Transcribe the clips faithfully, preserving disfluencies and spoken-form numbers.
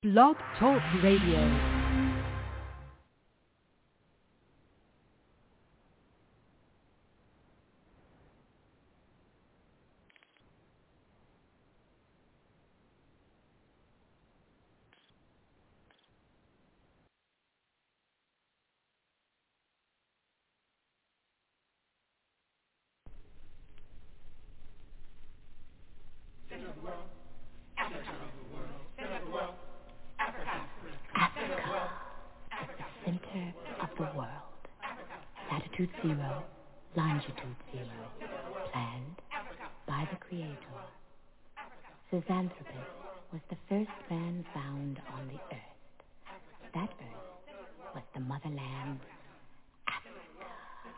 Blog Talk Radio. Latitude zero, longitude zero, planned by the Creator. Cisanthropus was the first man found on the earth. That earth was the motherland, Africa.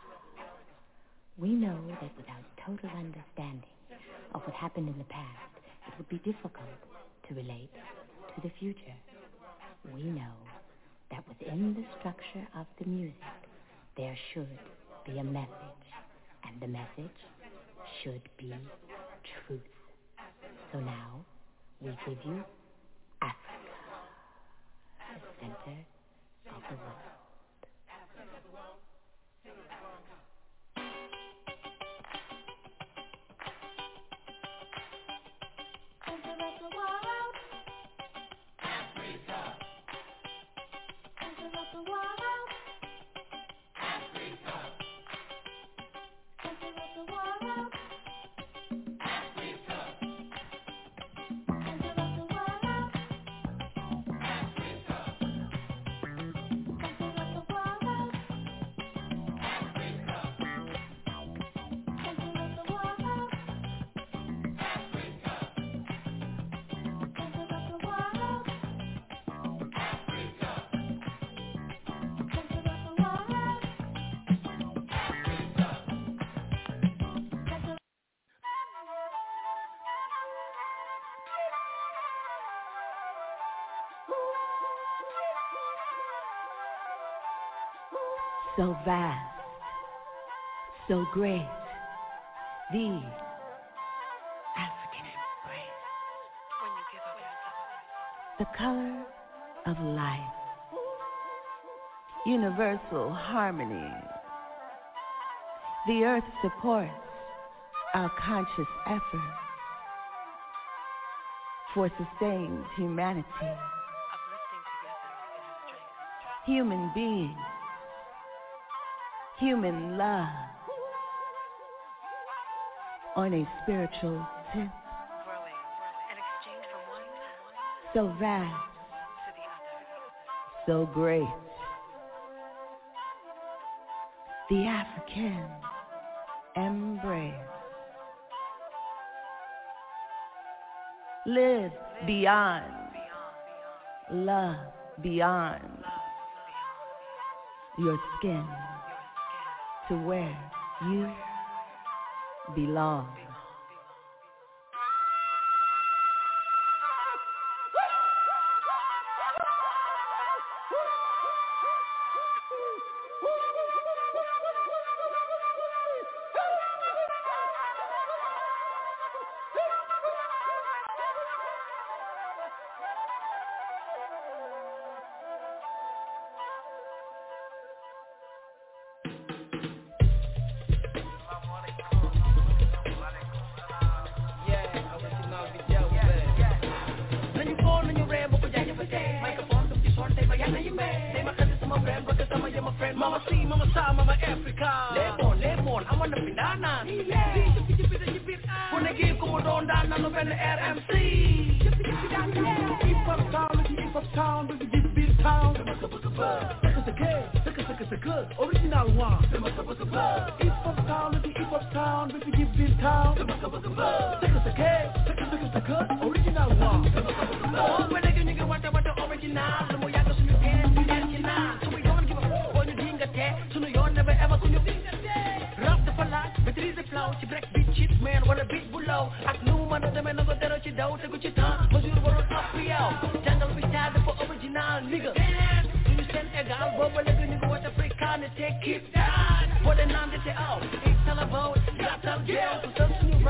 We know that without total understanding of what happened in the past, it would be difficult to relate to the future. We know that within the structure of the music, there should be a message, and the message should be truth. So now, we give you Africa, the center of the world. So vast, so great, the African embrace. When you give up the color of life, universal harmony. The earth supports our conscious effort for sustained humanity. Human beings. Human love on a spiritual tip, so vast, so great, the African embrace. Live beyond, love beyond your skin. To where you belong.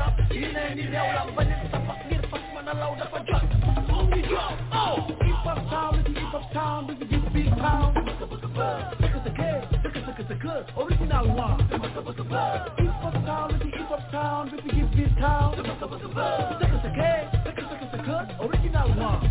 Hip hop town, we begin to be town. Sick as a kid, sick as sick as a good, original one. East of town, with the east of town, we begin to be town. Sick as a kid, sick as sick as a good, original one.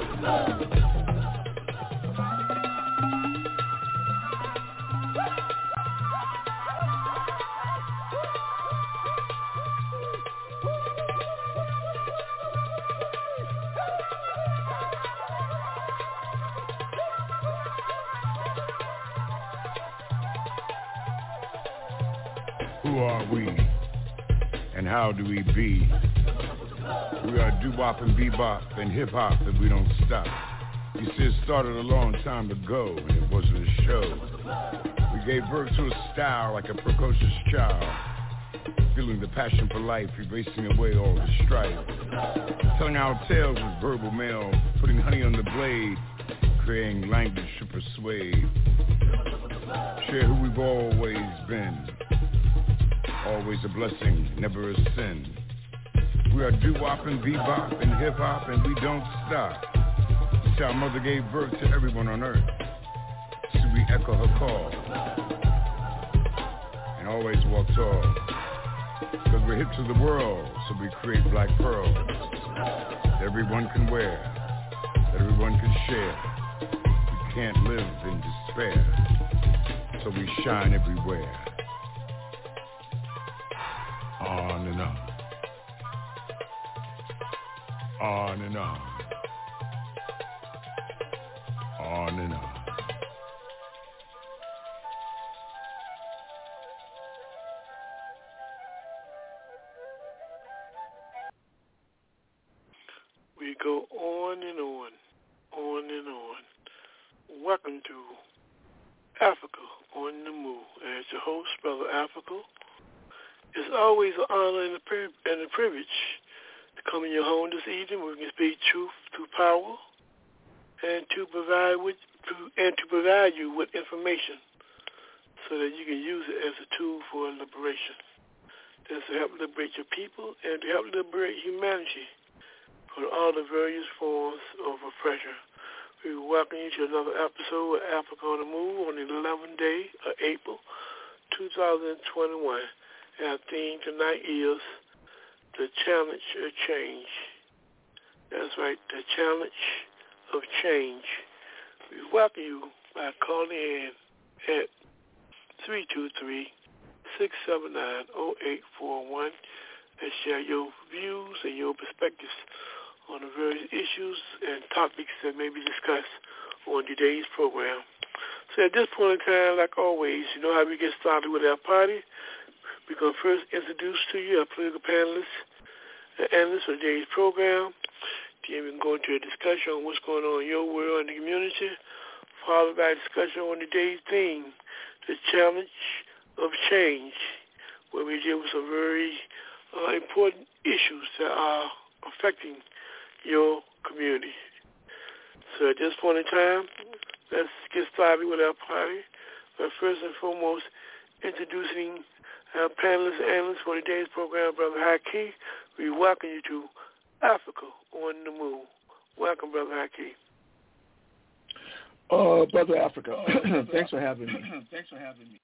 Who are we, and how do we be? We are doo-wop and bebop and hip-hop if we don't stop. You see, it started a long time ago, and it wasn't a show. We gave birth to a style like a precocious child, feeling the passion for life, erasing away all the strife. Telling our tales with verbal mail, putting honey on the blade, creating language to persuade. Share who we've always been. Always a blessing, never a sin. We are doo-wop and bebop and hip-hop and we don't stop. See, our mother gave birth to everyone on earth. So we echo her call. And always walk tall. Because we're hip to the world, so we create black pearls. That everyone can wear. That everyone can share. We can't live in despair. So we shine everywhere. On and on. On and on. On and on. We go on and on, on and on. Welcome to Africa on the Move. As your host, Brother Africa. It's always an honor and a, pri- and a privilege to come in your home this evening where we can speak truth to power and to provide with to, and to provide you with information so that you can use it as a tool for liberation. That's to help liberate your people and to help liberate humanity from all the various forms of oppression. We welcome you to another episode of Africa on the Move on the eleventh day of April, two thousand twenty-one. Our theme tonight is the challenge of change. That's right, the challenge of change. We welcome you by calling in at three two three, six seven nine, zero eight four one and share your views and your perspectives on the various issues and topics that may be discussed on today's program. So at this point in time, like always, you know how we get started with our party. We're going to first introduce to you our political panelists and analysts for today's program. Then we can go into a discussion on what's going on in your world and the community, followed by a discussion on today's theme, the challenge of change, where we deal with some very uh, important issues that are affecting your community. So at this point in time, let's get started with our party. But first and foremost, introducing our panelists and analysts for today's program, Brother Haki. We welcome you to Africa on the Move. Welcome, Brother Haki. Uh, Brother Africa, thanks for having me. Thanks for having me.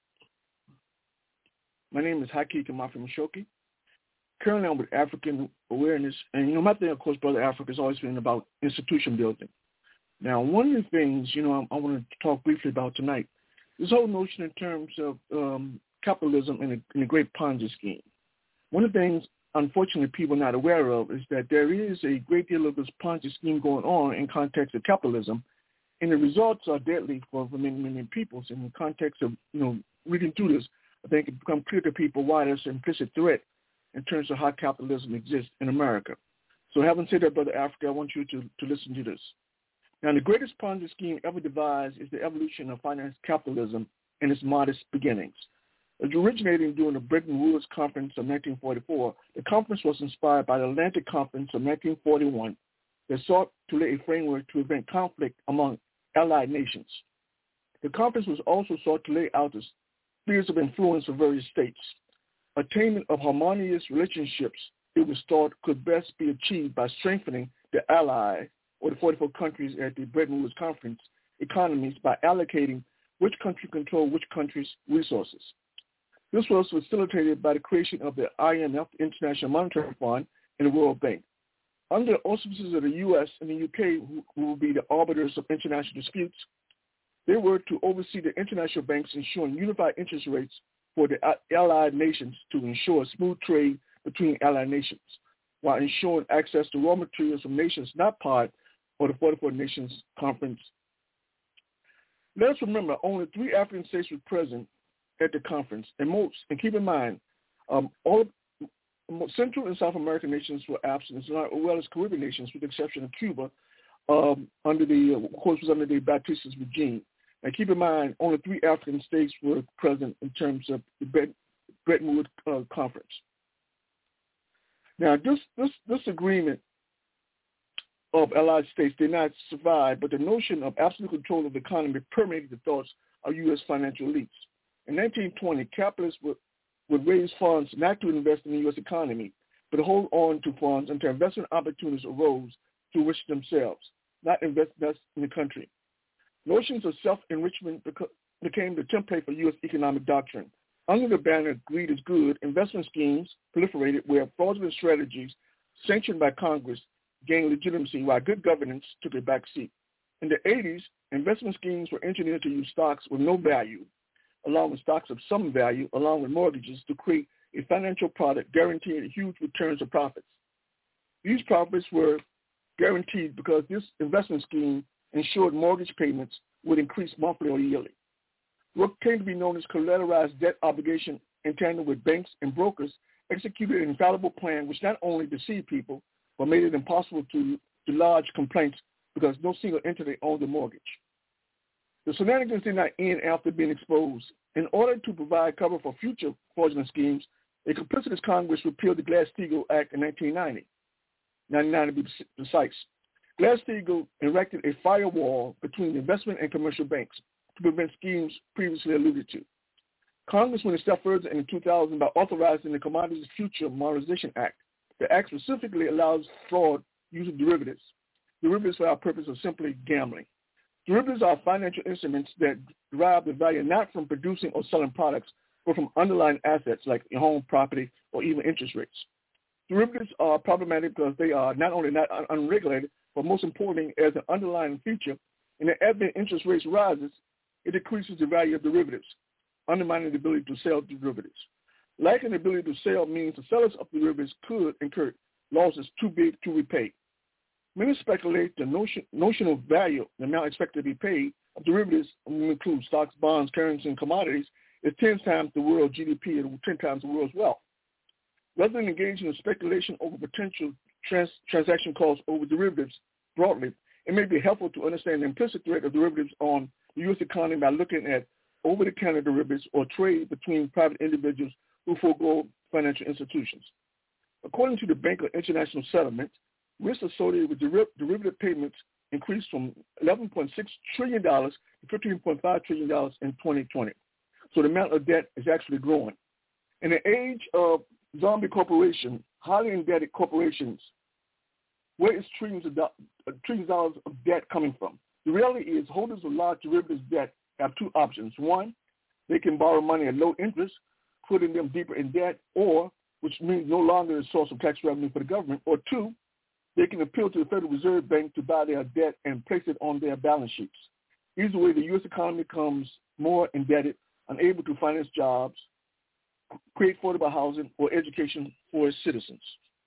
My name is Haki Kamafi Mashoki. Currently, I'm with African Awareness, and you know, my thing, of course, Brother Africa, has always been about institution building. Now, one of the things, you know, I, I want to talk briefly about tonight, this whole notion in terms of um, capitalism and a, a great Ponzi scheme. One of the things, unfortunately, people are not aware of is that there is a great deal of this Ponzi scheme going on in context of capitalism, and the results are deadly for, for many, many peoples. In the context of, you know, reading through this, I think it becomes clear to people why there's an implicit threat in terms of how capitalism exists in America. So having said that, Brother Africa, I want you to, to listen to this. Now, the greatest Ponzi scheme ever devised is the evolution of finance capitalism in its modest beginnings. Originating during the Bretton Woods Conference of nineteen forty-four, the conference was inspired by the Atlantic Conference of nineteen forty-one that sought to lay a framework to prevent conflict among allied nations. The conference was also sought to lay out the spheres of influence of various states. Attainment of harmonious relationships, it was thought, could best be achieved by strengthening the ally or the forty-four countries at the Bretton Woods Conference economies by allocating which country control which country's resources. This was facilitated by the creation of the I M F, International Monetary Fund, and the World Bank. Under the auspices of the U S and the U K, who will be the arbiters of international disputes, they were to oversee the international banks, ensuring unified interest rates for the allied nations to ensure smooth trade between allied nations, while ensuring access to raw materials from nations not part of the forty-four Nations Conference. Let us remember only three African states were present at the conference, and most, and keep in mind, um, all Central and South American nations were absent, as well as Caribbean nations, with the exception of Cuba, um, under the, of course, was under the Batista regime. And keep in mind, only three African states were present in terms of the Bret- Bretton Woods uh, Conference. Now, this, this, this agreement of allied states did not survive, but the notion of absolute control of the economy permeated the thoughts of U S financial elites. In nineteen twenty, capitalists would, would raise funds not to invest in the U S economy, but to hold on to funds until investment opportunities arose to enrich themselves, not invest in the country. Notions of self-enrichment became the template for U S economic doctrine. Under the banner "Greed is Good," investment schemes proliferated where fraudulent strategies sanctioned by Congress gained legitimacy while good governance took a back seat. In the eighties, investment schemes were engineered to use stocks with no value, along with stocks of some value, along with mortgages, to create a financial product guaranteeing huge returns or profits. These profits were guaranteed because this investment scheme ensured mortgage payments would increase monthly or yearly. What came to be known as collateralized debt obligation in tandem with banks and brokers executed an infallible plan which not only deceived people, but made it impossible to, to lodge complaints because no single entity owned the mortgage. The shenanigans did not end after being exposed. In order to provide cover for future fraudulent schemes, a complicitous Congress repealed the Glass-Steagall Act in nineteen ninety, ninety-nine to be precise. Glass-Steagall erected a firewall between investment and commercial banks to prevent schemes previously alluded to. Congress went a step further in two thousand by authorizing the Commodities Future Modernization Act. The act specifically allows fraud using derivatives. Derivatives for our purpose of simply gambling. Derivatives are financial instruments that derive the value not from producing or selling products, but from underlying assets like your home, property, or even interest rates. Derivatives are problematic because they are not only not un- unregulated, but most importantly, as an underlying feature, and as the interest rates rises, it decreases the value of derivatives, undermining the ability to sell derivatives. Lacking the ability to sell means the sellers of derivatives could incur losses too big to repay. Many speculate the notion, notional value, the amount expected to be paid, of derivatives, include stocks, bonds, currency, and commodities, is ten times the world's G D P and ten times the world's wealth. Rather than engaging in speculation over potential trans, transaction costs over derivatives broadly, it may be helpful to understand the implicit threat of derivatives on the U S economy by looking at over-the-counter derivatives or trade between private individuals who forego financial institutions. According to the Bank of International Settlement, risks associated with deriv- derivative payments increased from eleven point six trillion dollars to fifteen point five trillion dollars in twenty twenty. So the amount of debt is actually growing. In the age of zombie corporation, highly indebted corporations, where is trillions of, do- uh, trillions of dollars of debt coming from? The reality is holders of large derivatives debt have two options. One, they can borrow money at low interest, putting them deeper in debt, or, which means no longer a source of tax revenue for the government, or two, they can appeal to the Federal Reserve Bank to buy their debt and place it on their balance sheets. Either way, the U S economy becomes more indebted, unable to finance jobs, create affordable housing, or education for its citizens.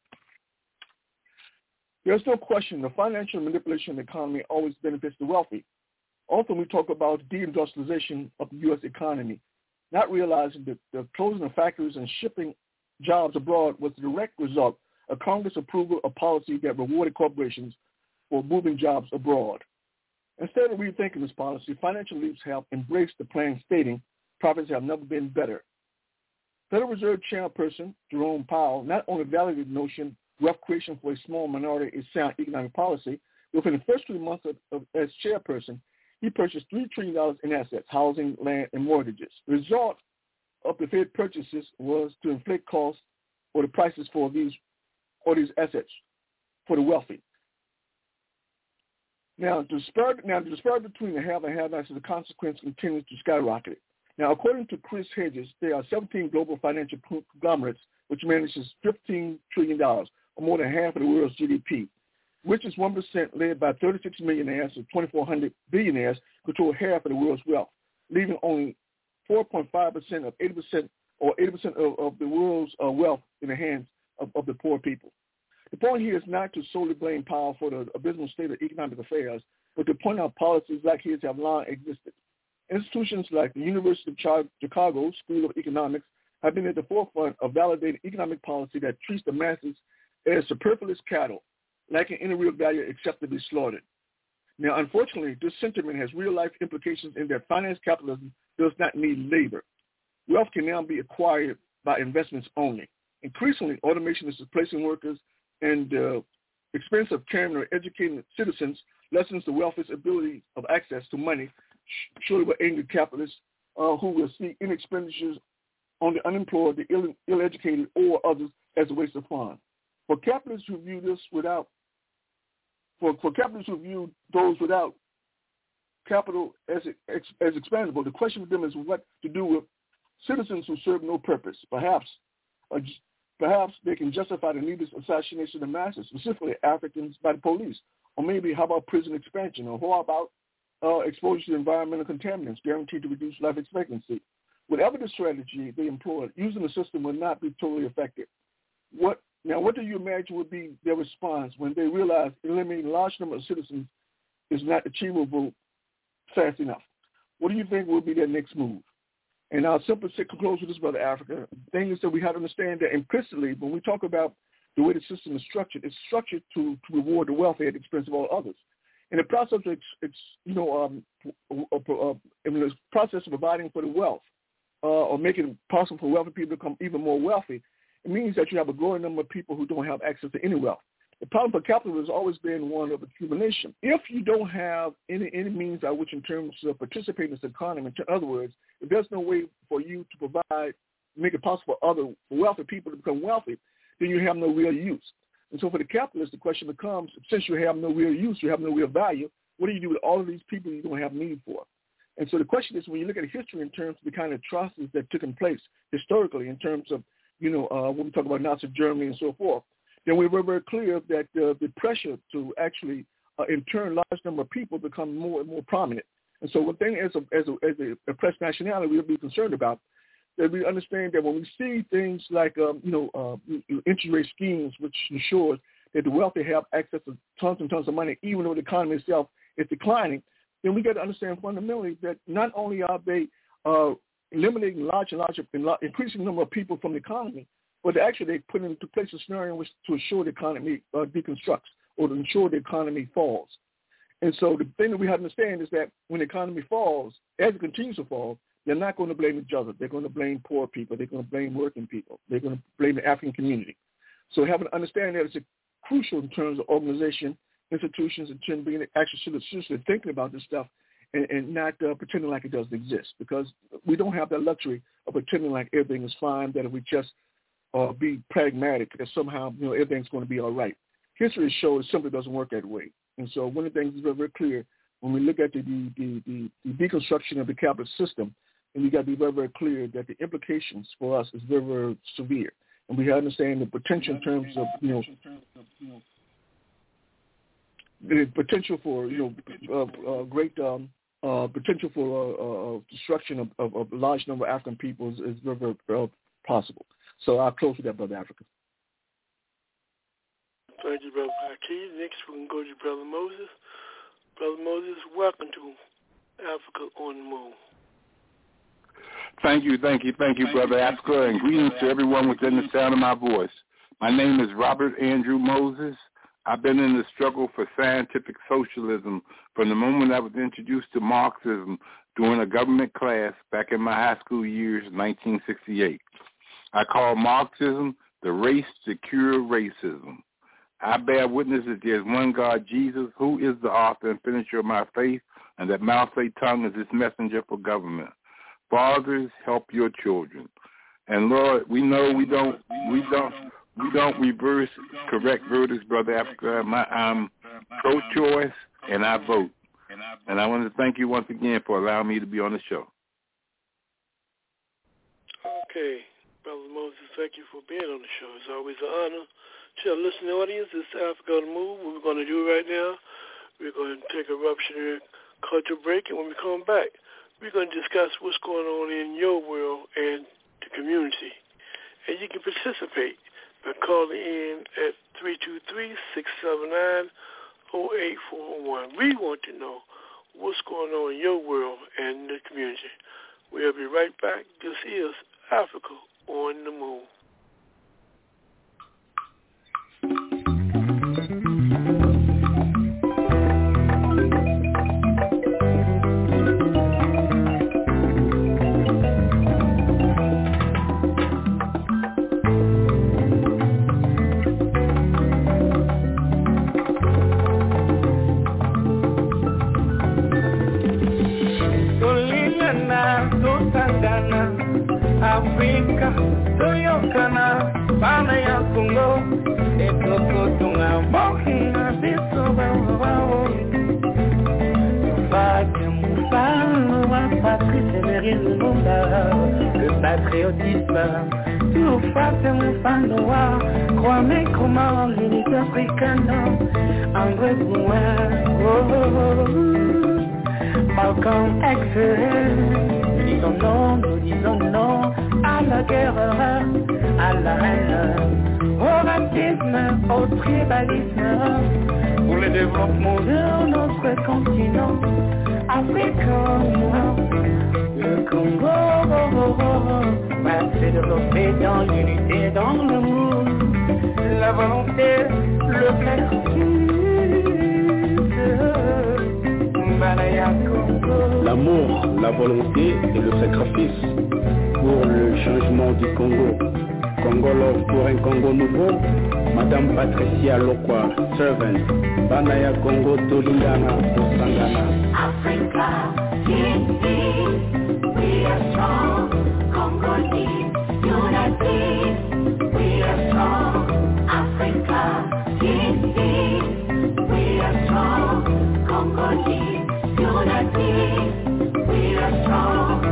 There's no question the financial manipulation of the economy always benefits the wealthy. Often we talk about deindustrialization of the U S economy, not realizing that the closing of factories and shipping jobs abroad was the direct result of Congress' approval of policy that rewarded corporations for moving jobs abroad. Instead of rethinking this policy, financial elites have embraced the plan stating profits have never been better. Federal Reserve Chairperson Jerome Powell not only validated the notion wealth creation for a small minority is sound economic policy, but within the first three months of, of, as chairperson, he purchased three trillion dollars in assets, housing, land, and mortgages. The result of the Fed purchases was to inflate costs or the prices for these or these assets for the wealthy. Now, the disparity, now, the disparity between the have and have-nots as a consequence continues to skyrocket. Now, according to Chris Hedges, there are seventeen global financial conglomerates which manages fifteen trillion dollars, or more than half of the world's G D P. Richest one percent, led by thirty-six millionaires and twenty-four hundred billionaires, control half of the world's wealth, leaving only four point five percent of eighty percent or eighty percent of, of the world's uh, wealth in the hands of, of the poor people. The point here is not to solely blame power for the abysmal state of economic affairs, but to point out policies like his have long existed. Institutions like the University of Chicago School of Economics have been at the forefront of validating economic policy that treats the masses as superfluous cattle, lacking any real value except to be slaughtered. Now, unfortunately, this sentiment has real-life implications in that finance capitalism does not need labor. Wealth can now be acquired by investments only. Increasingly, automation is displacing workers, and the uh, expense of caring or educating citizens lessens the wealthiest ability of access to money, surely will anger capitalists uh, who will see any expenditures on the unemployed, the ill, ill-educated, or others as a waste of funds. For capitalists who view this without, for, for capitalists who view those without capital as as expandable, the question for them is what to do with citizens who serve no purpose. Perhaps, uh, perhaps they can justify the needless assassination of masses, specifically Africans, by the police. Or maybe how about prison expansion? Or how about uh, exposure to environmental contaminants guaranteed to reduce life expectancy? Whatever the strategy they employed, using the system will not be totally effective. What now? What do you imagine would be their response when they realize eliminating a large number of citizens is not achievable fast enough? What do you think will be their next move? And I'll simply sit close with this, Brother Africa. The thing is that we have to understand that implicitly, when we talk about the way the system is structured, it's structured to, to reward the wealthy at the expense of all others. In the process of, it's, you know, um, uh, uh, in the process of providing for the wealth uh, or making it possible for wealthy people to become even more wealthy, it means that you have a growing number of people who don't have access to any wealth. The problem for capitalism has always been one of accumulation. If you don't have any, any means by which in terms of participating in this economy, in other words, if there's no way for you to provide, make it possible for other for wealthy people to become wealthy, then you have no real use. And so for the capitalist, the question becomes, since you have no real use, you have no real value, what do you do with all of these people you don't have need for? And so the question is, when you look at history in terms of the kind of atrocities that took place historically in terms of, you know, uh, when we talk about Nazi Germany and so forth, then we were very clear that uh, the pressure to actually uh, intern large number of people become more and more prominent. And so one thing as a, as a, as a oppressed nationality we'll be concerned about, that we understand that when we see things like, um, you know, uh, interest rate schemes, which ensures that the wealthy have access to tons and tons of money, even though the economy itself is declining, then we got to understand fundamentally that not only are they uh, eliminating large and larger, increasing number of people from the economy, but actually they put into place a scenario in which to ensure the economy uh, deconstructs or to ensure the economy falls. And so the thing that we have to understand is that when the economy falls, as it continues to fall, they're not going to blame each other. They're going to blame poor people. They're going to blame working people. They're going to blame the African community. So having to understand that is crucial in terms of organization, institutions, and to being actually seriously thinking about this stuff and, and not uh, pretending like it doesn't exist, because we don't have that luxury of pretending like everything is fine, that if we just uh, be pragmatic, that somehow, you know, everything's going to be all right. History shows it simply doesn't work that way. And so one of the things is very, very clear when we look at the, the, the, the, the deconstruction of the capitalist system, and we got to be very, very clear that the implications for us is very, very severe. And we have to understand the potential in terms of, you know, the potential for, you know, uh, uh, great um, uh, potential for uh, uh, destruction of, of, of a large number of African peoples is very, very uh, possible. So I'll close with that, Brother Africa. Thank you, Brother Hakeem. Next, we can go to Brother Moses. Brother Moses, welcome to Africa on the Move. Thank you, thank you, thank you, thank Brother you, Africa, and greetings to everyone within the sound of my voice. My name is Robert Andrew Moses. I've been in the struggle for scientific socialism from the moment I was introduced to Marxism during a government class back in my high school years, nineteen sixty-eight. I call Marxism the race to cure racism. I bear witness that there is one God, Jesus, who is the author and finisher of my faith, and that mouth say tongue is his messenger for government. Fathers, help your children. And Lord, we know we don't we don't we don't reverse correct verdicts, Brother Africa. My, I'm pro-choice. and I vote. And I want to thank you once again for allowing me to be on the show. Okay, Brother Moses, thank you for being on the show. It's always an honor. To our listening audience, this is Africa on the Move. What we're going to do right now, we're going to take a rupture culture break, and when we come back, we're going to discuss what's going on in your world and the community. And you can participate by calling in at three two three, six seven nine, zero eight four one. We want to know what's going on in your world and the community. We'll be right back. This is Africa on the Move. Afrika, Toyokana, Bana ya Congo, Etoko Tunga, Mokina, Biso, Wao, Fake Moufano, Patrice Emery Lumumba, le patriotisme, tout Fake Moufano, Kwame Nkrumah, l'unité africaine, André Blouin, Malcolm X, nous disons non, nous disons non à la guerre, à la haine, au racisme, au tribalisme, pour le développement de notre continent africain. Le Congo va se développer dans l'unité, dans l'amour, la volonté, le sacrifice. L'amour, la volonté et le sacrifice pour le changement du Congo. Congo Love pour un Congo nouveau. Madame Patricia Lokwa, servant. Banaya Congo Tolingana, Osangana. Africa, peace, we are strong. Congo needs unity, we are strong. Africa, peace, we are strong. Congo needs unity, we are strong.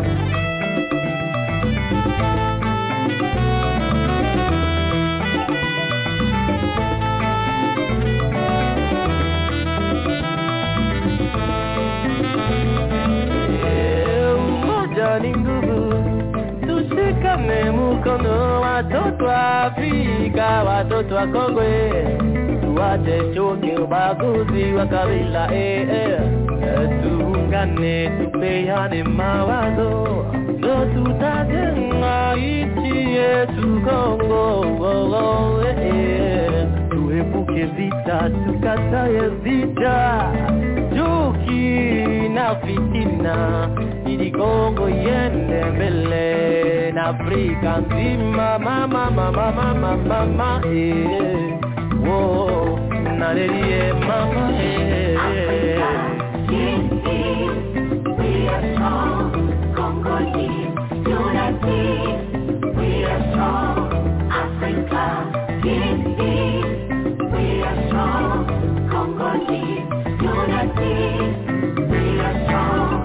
Tushikane mukono, watoto Afrika, watoto wa Kongo, tuache chuki, ubaguzi wa kabila, eh, eh. Tuungane, tupeane mawazo, ndo tutajenga nchi yetu Kongo, oh, oh, eh, eh. Tuepuke vita, tukataye vita, chuki na fitina, ili Kongo iende mbele na Afrika nzima, mama, mama, mama, mama, eh. Whoa, nalelie mama, eh. We are strong, Congo needs unity, we are strong, Africa needs peace, we are strong, Congo needs unity, we are strong.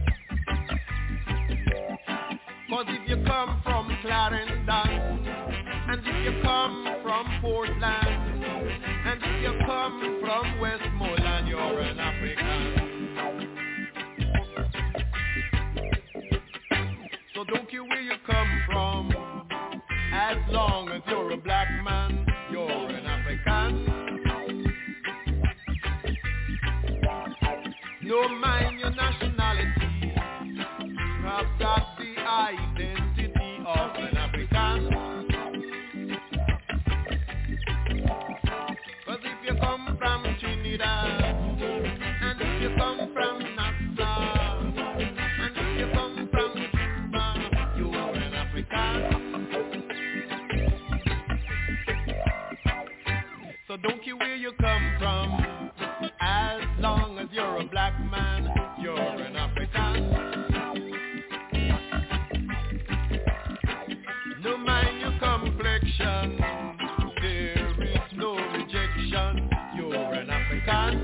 Cause if you come from Clarendon, Portland. And if you come from Westmoreland, you're an African. So don't care where you come from, as long as you're a black man, you're an African. No mind your nationality, you have got the identity of an African. Cause if you come from Trinidad, and if you come from Nassau, and if you come from Cuba, you're an African. So don't care where you come from, as long as you're a black man, you're an African. No mind your complexion, there is no rejection, you're an African.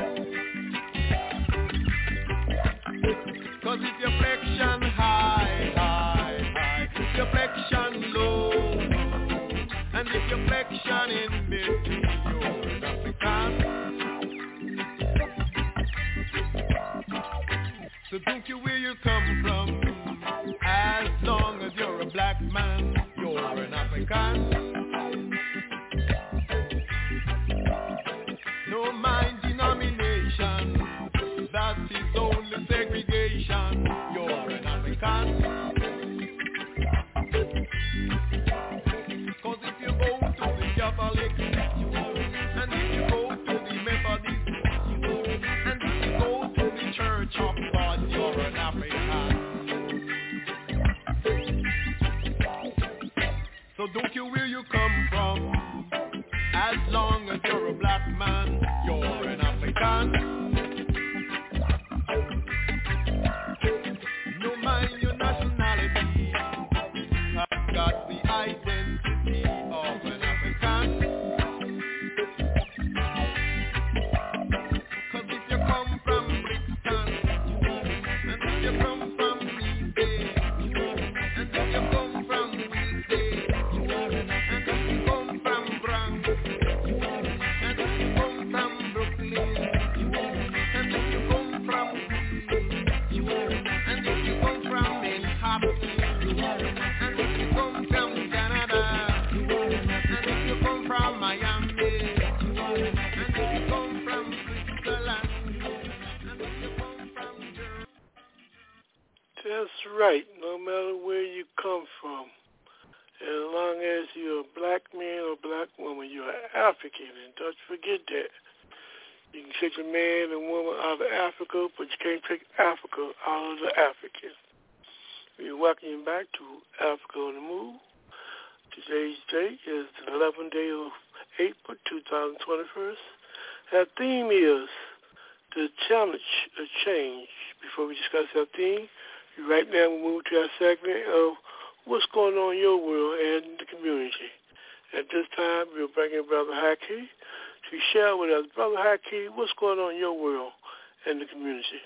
Cause if your flexion high, high, high, if your flexion low, and if your flexion in between, you're an African. So don't care where you come from, as long as you're a black man, you're an African. No mind denomination, that is only segregation, you're an African. Cause if you go to the Catholic, and if you go to the Methodist, and if you go to the Church of God, you're an African. So don't care where you come from, as long as you're a black man, you're an African. No mind your nationality, I've got the identity of an African. Cause if you come from Brixton, and if you come from Easy, and if you come from Easy, and if you come from Bronx, and if you come from Brooklyn, and if you come from Queens, and if you come from Manhattan, and if you come from Canada, and if you come from Miami, and if you come from Switzerland, and if you come from Germany. That's right, no matter where you come from, as long as you're a black man or black woman, you're African, and don't forget that. You can take a man and woman out of Africa, but you can't take Africa out of the African. We welcome you back to Africa on the Move. Today's date is the eleventh day of April two thousand twenty-one. Our theme is the challenge of change. Before we discuss our theme, right now we move to our segment of what's going on in your world and the community. At this time, we'll bring in Brother Haki to share with us. Brother Haki, what's going on in your world and the community?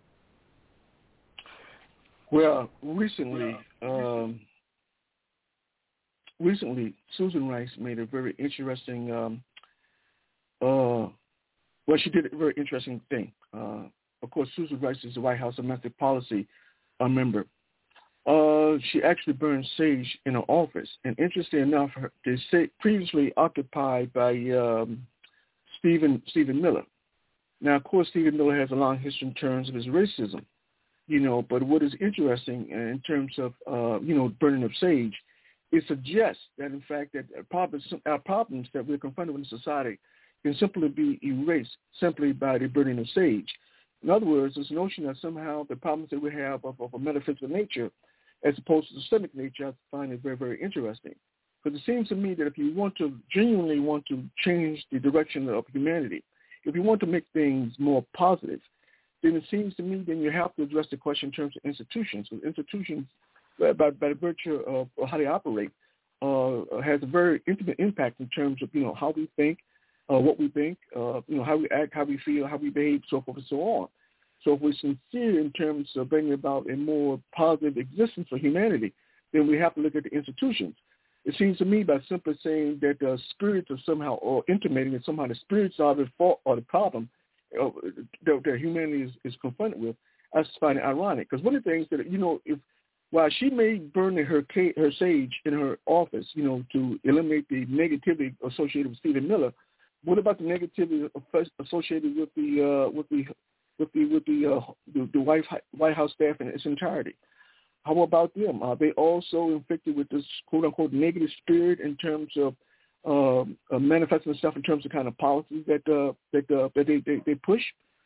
Well, recently, um, recently, Susan Rice made a very interesting, um, uh, well, she did a very interesting thing. Uh, of course, Susan Rice is the White House Domestic Policy uh, member. Uh, she actually burned sage in her office. And interesting enough, her, they say previously occupied by um, Stephen Stephen Miller. Now, of course, Stephen Miller has a long history in terms of his racism, you know, but what is interesting in terms of, uh, you know, burning of sage, it suggests that, in fact, that our problems, our problems that we're confronted with in society can simply be erased simply by the burning of sage. In other words, this notion that somehow the problems that we have of, of a metaphysical nature as opposed to systemic nature, I find it very, very interesting. Because it seems to me that if you want to genuinely want to change the direction of humanity, if you want to make things more positive, then it seems to me then you have to address the question in terms of institutions. Because institutions, by, by virtue of how they operate, uh, has a very intimate impact in terms of, you know, how we think, uh, what we think, uh, you know, how we act, how we feel, how we behave, so forth and so on. So if we're sincere in terms of bringing about a more positive existence for humanity, then we have to look at the institutions. It seems to me by simply saying that the spirits are somehow, or intimating that somehow the spirits are the fault or the problem uh, that, that humanity is, is confronted with, I just find it ironic. Because one of the things that, you know, if while she may burn her her sage in her office, you know, to eliminate the negativity associated with Stephen Miller, what about the negativity associated with the uh, with the with the with the uh, the, the White White House staff in its entirety? How about them? Are they also infected with this quote unquote negative spirit in terms of um, uh, manifesting itself in terms of kind of policies that uh, that uh, that they, they, they push?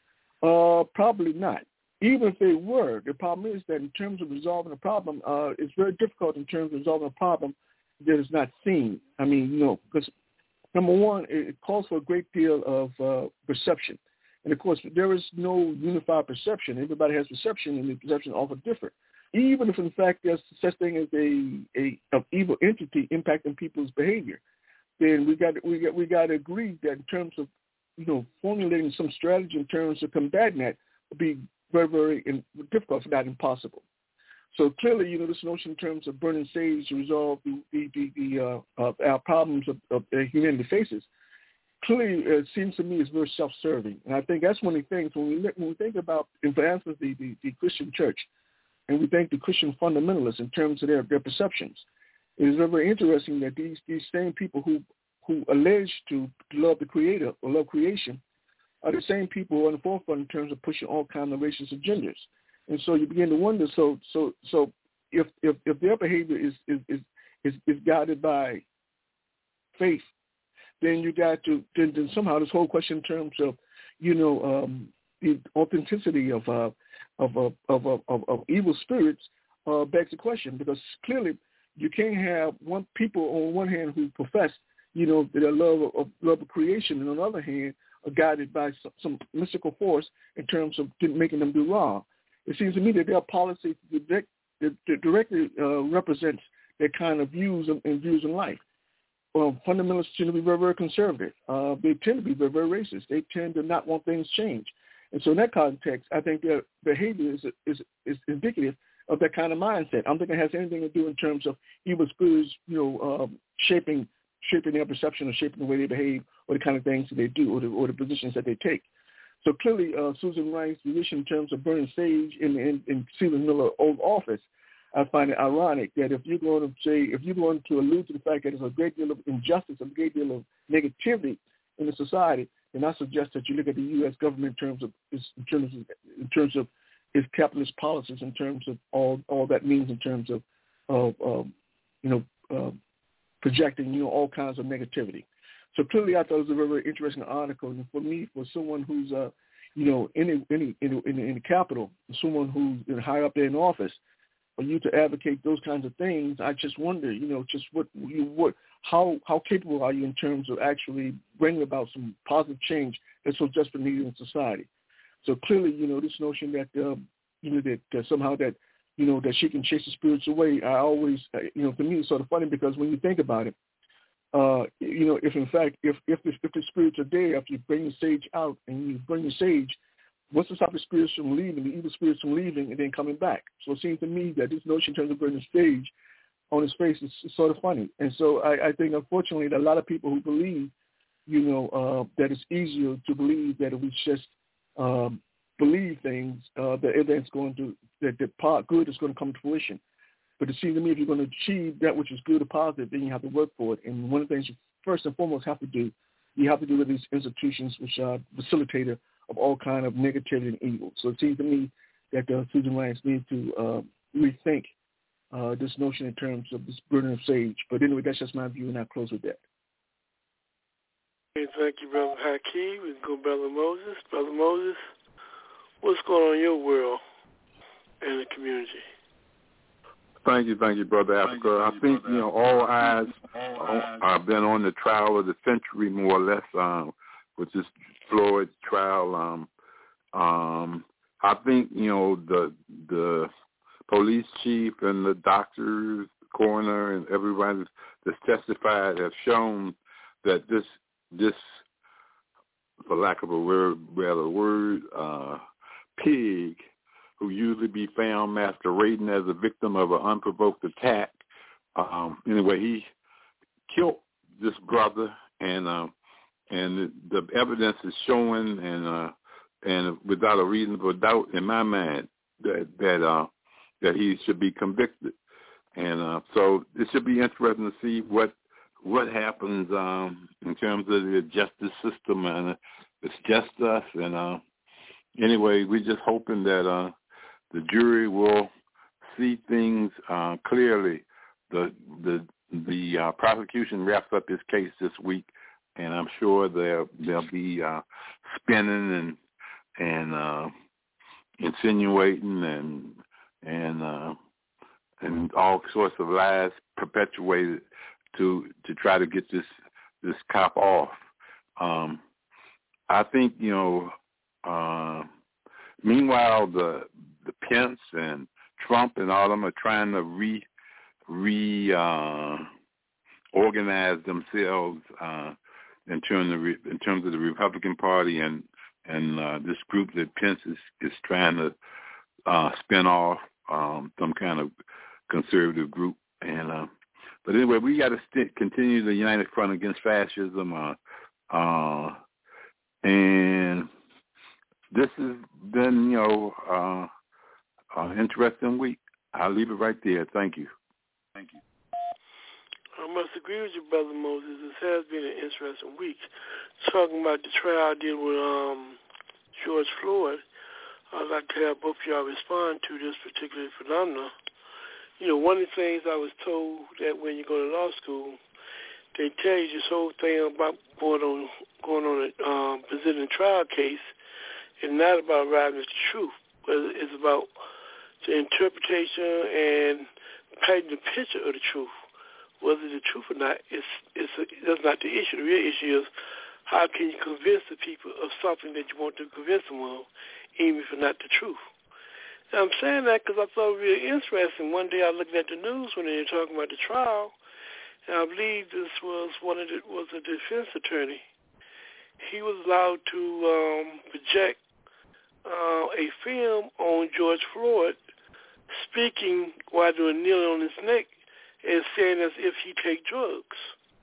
Uh, probably not. Even if they were, the problem is that in terms of resolving a problem, uh, it's very difficult in terms of resolving a problem that is not seen. I mean, you know, because number one, it calls for a great deal of uh, perception. And, of course, there is no unified perception. Everybody has perception, and the perception is often different. Even if, in fact, there's such thing as a, a an evil entity impacting people's behavior, then we got we got we got to agree that in terms of, you know, formulating some strategy in terms of combating that would be very, very in, difficult, if not impossible. So clearly, you know, this notion in terms of burning sage to resolve the the, the, the uh, uh, our problems of, of uh, humanity faces, clearly uh, it seems to me is very self-serving. And I think that's one of the things when we when we think about, for instance, the, the, the Christian church, and we think the Christian fundamentalists in terms of their, their perceptions, it is very, very interesting that these these same people who who allege to love the Creator or love creation are the same people who are in the forefront in terms of pushing all kinds of racist agendas. And so you begin to wonder, so so so if if, if their behavior is is, is is is guided by faith, then you got to then, then somehow this whole question in terms of, you know, um, the authenticity of uh, of, of of of of evil spirits uh, begs the question, because clearly you can't have one people on one hand who profess, you know, their love of love of creation, and on the other hand are guided by some, some mystical force in terms of making them do wrong. It seems to me that their policy direct, directly uh, represents their kind of views and, and views in life. Well, fundamentalists tend to be very, very conservative. Uh, they tend to be very, very racist. They tend to not want things changed. And so in that context, I think their behavior is, is, is indicative of that kind of mindset. I don't think it has anything to do in terms of evil spirits, you know, um, shaping shaping their perception or shaping the way they behave or the kind of things that they do or the, or the positions that they take. So clearly, uh, Susan Rice's position in terms of burning sage in, in, in Stephen Miller's old office, I find it ironic that if you're going to say, if you're going to allude to the fact that there's a great deal of injustice, a great deal of negativity in the society, then I suggest that you look at the U S government in terms of its, in terms of, in terms of its capitalist policies, in terms of all all that means in terms of, of um, you know, uh, projecting, you know, all kinds of negativity. So clearly, I thought it was a very, very interesting article. And for me, for someone who's, uh, you know, in in in in, in the Capitol, someone who's you know, high up there in office, for you to advocate those kinds of things, I just wonder, you know, just what you what how how capable are you in terms of actually bringing about some positive change that's so desperately needed in society. So clearly, you know, this notion that uh, you know that uh, somehow that you know that she can chase the spirits away, I always, uh, you know, for me it's sort of funny because when you think about it. Uh, you know, if in fact, if if the, if the spirits are there, if you bring the sage out and you bring the sage, what's to stop the spirits from leaving, the evil spirits from leaving and then coming back? So it seems to me that this notion in terms of bringing the sage on his face is, is sort of funny. And so I, I think, unfortunately, that a lot of people who believe, you know, uh, that it's easier to believe that if we just um, believe things, uh, that everything's going to, that the part good is going to come to fruition. But it seems to me if you're going to achieve that which is good or positive, then you have to work for it. And one of the things you first and foremost have to do, you have to do with these institutions which are facilitator of all kind of negativity and evil. So it seems to me that uh, Susan Rice needs to uh, rethink uh, this notion in terms of this burden of sage. But anyway, that's just my view, and I'll close with that. Okay, thank you, Brother Hakeem. We can go Brother Moses. Brother Moses, what's going on in your world and the community? Thank you, thank you, Brother Africa. I think, you know, all eyes have been on the trial of the century, more or less, um, with this Floyd trial. Um, um, I think, you know, the the police chief and the doctors, coroner, and everybody that's testified have shown that this, this, for lack of a word, better word, uh, pig, who usually be found masquerading as a victim of an unprovoked attack. Um, anyway, he killed this brother, and uh, and the, the evidence is showing, and uh, and without a reasonable doubt in my mind that that uh, that he should be convicted. And uh, so it should be interesting to see what what happens um, in terms of the justice system, and uh, it's just us. And uh, anyway, we're just hoping that uh, the jury will see things uh, clearly. The the the uh, prosecution wraps up its case this week, and I'm sure they'll they'll be uh, spinning and and uh, insinuating and and uh, and all sorts of lies perpetuated to to try to get this this cop off. Um, I think you know. Uh, meanwhile, the the Pence and Trump and all of them are trying to re re uh, organize themselves uh, in terms of re, in terms of the Republican Party and and uh, this group that Pence is, is trying to uh, spin off um, some kind of conservative group. And uh, but anyway, we got to st- continue the United Front Against Fascism, uh, uh, and this has been, you know, uh, an interesting week. I'll leave it right there. Thank you. Thank you. I must agree with you, Brother Moses. This has been an interesting week. Talking about the trial dealing with um, George Floyd, I'd like to have both of y'all respond to this particular phenomenon. You know, one of the things I was told that when you go to law school, they tell you this whole thing about going on, going on a um, presenting a trial case is not about arriving at the truth, but it's about the interpretation and painting the picture of the truth. Whether the truth or not, it's, it's a, that's not the issue. The real issue is how can you convince the people of something that you want to convince them of, even if it's not the truth. Now, I'm saying that because I thought it was really interesting. One day I was looking at the news when they were talking about the trial, and I believe this was one of the, was a defense attorney. He was allowed to um, project uh, a film on George Floyd speaking while they were kneeling on his neck and saying as if he take drugs.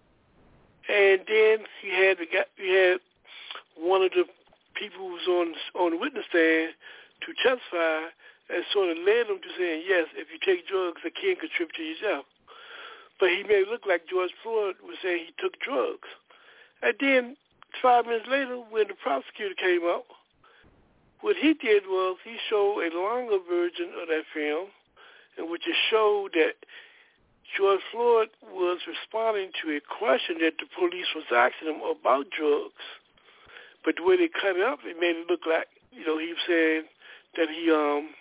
And then he had the guy, he had one of the people who was on on the witness stand to testify and sort of led him to saying, yes, if you take drugs, it can contribute to your death. But he made it look like George Floyd was saying he took drugs. And then five minutes later, when the prosecutor came up, what he did was he showed a longer version of that film in which it showed that George Floyd was responding to a question that the police was asking him about drugs. But the way they cut it up, it made it look like, you know, he was saying that he um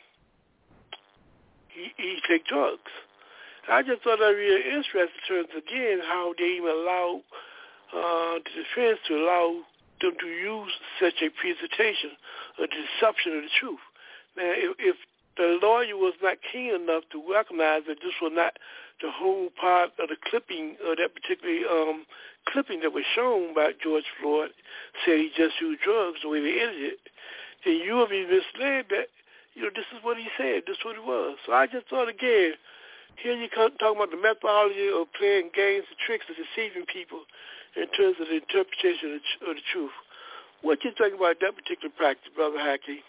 he he take drugs. I just thought that really interesting in terms, again, how they even allow uh, the defense to allow them to use such a presentation, a deception of the truth. Now, if, if the lawyer was not keen enough to recognize that this was not the whole part of the clipping, of that particular um, clipping that was shown by George Floyd, said he just used drugs the way they edited it, then you will be misled that, you know, this is what he said, this is what it was. So I just thought, again, here you come talking about the methodology of playing games and tricks and deceiving people in terms of the interpretation of the, of the truth. What do you think about that particular practice, Brother Hackey?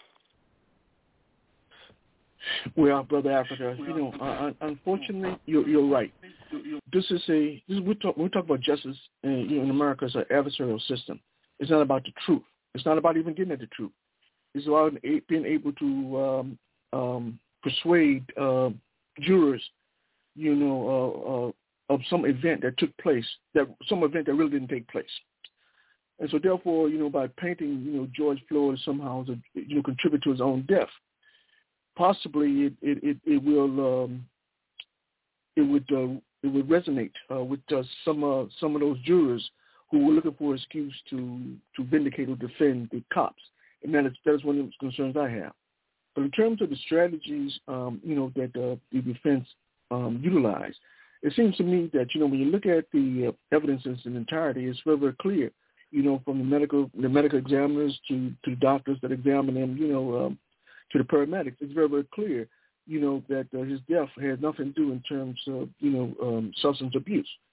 Well, Brother Africa, you know, uh, unfortunately, you're, you're right. This is a this is, we talk we talk about justice, and you know, in America, it's an adversarial system. It's not about the truth. It's not about even getting at the truth. It's about being able to um, um, persuade uh, jurors, you know, uh, uh, of some event that took place, that some event that really didn't take place. And so, therefore, you know, by painting, you know, George Floyd somehow, to, you know, contribute to his own death, possibly it it, it, it will um, it would uh, it would resonate uh, with uh, some uh, some of those jurors who were looking for an excuse to to vindicate or defend the cops, and that is that is one of the concerns I have. But in terms of the strategies, um, you know, that uh, the defense um, utilized, it seems to me that, you know, when you look at the uh, evidence in its entirety, it's very, very clear, you know, from the medical the medical examiners to to doctors that examine him, you know. Um, to the paramedics, it's very, very clear, you know, that uh, his death had nothing to do in terms of, you know, um, substance abuse.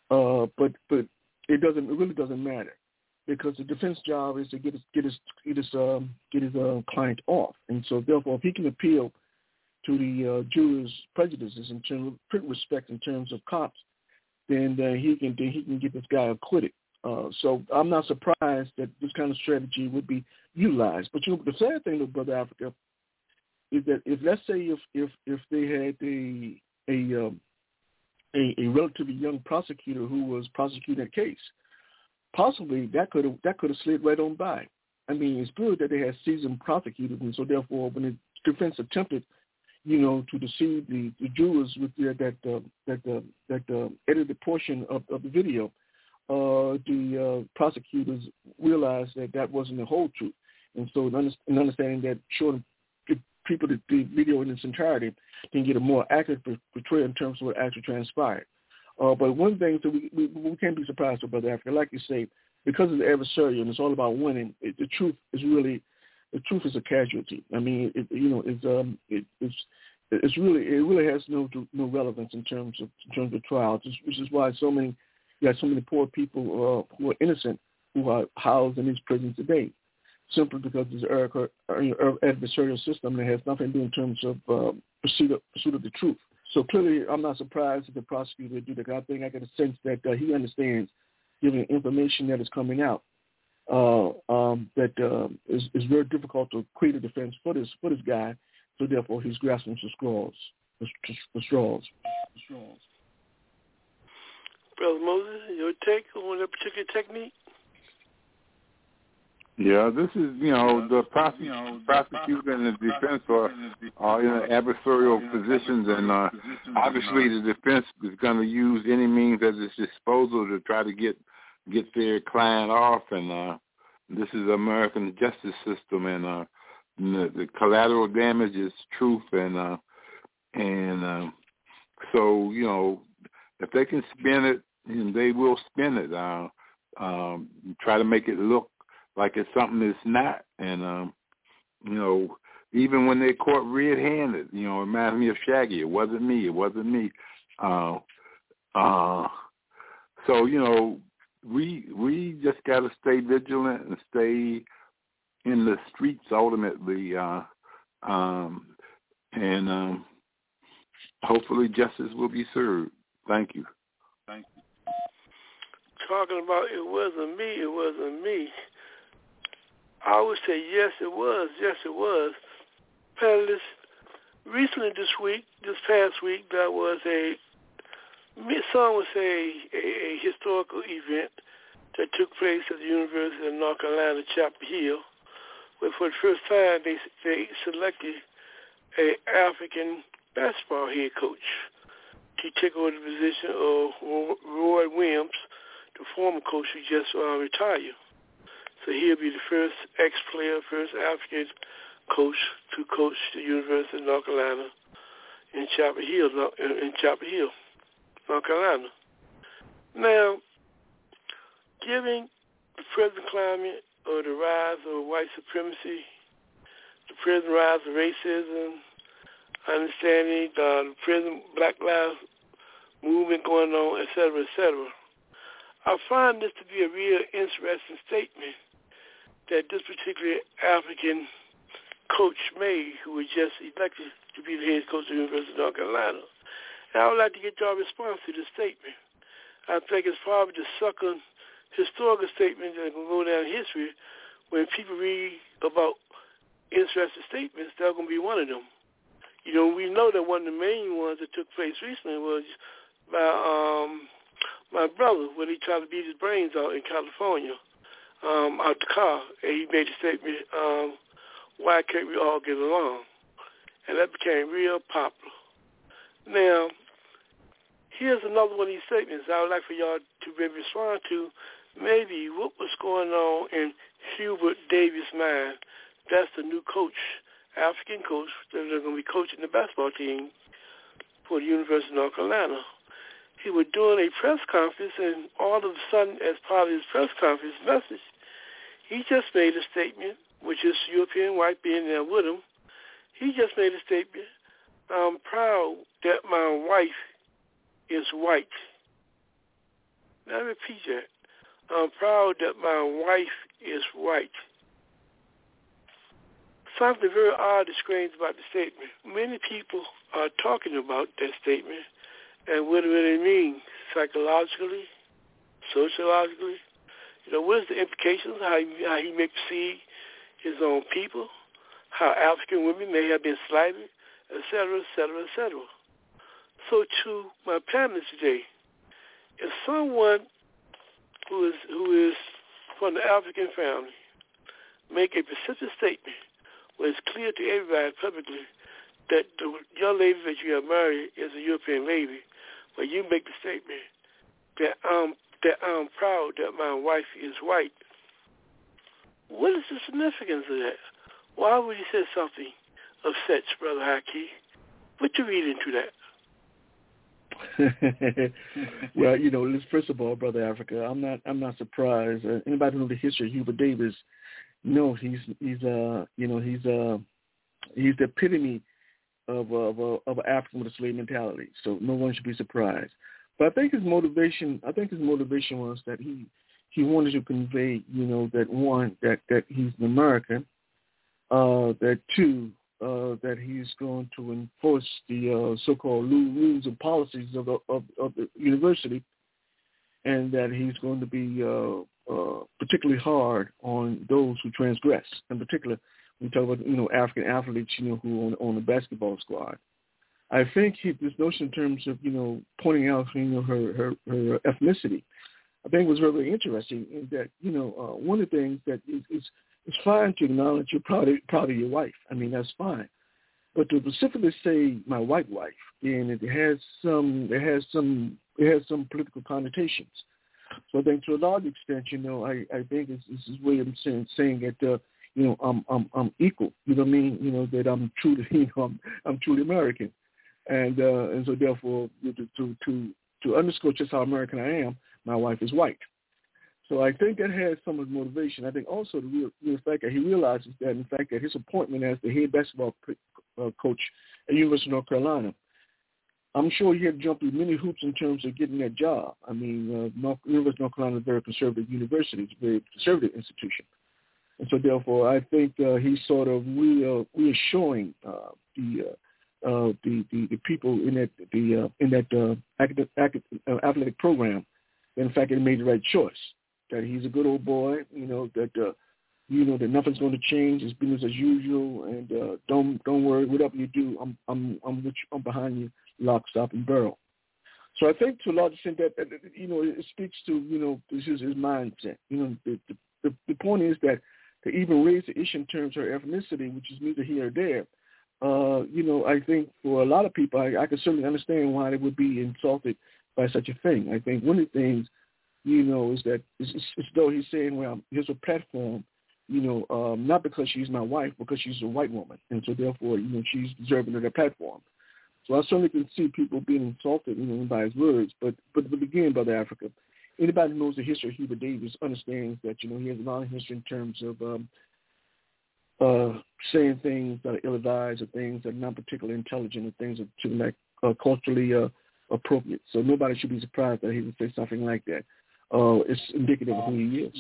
Uh, but but it doesn't. It really doesn't matter because the defense job is to get his get his get his um, get his uh, client off, and so therefore, if he can appeal to the uh, jurors' prejudices in terms of print respect in terms of cops, then uh, he can then he can get this guy acquitted. Uh, so I'm not surprised that this kind of strategy would be utilized. But you know, the sad thing with Brother Africa is that if let's say if if, if they had a a, um, a a relatively young prosecutor who was prosecuting a case, possibly that could have that could have slid right on by. I mean, it's good that they had seasoned prosecutors, and so therefore, when the defense attempted, you know, to deceive the, the jurors with the, that uh, that uh, that uh, edited portion of, of the video, uh, the uh, prosecutors realized that that wasn't the whole truth, and so in, under, in understanding that, showing people the, the video in its entirety can get a more accurate portrayal in terms of what actually transpired. Uh, but one thing that we, we we can't be surprised about Brother Africa, like you say, because of the adversarial and it's all about winning. It, the truth is really. The truth is a casualty. I mean, it, you know, it's um, it, it's it's really it really has no no relevance in terms of in terms of trials, which is why so many you have so many poor people uh, who are innocent who are housed in these prisons today, simply because there's an adversarial system that has nothing to do in terms of uh, pursuit of, pursuit of the truth. So clearly, I'm not surprised that the prosecutor would do that. I think I get a sense that uh, he understands, given the information that is coming out. Uh, um, that uh, is, is very difficult to create a defense for this for this guy, so therefore he's grasping for straws. For, for straws. For straws. Brother Moses, your take on that particular technique? Yeah, this is, you know, the prosecutor, prosecutor and the defense are, are in adversarial positions, and uh, obviously the defense is going to use any means at its disposal to try to get get their client off, and uh, this is American justice system, and uh, the, the collateral damage is truth, and uh, and uh, so you know, if they can spin it, and they will spin it. Uh, um, try to make it look like it's something it's not, and um, you know, even when they're caught red-handed, you know, it reminds me of Shaggy. It wasn't me. It wasn't me. Uh, uh, so you know. We we just got to stay vigilant and stay in the streets ultimately, uh, um, and um, hopefully justice will be served. Thank you. Thank you. Talking about it wasn't me, it wasn't me. I would say yes, it was. Yes, it was. Panelists, recently this week, this past week, there was a some would say a, a historical event that took place at the University of North Carolina, Chapel Hill, where for the first time they they selected a African basketball head coach to take over the position of Roy Williams, the former coach who just uh, retired. So he'll be the first ex-player, first African coach to coach the University of North Carolina in Chapel Hill, in Chapel Hill. North Carolina. Now, given the present climate of the rise of white supremacy, the present rise of racism, understanding the present Black Lives Movement going on, et cetera, et cetera, I find this to be a real interesting statement that this particular African coach made, who was just elected to be the head coach of the University of North Carolina. I would like to get your response to this statement. I think it's probably the second historical statement that can go down in history. When people read about interesting statements, they're going to be one of them. You know, we know that one of the main ones that took place recently was by um, my brother when he tried to beat his brains out in California, um, out the car, and he made a statement, um, why can't we all get along? And that became real popular. Now, here's another one of these statements I would like for y'all to maybe respond to. Maybe what was going on in Hubert Davis' mind. That's the new coach, African coach, that are going to be coaching the basketball team for the University of North Carolina. He was doing a press conference, and all of a sudden, as part of his press conference message, he just made a statement, which is European white being there with him. He just made a statement, I'm proud that my wife is white. Now, I repeat that. I'm proud that my wife is white. Something very odd and strange about the statement. Many people are talking about that statement and what it really means psychologically, sociologically. You know, what is the implications, how he, how he may perceive his own people, how African women may have been slighted, et cetera, et cetera, et cetera. So to my panelists today, if someone who is who is from the African family make a specific statement where it's clear to everybody publicly that the young lady that you have married is a European lady, but you make the statement that I'm that I'm proud that my wife is white. What is the significance of that? Why would he say something of such, Brother Haki? What you read into that? Well, you know, first of all, Brother Africa, I'm not I'm not surprised. Uh, anybody who knows the history of Hubert Davis, no, he's he's uh you know he's uh he's the epitome of of of, of an African with a slave mentality. So no one should be surprised. But I think his motivation, I think his motivation was that he he wanted to convey, you know, that one that, that he's an American, uh, that two uh, that he's going to enforce the uh, so-called rules and policies of the, of, of the university, and that he's going to be uh, uh, particularly hard on those who transgress. In particular, we talk about, you know, African athletes, you know, who on, on the basketball squad. I think he, this notion in terms of, you know, pointing out, you know, her, her, her ethnicity, I think was very interesting in that, you know, uh, one of the things that is, is it's fine to acknowledge you're proud of, proud of your wife. I mean, that's fine. But to specifically say my white wife, and it has some, it has some, it has some political connotations. So I think to a large extent, you know, I, I think it's, it's his way of saying, saying that, uh, you know, I'm, I'm, I'm equal. You know what I mean? You know, that I'm truly, you know, I'm, I'm truly American. And uh, and so therefore, to, to to to underscore just how American I am, my wife is white. So I think that has some of the motivation. I think also the real, real fact that he realizes that, in fact, that his appointment as the head basketball uh, coach at University of North Carolina, I'm sure he had jumped through many hoops in terms of getting that job. I mean, uh, North, University of North Carolina is a very conservative university. It's a very conservative institution. And so therefore, I think uh, he's sort of re, uh, reassuring uh, the uh, Uh, the, the the people in that the uh, in that uh, academic, uh, athletic program, in fact, they made the right choice. That he's a good old boy, you know. That uh, you know that nothing's going to change. It's business as usual, and uh, don't don't worry. Whatever you do, I'm I'm I'm with you, I'm behind you, lock, stock, and barrel. So I think to a large extent that, that you know it speaks to you know this is his mindset. You know the the, the point is that to even raise the issue in terms of her ethnicity, which is neither here or there. Uh, you know, I think for a lot of people, I, I can certainly understand why they would be insulted by such a thing. I think one of the things, you know, is that it's, it's, it's though he's saying, well, here's a platform, you know, um, not because she's my wife, because she's a white woman. And so therefore, you know, she's deserving of that platform. So I certainly can see people being insulted, you know, by his words. But, but, but again, Brother Africa, anybody who knows the history of Hubert Davis understands that, you know, he has a long history in terms of, um, Uh, saying things that are ill-advised or things that are not particularly intelligent or things that are like uh, culturally uh, appropriate. So nobody should be surprised that he would say something like that. Uh, it's indicative of who he is.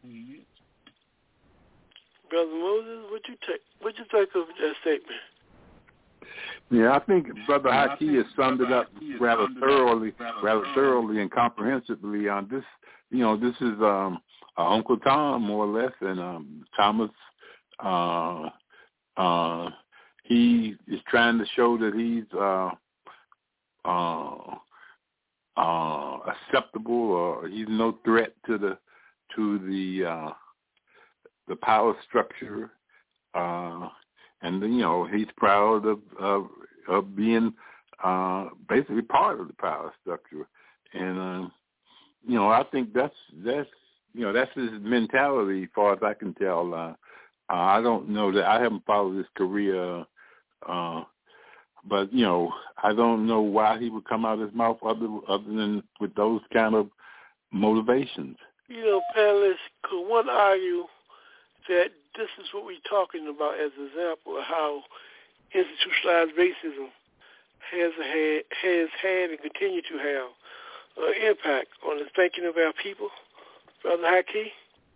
Brother Moses, what you take? What you think of that statement? Yeah, I think Brother Haki has summed it up rather thoroughly, rather thoroughly and comprehensively. On this, you know, this is um, uh, Uncle Tom more or less, and um, Thomas. Uh, uh, he is trying to show that he's uh, uh, uh, acceptable, or he's no threat to the to the uh, the power structure, uh, and you know he's proud of of, of being uh, basically part of the power structure, and uh, you know I think that's that's you know that's his mentality, as far as I can tell. Uh, Uh, I don't know that I haven't followed his career, uh, but you know, I don't know why he would come out of his mouth other other than with those kind of motivations. You know, panelists, could one argue that this is what we're talking about as an example of how institutionalized racism has had, has had and continue to have uh, impact on the thinking of our people, Brother Haki?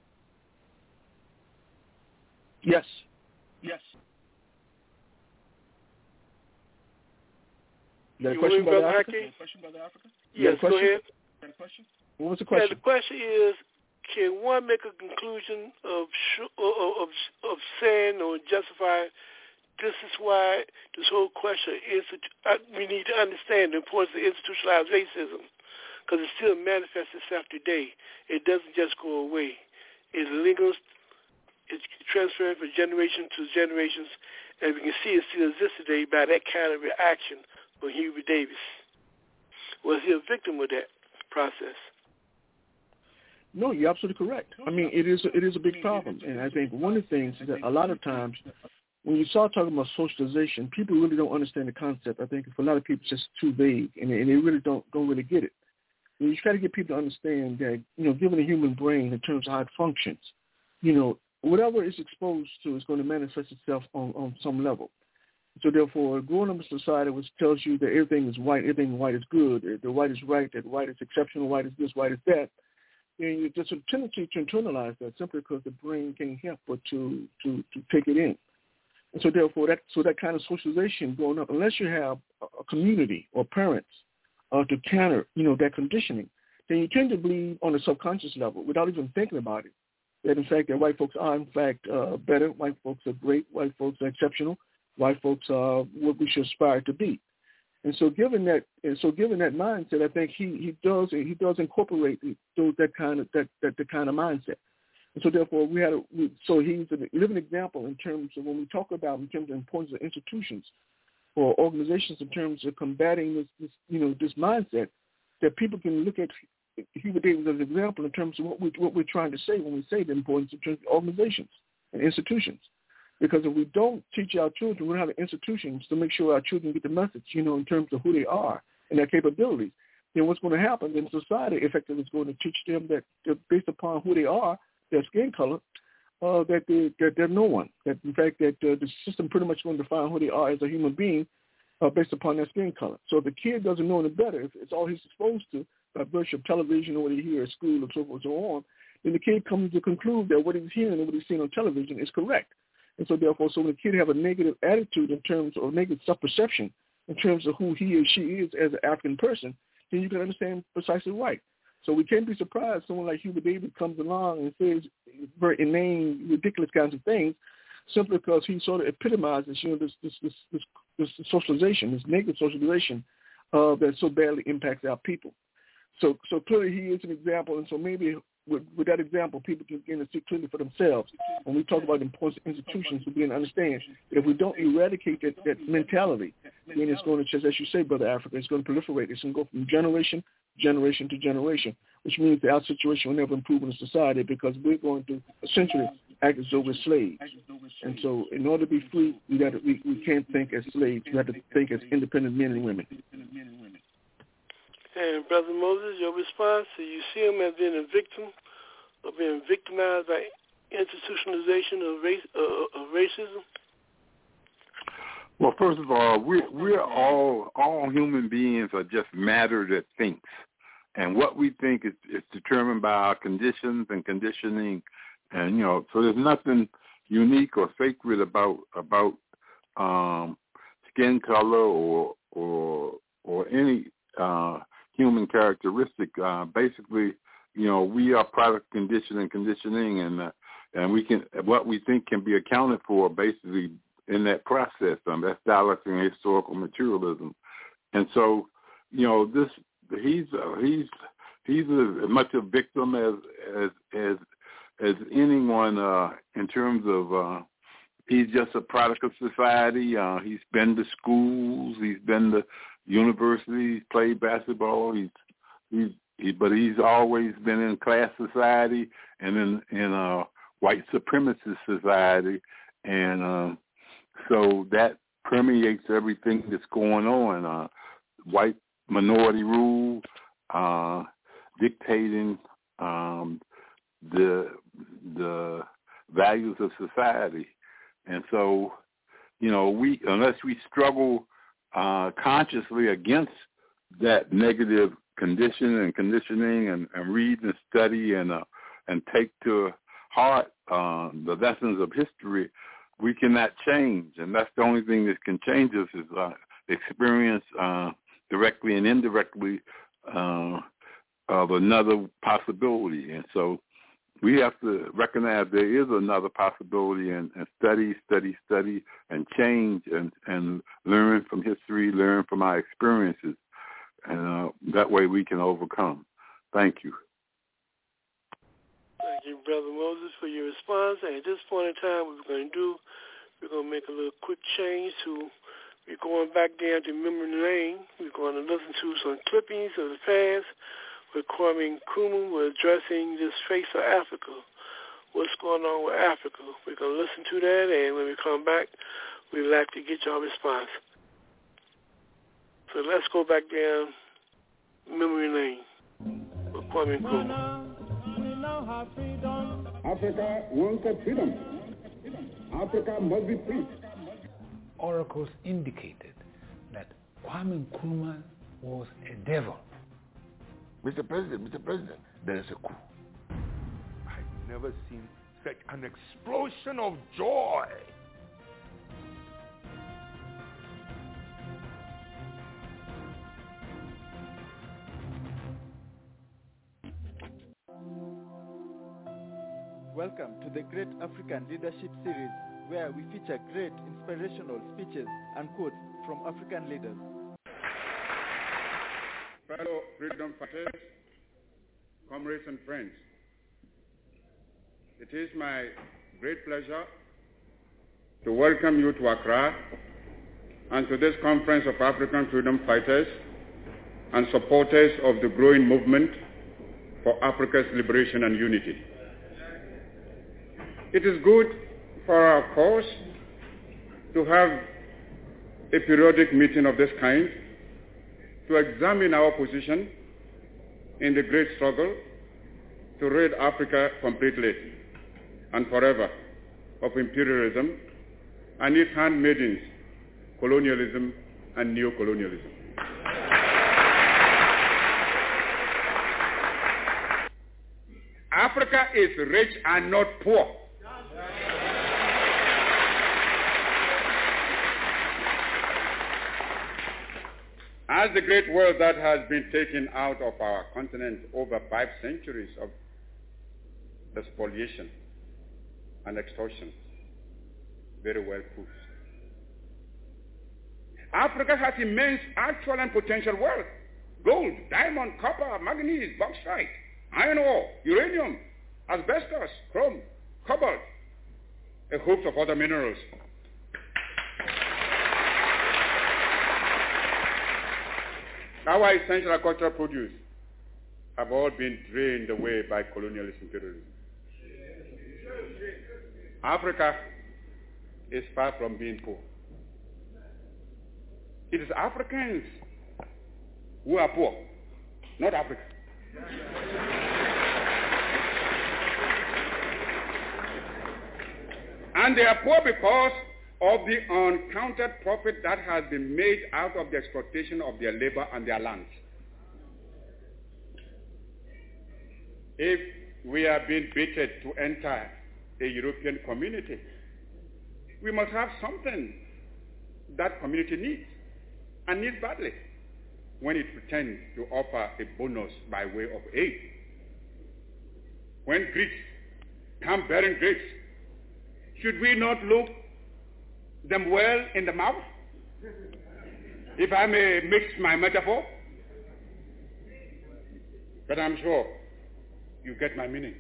Yes. Yes. You got a You question, Brother Brother Africa? Haki? Question, Brother Africa? Yes, go ahead. Got a question? What was the question? Yeah, the question is, can one make a conclusion of sh- of, of saying or justify this is why this whole question is, uh, we need to understand the importance of institutionalized racism, because it still manifests itself today. It doesn't just go away. It lingers, it's transferred from generation to generations, and we can see it still exists today by that kind of reaction from Hubert Davis. Was he a victim of that process? No, you're absolutely correct. I mean, it is it is a big problem, and I think one of the things is that a lot of times when you start talking about socialization, people really don't understand the concept. I think for a lot of people, it's just too vague, and they, and they really don't don't really get it. And you try to get people to understand that, you know, given the human brain in terms of how it functions, you know, whatever it's exposed to is going to manifest itself on, on some level. So therefore, growing up in a society which tells you that everything is white, everything white is good, the white is right, that white is exceptional, white is this, white is that, and you, there's a tendency to internalize that simply because the brain can't help but to, to, to take it in. And so therefore, that so that kind of socialization growing up, unless you have a community or parents uh, to counter, you know, that conditioning, then you tend to believe on a subconscious level without even thinking about it, that in fact that white folks are in fact uh, better, white folks are great, white folks are exceptional, white folks are what we should aspire to be. And so given that, and so given that mindset, I think he, he does he does incorporate those that kind of that, that the kind of mindset. And so therefore we had a, we, so he's a living example in terms of when we talk about in terms of the importance of institutions or organizations in terms of combating this, this you know this mindset, that people can look at Hubert Davis as an example in terms of what we what we're trying to say when we say the importance of organizations and institutions. Because if we don't teach our children, we don't have institutions to make sure our children get the message, you know, in terms of who they are and their capabilities, then what's going to happen? Then society effectively is going to teach them that based upon who they are, their skin color, uh, that, they, that they're no one. That, in fact, that uh, the system pretty much going to define who they are as a human being uh, based upon their skin color. So if the kid doesn't know any better, if it's all he's exposed to by virtue of television or what he hears at school or so forth and so on, then the kid comes to conclude that what he's hearing and what he's seeing on television is correct. And so therefore, so when a kid have a negative attitude in terms of negative self-perception in terms of who he or she is as an African person, then you can understand precisely right. So we can't be surprised someone like Hubert Davis comes along and says very inane, ridiculous kinds of things simply because he sort of epitomizes, you know, this this this this, this socialization, this negative socialization uh, that so badly impacts our people. So so clearly he is an example, and so maybe with, with that example, people can begin to see clearly for themselves. When we talk about the importance of institutions, we begin to understand that if we don't eradicate that, that mentality, then it's going to, just as you say, Brother Africa, it's going to proliferate. It's going to go from generation, generation to generation, which means that our situation will never improve in society because we're going to essentially act as though we're slaves. And so in order to be free, we, gotta, we, we can't think as slaves. We have to think as independent men and women. And Brother Moses, your response, do you see him as being a victim or being victimized by institutionalization of race uh, of racism? Well, first of all, we're, we're all, all human beings are just matter that thinks. And what we think is, is determined by our conditions and conditioning. And, you know, so there's nothing unique or sacred about about um, skin color or or or any uh, human characteristic. Uh, basically, you know, we are product conditioning and conditioning, and uh, and we can what we think can be accounted for basically in that process. Um, that's dialectical historical materialism, and so you know this he's uh, he's he's as much a victim as as as as anyone uh, in terms of uh, he's just a product of society. Uh, he's been to schools, he's been to universities, played basketball. He's he's he, but he's always been in class society and in in a white supremacist society, and uh, so that permeates everything that's going on. Uh, white minority rule, uh, dictating um, the the values of society, and so you know we unless we struggle uh, consciously against that negative condition and conditioning and, and read and study and uh, and take to heart uh, the lessons of history, we cannot change. And that's the only thing that can change us is uh, experience uh, directly and indirectly uh, of another possibility. And so we have to recognize there is another possibility and, and study, study, study, and change and, and learn from history, learn from our experiences. And uh, that way we can overcome. Thank you. Thank you, Brother Moses, for your response. And at this point in time, what we're going to do, we're going to make a little quick change to, we're going back down to memory lane. We're going to listen to some clippings of the past where Kwame Nkrumah was addressing this face of Africa. What's going on with Africa? We're going to listen to that, and when we come back, we'd like to get your response. So let's go back down memory lane with Kwame Nkrumah. Africa wants freedom. Africa must be free. Oracles indicated that Kwame Nkrumah was a devil. Mister President, Mister President, there is a coup. I've never seen such an explosion of joy. Welcome to the Great African Leadership Series, where we feature great inspirational speeches and quotes from African leaders. Fellow freedom fighters, comrades and friends, it is my great pleasure to welcome you to Accra and to this conference of African freedom fighters and supporters of the growing movement for Africa's liberation and unity. It is good for our cause to have a periodic meeting of this kind to examine our position in the great struggle to rid Africa completely and forever of imperialism and its handmaidens, colonialism and neocolonialism. Africa is rich and not poor. As the great wealth that has been taken out of our continent over five centuries of spoliation and extortion very well proves. Africa has immense actual and potential wealth: gold, diamond, copper, manganese, bauxite, iron ore, uranium, asbestos, chrome, cobalt, a host of other minerals. Our essential agricultural produce have all been drained away by colonialist imperialism. Africa is far from being poor. It is Africans who are poor, not Africa. And they are poor because of the uncounted profit that has been made out of the exploitation of their labor and their lands. If we are being baited to enter a European community, we must have something that community needs, and needs badly, when it pretends to offer a bonus by way of aid. When Greeks come bearing grapes, should we not look them well in the mouth, if I may mix my metaphor? But I'm sure you get my meaning.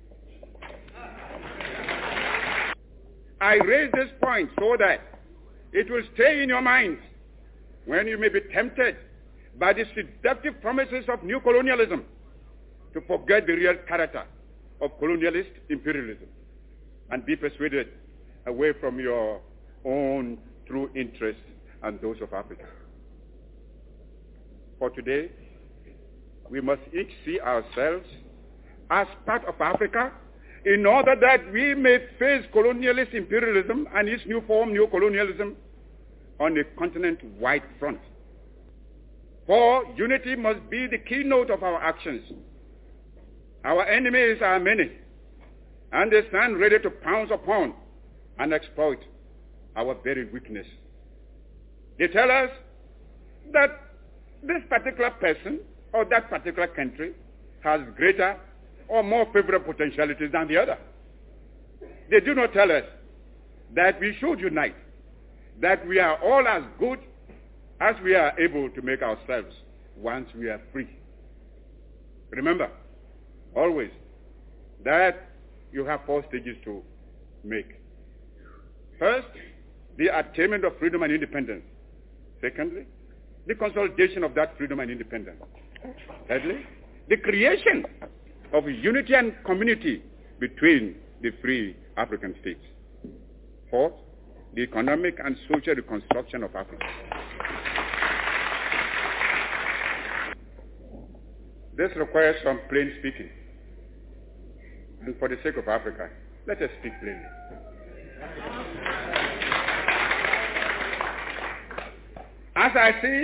I raise this point so that it will stay in your minds when you may be tempted by the seductive promises of new colonialism to forget the real character of colonialist imperialism and be persuaded away from your own true interests and those of Africa. For today, we must each see ourselves as part of Africa in order that we may face colonialist imperialism and its new form, neocolonialism, on a continent-wide front. For unity must be the keynote of our actions. Our enemies are many, and they stand ready to pounce upon and exploit our very weakness. They tell us that this particular person or that particular country has greater or more favorable potentialities than the other. They do not tell us that we should unite, that we are all as good as we are able to make ourselves once we are free. Remember, always, that you have four stages to make. First, the attainment of freedom and independence. Secondly, the consolidation of that freedom and independence. Thirdly, the creation of unity and community between the free African states. Fourth, the economic and social reconstruction of Africa. This requires some plain speaking. And for the sake of Africa, let us speak plainly. As I see,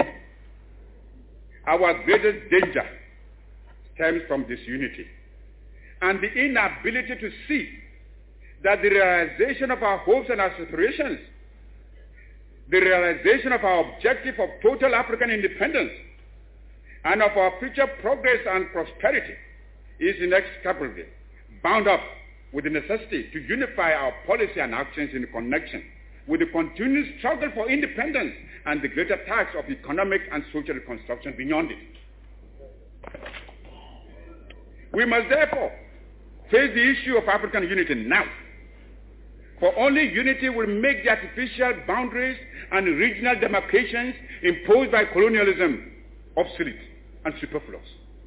our greatest danger stems from disunity and the inability to see that the realization of our hopes and aspirations, the realization of our objective of total African independence, and of our future progress and prosperity is inextricably bound up with the necessity to unify our policy and actions in connection with the continuous struggle for independence and the greater task of economic and social reconstruction beyond it. We must therefore face the issue of African unity now, for only unity will make the artificial boundaries and regional demarcations imposed by colonialism obsolete and superfluous.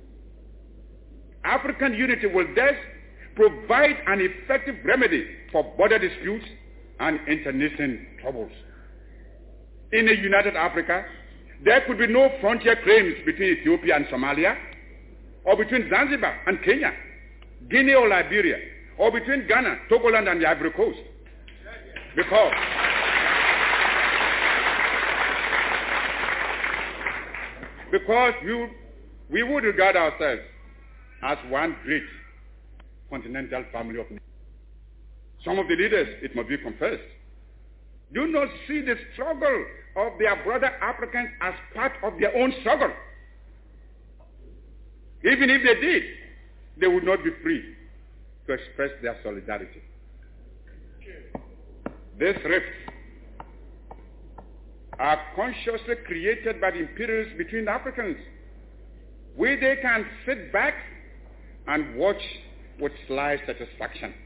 African unity will thus provide an effective remedy for border disputes and internecine troubles. In a united Africa, there could be no frontier claims between Ethiopia and Somalia, or between Zanzibar and Kenya, Guinea or Liberia, or between Ghana, Togoland, and the Ivory Coast. Because because we, we would regard ourselves as one great continental family of nations. Some of the leaders, it must be confessed, do not see the struggle of their brother Africans as part of their own struggle. Even if they did, they would not be free to express their solidarity. These rifts are consciously created by the imperialists between the Africans, where they can sit back and watch with sly satisfaction,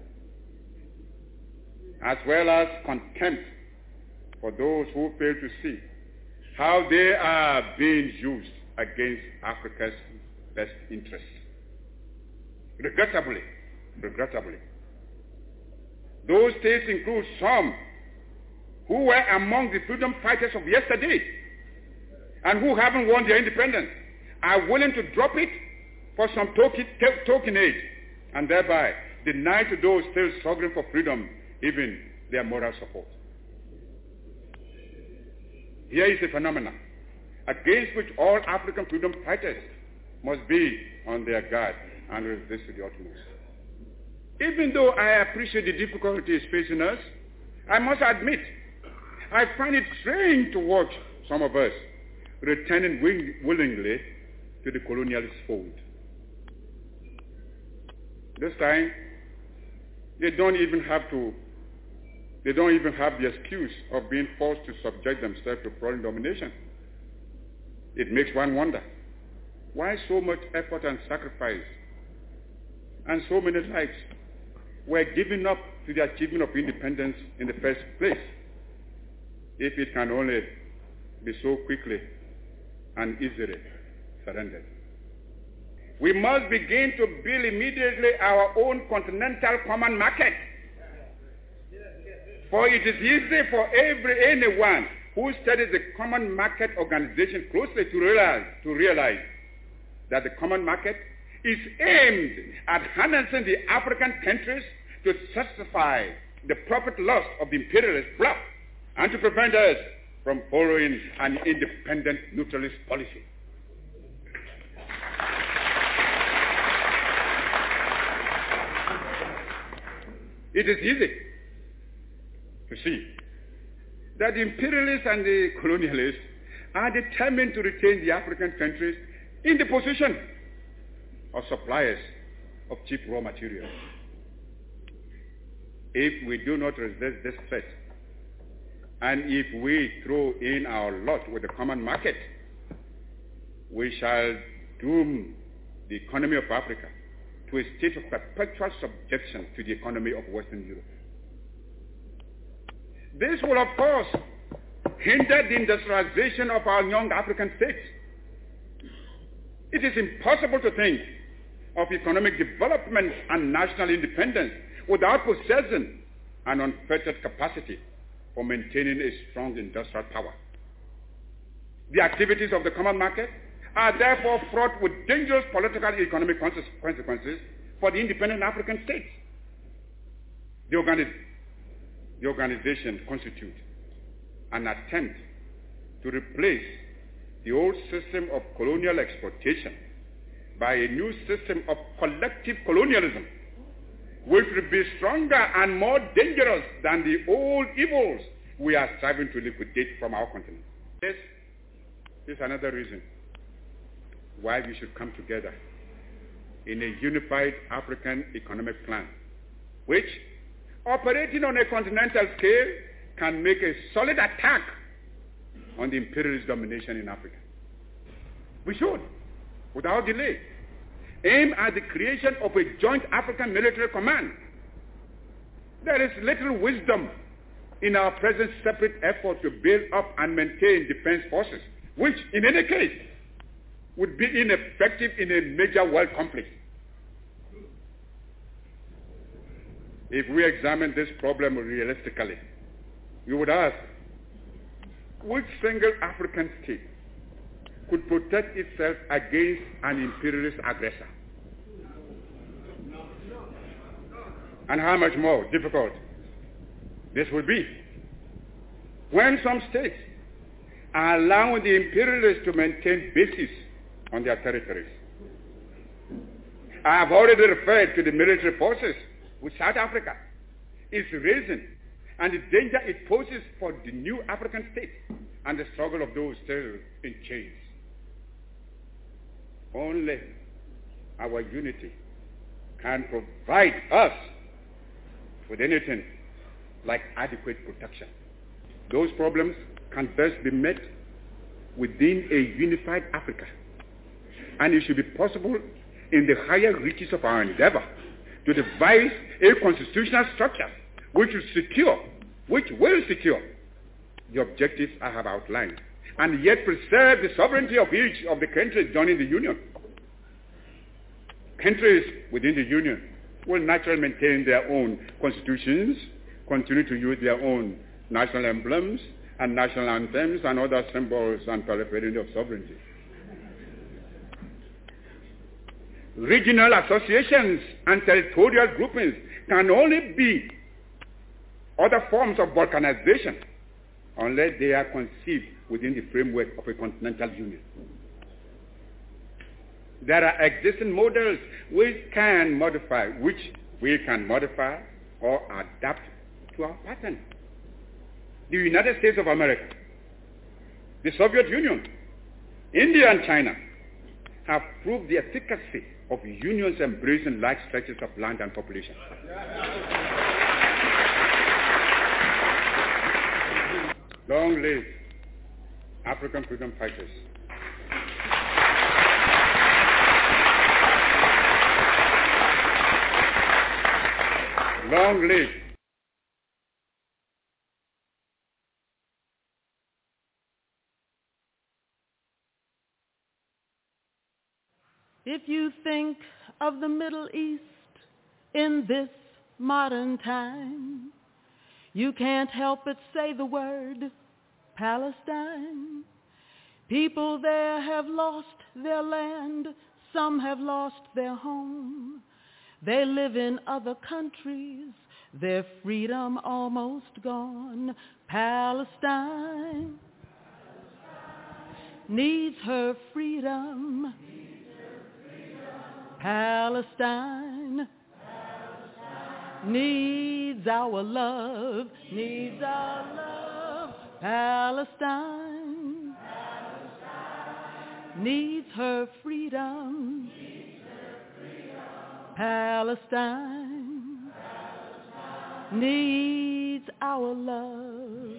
as well as contempt for those who fail to see how they are being used against Africa's best interests. Regrettably, regrettably, those states include some who were among the freedom fighters of yesterday and who haven't won their independence, are willing to drop it for some token, token aid, and thereby deny to those still struggling for freedom even their moral support. Here is a phenomenon against which all African freedom fighters must be on their guard and resist to the utmost. Even though I appreciate the difficulties facing us, I must admit, I find it strange to watch some of us returning will- willingly to the colonialist fold. This time, they don't even have to, they don't even have the excuse of being forced to subject themselves to foreign domination. It makes one wonder, why so much effort and sacrifice and so many lives were given up to the achievement of independence in the first place, if it can only be so quickly and easily surrendered. We must begin to build immediately our own continental common market. For it is easy for every anyone who studies the common market organization closely to realize, to realize that the common market is aimed at harnessing the African countries to satisfy the profit lust of the imperialist bloc and to prevent us from following an independent neutralist policy. It is easy to see that the imperialists and the colonialists are determined to retain the African countries in the position of suppliers of cheap raw materials. If we do not resist this threat, and if we throw in our lot with the common market, we shall doom the economy of Africa to a state of perpetual subjection to the economy of Western Europe. This will, of course, hinder the industrialization of our young African states. It is impossible to think of economic development and national independence without possessing an unfettered capacity for maintaining a strong industrial power. The activities of the common market are therefore fraught with dangerous political and economic consequences for the independent African states. The, organi- the organization constitutes an attempt to replace the old system of colonial exploitation by a new system of collective colonialism, which will be stronger and more dangerous than the old evils we are striving to liquidate from our continent. This is another reason why we should come together in a unified African economic plan, which, operating on a continental scale, can make a solid attack on the imperialist domination in Africa. We should, without delay, aim at the creation of a joint African military command. There is little wisdom in our present separate effort to build up and maintain defense forces, which, in any case, would be ineffective in a major world conflict. If we examine this problem realistically, you would ask, which single African state could protect itself against an imperialist aggressor? And how much more difficult this would be when some states are allowing the imperialists to maintain bases on their territories. I have already referred to the military forces with South Africa, its reason, and the danger it poses for the new African states and the struggle of those still in chains. Only our unity can provide us with anything like adequate protection. Those problems can best be met within a unified Africa, and it should be possible in the higher reaches of our endeavor to devise a constitutional structure which will secure, which will secure the objectives I have outlined, and yet preserve the sovereignty of each of the countries joining the Union. Countries within the Union will naturally maintain their own constitutions, continue to use their own national emblems and national anthems and other symbols and paraphernalia of sovereignty. Regional associations and territorial groupings can only be other forms of balkanization unless they are conceived within the framework of a continental union. There are existing models which can modify, which we can modify or adapt to our pattern. The United States of America, the Soviet Union, India and China have proved the efficacy of unions embracing large stretches of land and population. Long live African freedom fighters. Long live If you think of the Middle East in this modern time, you can't help but say the word Palestine. People there have lost their land, some have lost their home. They live in other countries, their freedom almost gone. Palestine, needs her freedom. Palestine needs our love, needs our love. Palestine needs her freedom. Palestine needs our love.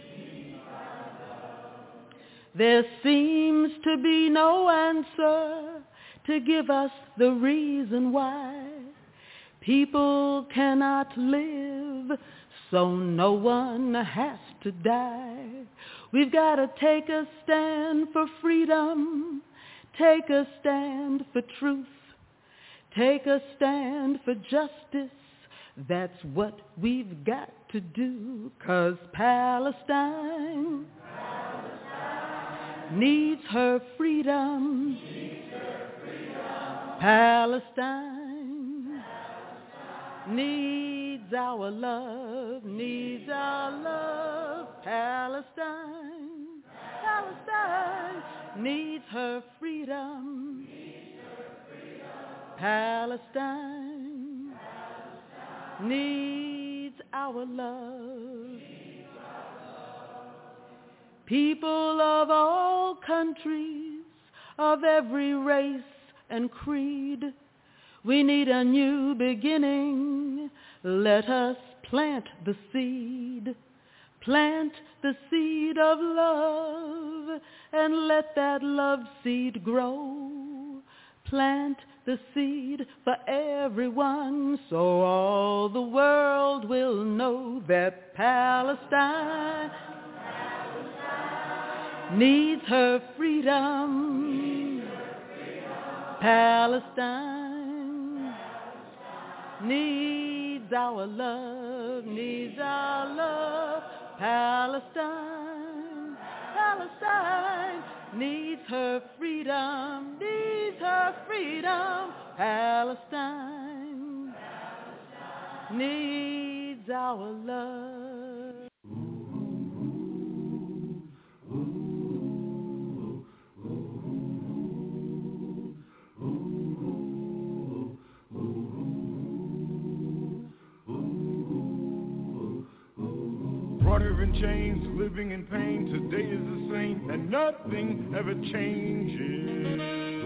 There seems to be no answer to give us the reason why people cannot live, so no one has to die. We've got to take a stand for freedom, take a stand for truth, take a stand for justice. That's what we've got to do, 'cause Palestine, Palestine needs her freedom. Needs her freedom. Palestine, Palestine needs our love, needs our love. Palestine, Palestine needs her freedom. Needs her freedom. Palestine, Palestine needs our love. People of all countries, of every race and creed, we need a new beginning. Let us plant the seed, plant the seed of love, and let that love seed grow. Plant the seed for everyone, so all the world will know that Palestine, Palestine needs her freedom. Needs her freedom. Palestine, Palestine needs our love, needs our love. Palestine, Palestine needs her freedom, needs her freedom. Palestine, Palestine needs our love. Brought her in chains, living in pain. Today is the same, and nothing ever changes.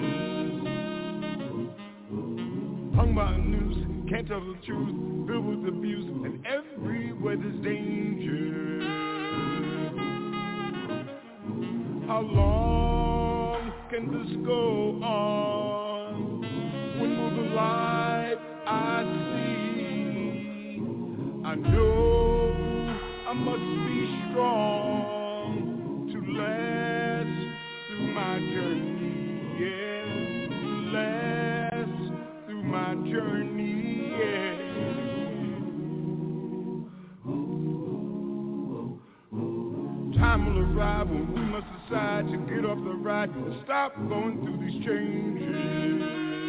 Hung by a noose, can't tell the truth, filled with abuse, and everywhere there's danger. How long can this go on? When will the light I see? I know I must be strong to last through my journey, yeah, last through my journey, yeah. Time will arrive when we must decide to get off the ride and stop going through these changes.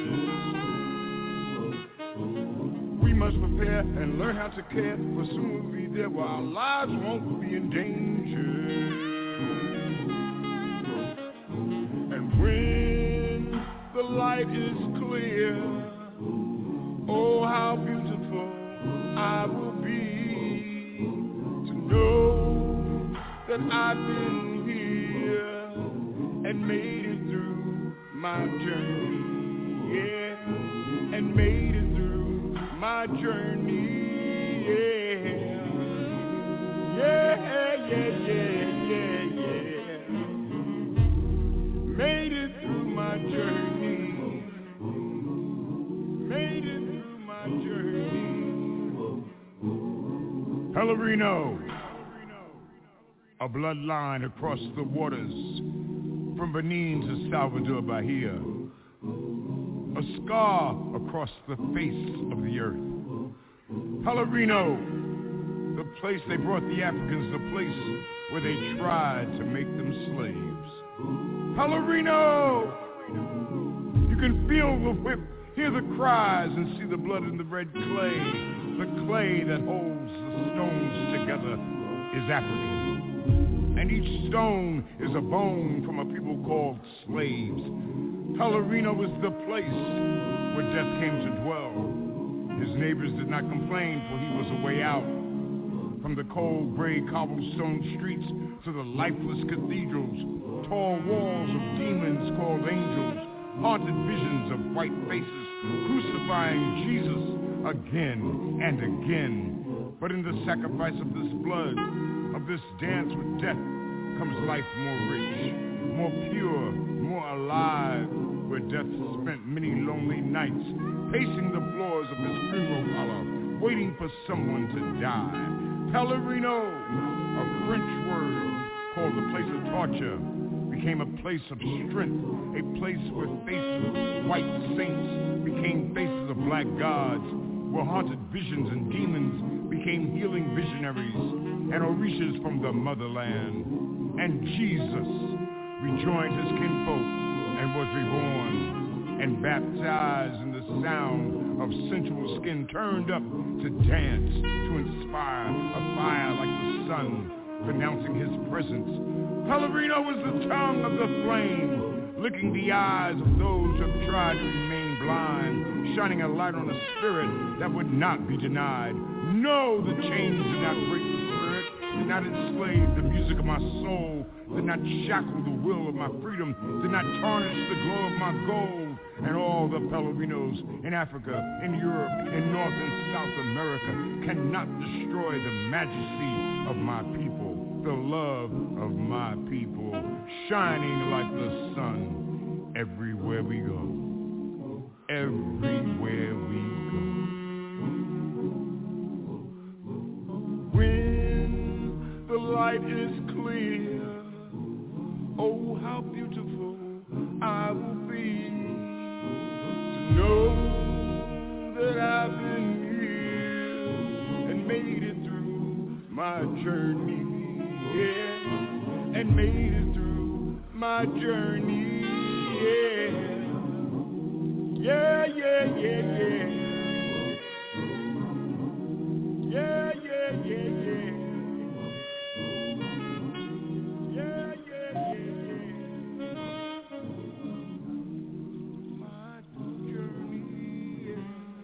We must prepare and learn how to care, for soon we'll be there where our lives won't be in danger. And when the light is clear, oh how beautiful I will be to know that I've been here and made it through my journey, yeah, and made it through my journey, yeah, yeah, yeah, yeah, yeah, yeah. Made it through my journey, made it through my journey. Pelourinho, a bloodline across the waters, from Benin to Salvador Bahia. A scar across the face of the earth. Pelourinho, the place they brought the Africans, the place where they tried to make them slaves. Pelourinho! You can feel the whip, hear the cries, and see the blood in the red clay. The clay that holds the stones together is African. and each stone is a bone from a people called slaves. Pelourinho is the place where death came to dwell. His neighbors did not complain, for he was a way out. From the cold gray cobblestone streets to the lifeless cathedrals, tall walls of demons called angels, haunted visions of white faces crucifying Jesus again and again. But in the sacrifice of this blood, of this dance with death, comes life more rich, more pure, more alive, where death spent many lonely nights pacing the floors of his funeral parlor, waiting for someone to die. Pelourinho, a French word called the place of torture, became a place of strength, a place where faces of white saints became faces of black gods, where haunted visions and demons became healing visionaries and orishas from the motherland. And Jesus rejoined his kinfolk and was reborn and baptized in the sound of sensual skin turned up to dance, to inspire a fire like the sun, pronouncing his presence. Pelourinho was the tongue of the flame, licking the eyes of those who have tried to remain blind, shining a light on a spirit that would not be denied. No, the chains did not break the spirit, did not enslave the music of my soul, did not shackle the will of my freedom, did not tarnish the glow of my gold. And all the Pelourinhos in Africa, in Europe, in North and South America cannot destroy the majesty of my people, the love of my people, shining like the sun everywhere we go, everywhere we go. When the light is clear, oh, how beautiful I will be to know that I've been here and made it through my journey, yeah, and made it through my journey, yeah, yeah, yeah, yeah, yeah. Yeah, yeah, yeah, yeah. Yeah, yeah, yeah, yeah. My journey, yeah.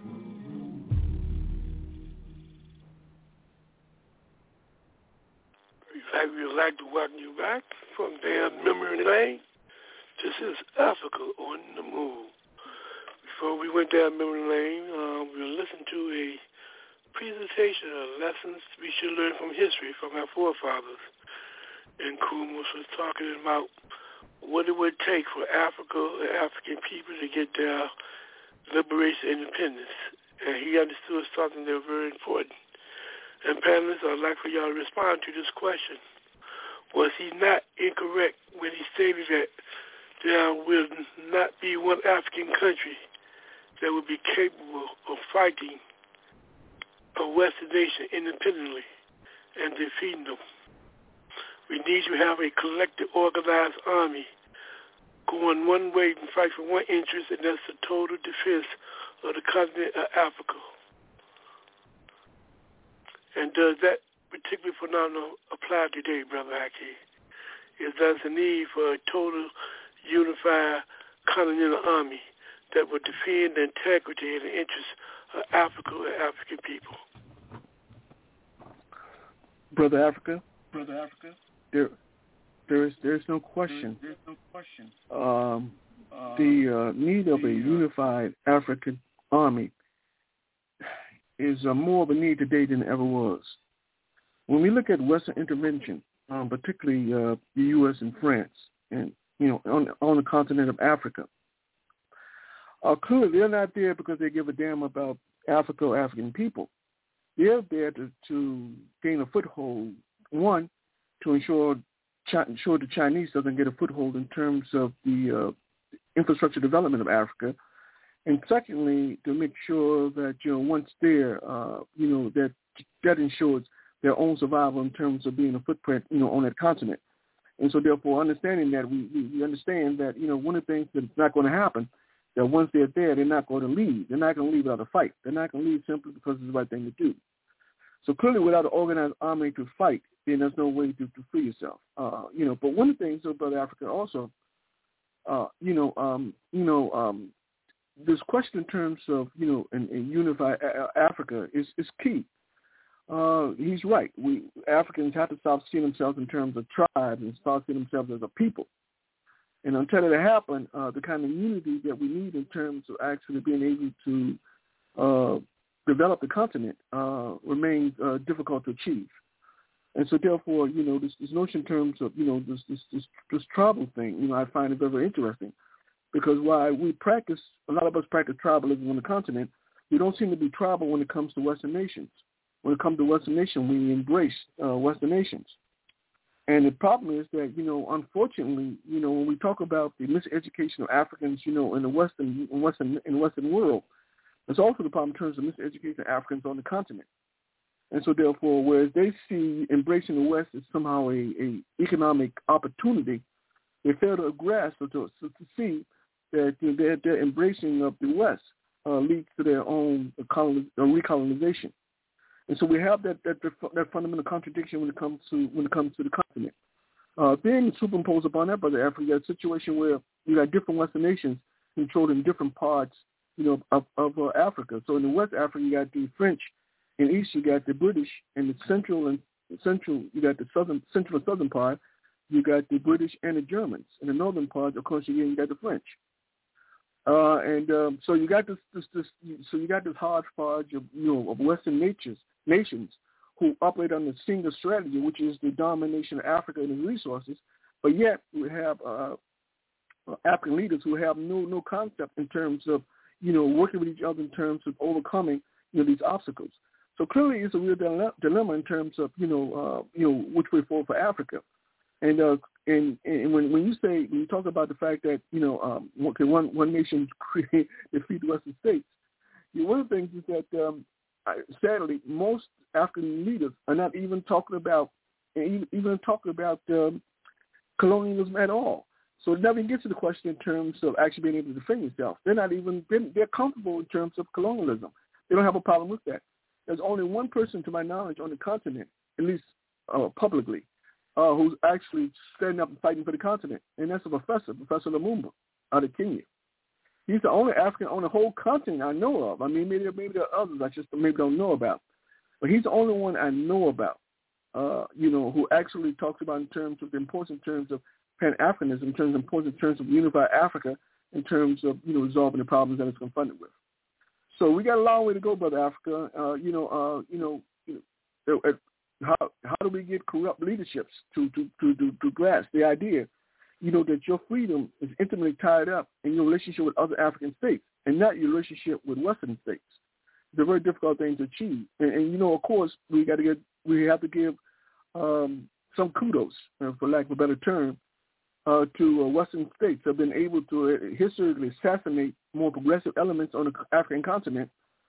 We would like to welcome you back from down memory lane. This is Africa on the Move. Before we went down memory lane, um, we listened to a presentation of lessons we should learn from history from our forefathers. And Kumus was talking about what it would take for Africa and African people to get their liberation and independence. And he understood something that was very important. And panelists, I'd like for y'all to respond to this question. Was he not incorrect when he stated that there will not be one African country that would be capable of fighting a Western nation independently and defeating them? We need to have a collective, organized army going one way and fight for one interest, and that's the total defense of the continent of Africa. And does that particular phenomenon apply today, Brother Haki? Is there a need for a total unified continental army that would defend the integrity and the interests of Africa and African people? Brother Africa? Brother Africa? There, there is there is no question. There's, there's no question. Um, uh, the uh, need of the, a unified African army is uh, more of a need today than it ever was. When we look at Western intervention, um, particularly uh, the U S and France, and you know on on the continent of Africa, uh, clearly they're not there because they give a damn about Africa or African people. They're there to, to gain a foothold. One, to ensure ensure the Chinese doesn't get a foothold in terms of the uh, infrastructure development of Africa, and secondly, to make sure that you know once there, uh, you know that that ensures their own survival in terms of being a footprint, you know, on that continent. And so, therefore, understanding that, we, we, we understand that you know one of the things that's not going to happen, that once they're there, they're not going to leave. They're not going to leave without a fight. They're not going to leave simply because it's the right thing to do. So clearly, without an organized army to fight, then there's no way to, to free yourself. Uh, you know, but one of the things about Africa also, uh, you know, um, you know, um, this question in terms of, you know, and, and unify a- Africa is, is key. Uh, he's right. We Africans have to stop seeing themselves in terms of tribes and start seeing themselves as a people. And until that happens, uh, the kind of unity that we need in terms of actually being able to uh, develop the continent uh, remains uh, difficult to achieve. And so, therefore, you know, this, this notion in terms of, you know, this, this this this tribal thing, you know, I find it very, very interesting, because while we practice, a lot of us practice tribalism on the continent, we don't seem to be tribal when it comes to Western nations. When it comes to Western nations, we embrace uh, Western nations. And the problem is that, you know, unfortunately, you know, when we talk about the miseducation of Africans, you know, in the Western in Western in the Western world, there's also the problem in terms of miseducation of Africans on the continent. And so, therefore, whereas they see embracing the West as somehow a, a economic opportunity, they fail to grasp or to, to see that, you know, their, their embracing of the West uh, leads to their own coloniz- uh, recolonization. And so we have that, that that fundamental contradiction when it comes to when it comes to the continent. Uh, then superimposed upon that, Brother Africa, you got a situation where you got different Western nations controlled in different parts, you know, of, of uh, Africa. So in the West Africa, you got the French. In the East, you got the British. In the central and central, you got the southern, central and southern part. You got the British and the Germans. In the northern part, of course, again, you got the French. Uh, and um, so you got this, this, this, so you got this hodgepodge of, you know, of Western natures, nations who operate on a single strategy, which is the domination of Africa and its resources. But yet, we have uh, African leaders who have no no concept in terms of, you know, working with each other in terms of overcoming, you know, these obstacles. So clearly, it's a real dilemma in terms of, you know, uh, you know, which way forward for Africa. And uh, and, and when when you say when you talk about the fact that, you know, um, okay, one one nation create defeat the Western states, you know, one of the things is that um, I, sadly most African leaders are not even talking about even, even talking about um, colonialism at all. So it never gets to the question in terms of actually being able to defend yourself. They're not even they're, they're comfortable in terms of colonialism. They don't have a problem with that. There's only one person, to my knowledge, on the continent, at least uh, publicly, uh, who's actually standing up and fighting for the continent, and that's a professor, Professor Lumumba, out of Kenya. He's the only African on the whole continent I know of. I mean, maybe, maybe there are others I just maybe don't know about, but he's the only one I know about, uh, you know, who actually talks about in terms of the importance in terms of Pan-Africanism, in terms of importance in terms of unified Africa, in terms of, you know, resolving the problems that it's confronted with. So we got a long way to go, Brother Africa. Uh, you know, uh, you know, you know uh, how how do we get corrupt leaderships to to, to, to to grasp the idea, you know, that your freedom is intimately tied up in your relationship with other African states and not your relationship with Western states. It's a very difficult thing to achieve. And, and you know, of course, we got to get we have to give um, some kudos, uh, for lack of a better term, Uh, to uh, Western states have been able to uh, historically assassinate more progressive elements on the African continent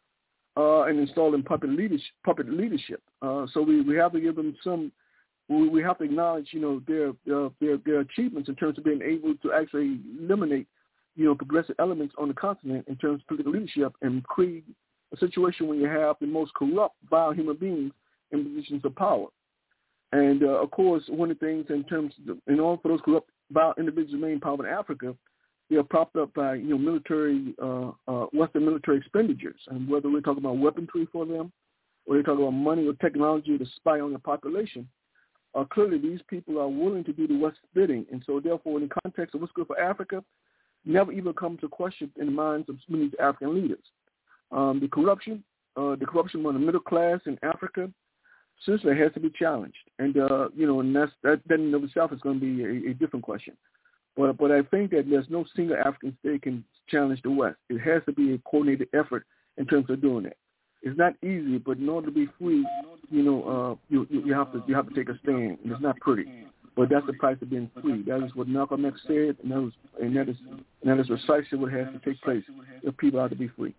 uh, and installing puppet leadership. Puppet leadership. Uh, so we, we have to give them some. We, we have to acknowledge, you know, their, uh, their their achievements in terms of being able to actually eliminate, you know, progressive elements on the continent in terms of political leadership and create a situation where you have the most corrupt, vile human beings in positions of power. And uh, of course, one of the things in terms of, in order for those corrupt about individuals remain in power in Africa, they are propped up by, you know, military, uh, uh, Western military expenditures. And whether we're talking about weaponry for them or they're talking about money or technology to spy on the population, uh, clearly these people are willing to do the West's bidding. And so therefore, in the context of what's good for Africa, never even comes to question in the minds of many African leaders. Um, the corruption, uh, the corruption among the middle class in Africa, seriously, has to be challenged, and uh, you know, and that's, that, that in and of itself is going to be a, a different question. But but I think that there's no single African state can challenge the West. It has to be a coordinated effort in terms of doing that. It's not easy, but in order to be free, you know, uh, you, you you have to you have to take a stand, and it's not pretty. But that's the price of being free. That is what Malcolm X said, and that was and that is and that is precisely what has to take place if people are to be free.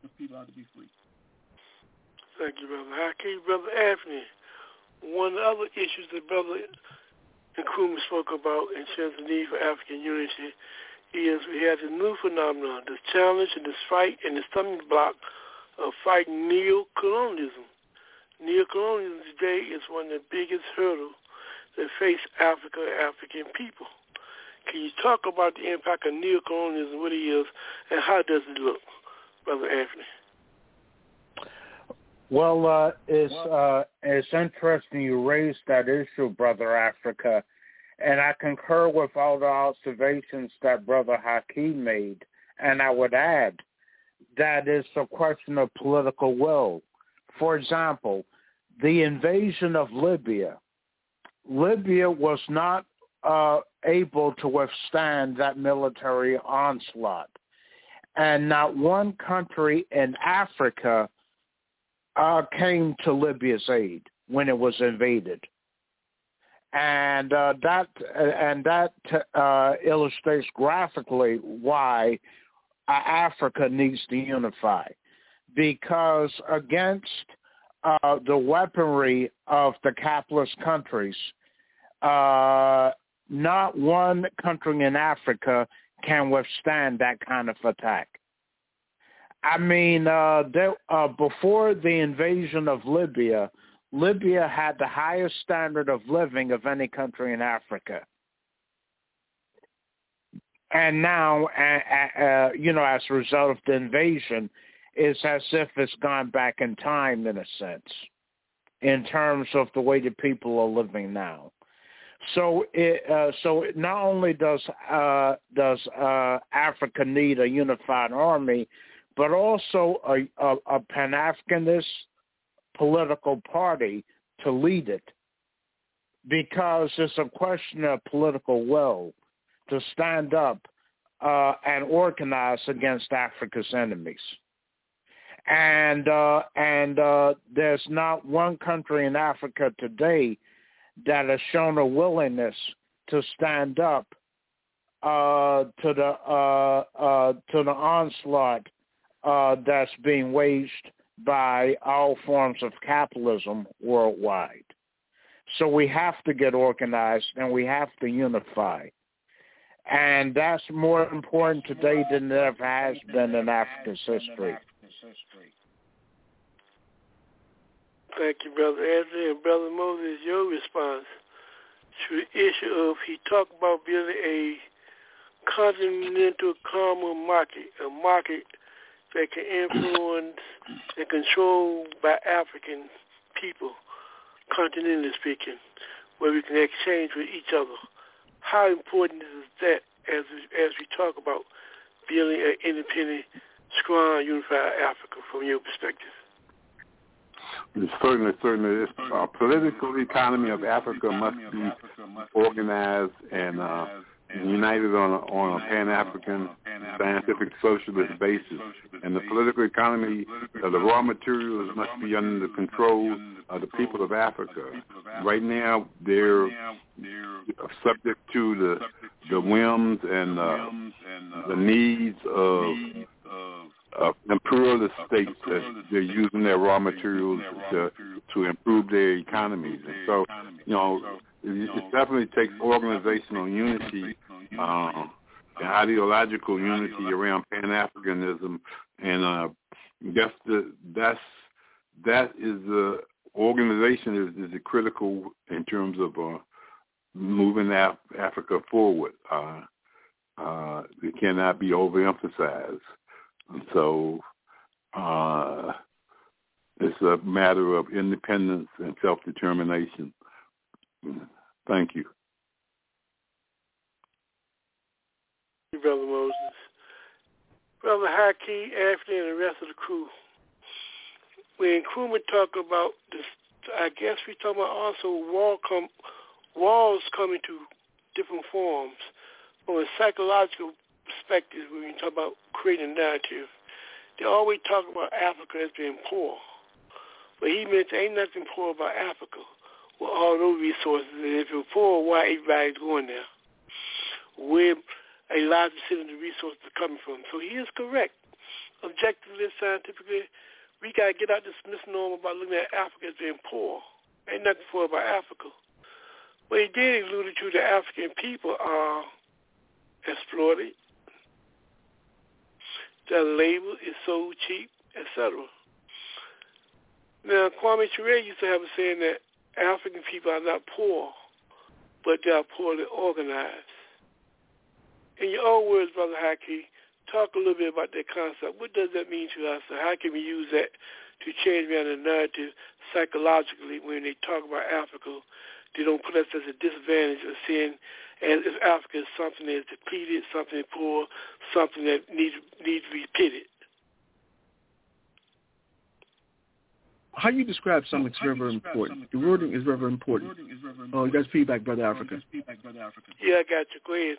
Thank you, Brother Hakeem. Brother Anthony. One of the other issues that Brother Nkrumah spoke about in terms of the need for African unity is we have the new phenomenon, this challenge and this fight and the stumbling block of fighting neo-colonialism. Neo-colonialism today is one of the biggest hurdles that face Africa and African people. Can you talk about the impact of neocolonialism, what it is, and how does it look, Brother Anthony? Well, uh, it's, uh, it's interesting you raised that issue, Brother Africa, and I concur with all the observations that Brother Hakeem made, and I would add that it's a question of political will. For example, the invasion of Libya, Libya was not uh, able to withstand that military onslaught, and not one country in Africa uh, came to Libya's aid when it was invaded. And uh, that and that uh, illustrates graphically why uh, Africa needs to unify, because against uh, the weaponry of the capitalist countries, uh, not one country in Africa can withstand that kind of attack. I mean, uh, there, uh, before the invasion of Libya, Libya had the highest standard of living of any country in Africa. And now, uh, uh, you know, as a result of the invasion, it's as if it's gone back in time, in a sense, in terms of the way the people are living now. So, it, uh, so not only does uh, does uh, Africa need a unified army, but also a, a, a Pan-Africanist political party to lead it, because it's a question of political will to stand up uh, and organize against Africa's enemies. And uh, and uh, there's not one country in Africa today that has shown a willingness to stand up uh, to the uh, uh, to the onslaught uh, that's being waged by all forms of capitalism worldwide. So we have to get organized and we have to unify. And that's more important today than it ever has been in Africa's history. Thank you, Brother Anthony. And Brother Moses, your response to the issue of, he talked about building a continental common market, a market that can influence and control by African people, continentally speaking, where we can exchange with each other. How important is that as we, as we talk about building an independent, strong, unified Africa from your perspective? Certainly, certainly. It's, uh, political economy of Africa must be organized and uh, united on a, on a Pan-African scientific socialist basis. And the political economy of the raw materials must be under the control of the people of Africa. Right now, they're subject to the the whims and uh, the needs of uh, imperialist states that they're using their raw materials to to improve their economies. And so, you know, it, it definitely takes organizational unity, uh, and ideological unity around Pan-Africanism, and uh, that's the that's that is the organization is, is critical in terms of uh, moving Af- Africa forward. Uh, uh, it cannot be overemphasized. And so uh, it's a matter of independence and self-determination. Thank you. Thank you, Brother Moses. Brother Hakeem, Anthony, and the rest of the crew. When Nkrumah talk about this, I guess we talk about also wall com- walls coming to different forms. From a psychological perspective, when we talk about creating a narrative, they always talk about Africa as being poor. But he meant ain't nothing poor about Africa with all those resources. And if it's poor, why everybody's going there? Where a large percentage of the resources are coming from. So he is correct. Objectively, scientifically, we got to get out this misnomer about looking at Africa as being poor. Ain't nothing poor about Africa. But he did allude to the African people are exploited. Their labor is so cheap, et cetera. Now, Kwame Ture used to have a saying that African people are not poor. but they are poorly organized. In your own words, Brother Haki, talk a little bit about that concept. What does that mean to us? And how can we use that to change around the narrative psychologically when they talk about Africa? They don't put us as a disadvantage of seeing as if Africa is something that is depleted, something poor, something that needs needs to be pitted. How you describe something is very, very important. The wording is very, very important. Oh, you got feedback, Brother Africa. Yeah, I got you. Go ahead.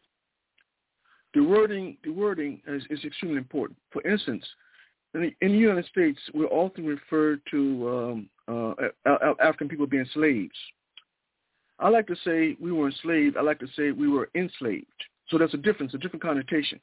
The wording, the wording is, is extremely important. For instance, in the, in the United States, we're often referred to um, uh, African people being slaves. I like to say we were enslaved. I like to say we were enslaved. So there's a difference, a different connotation.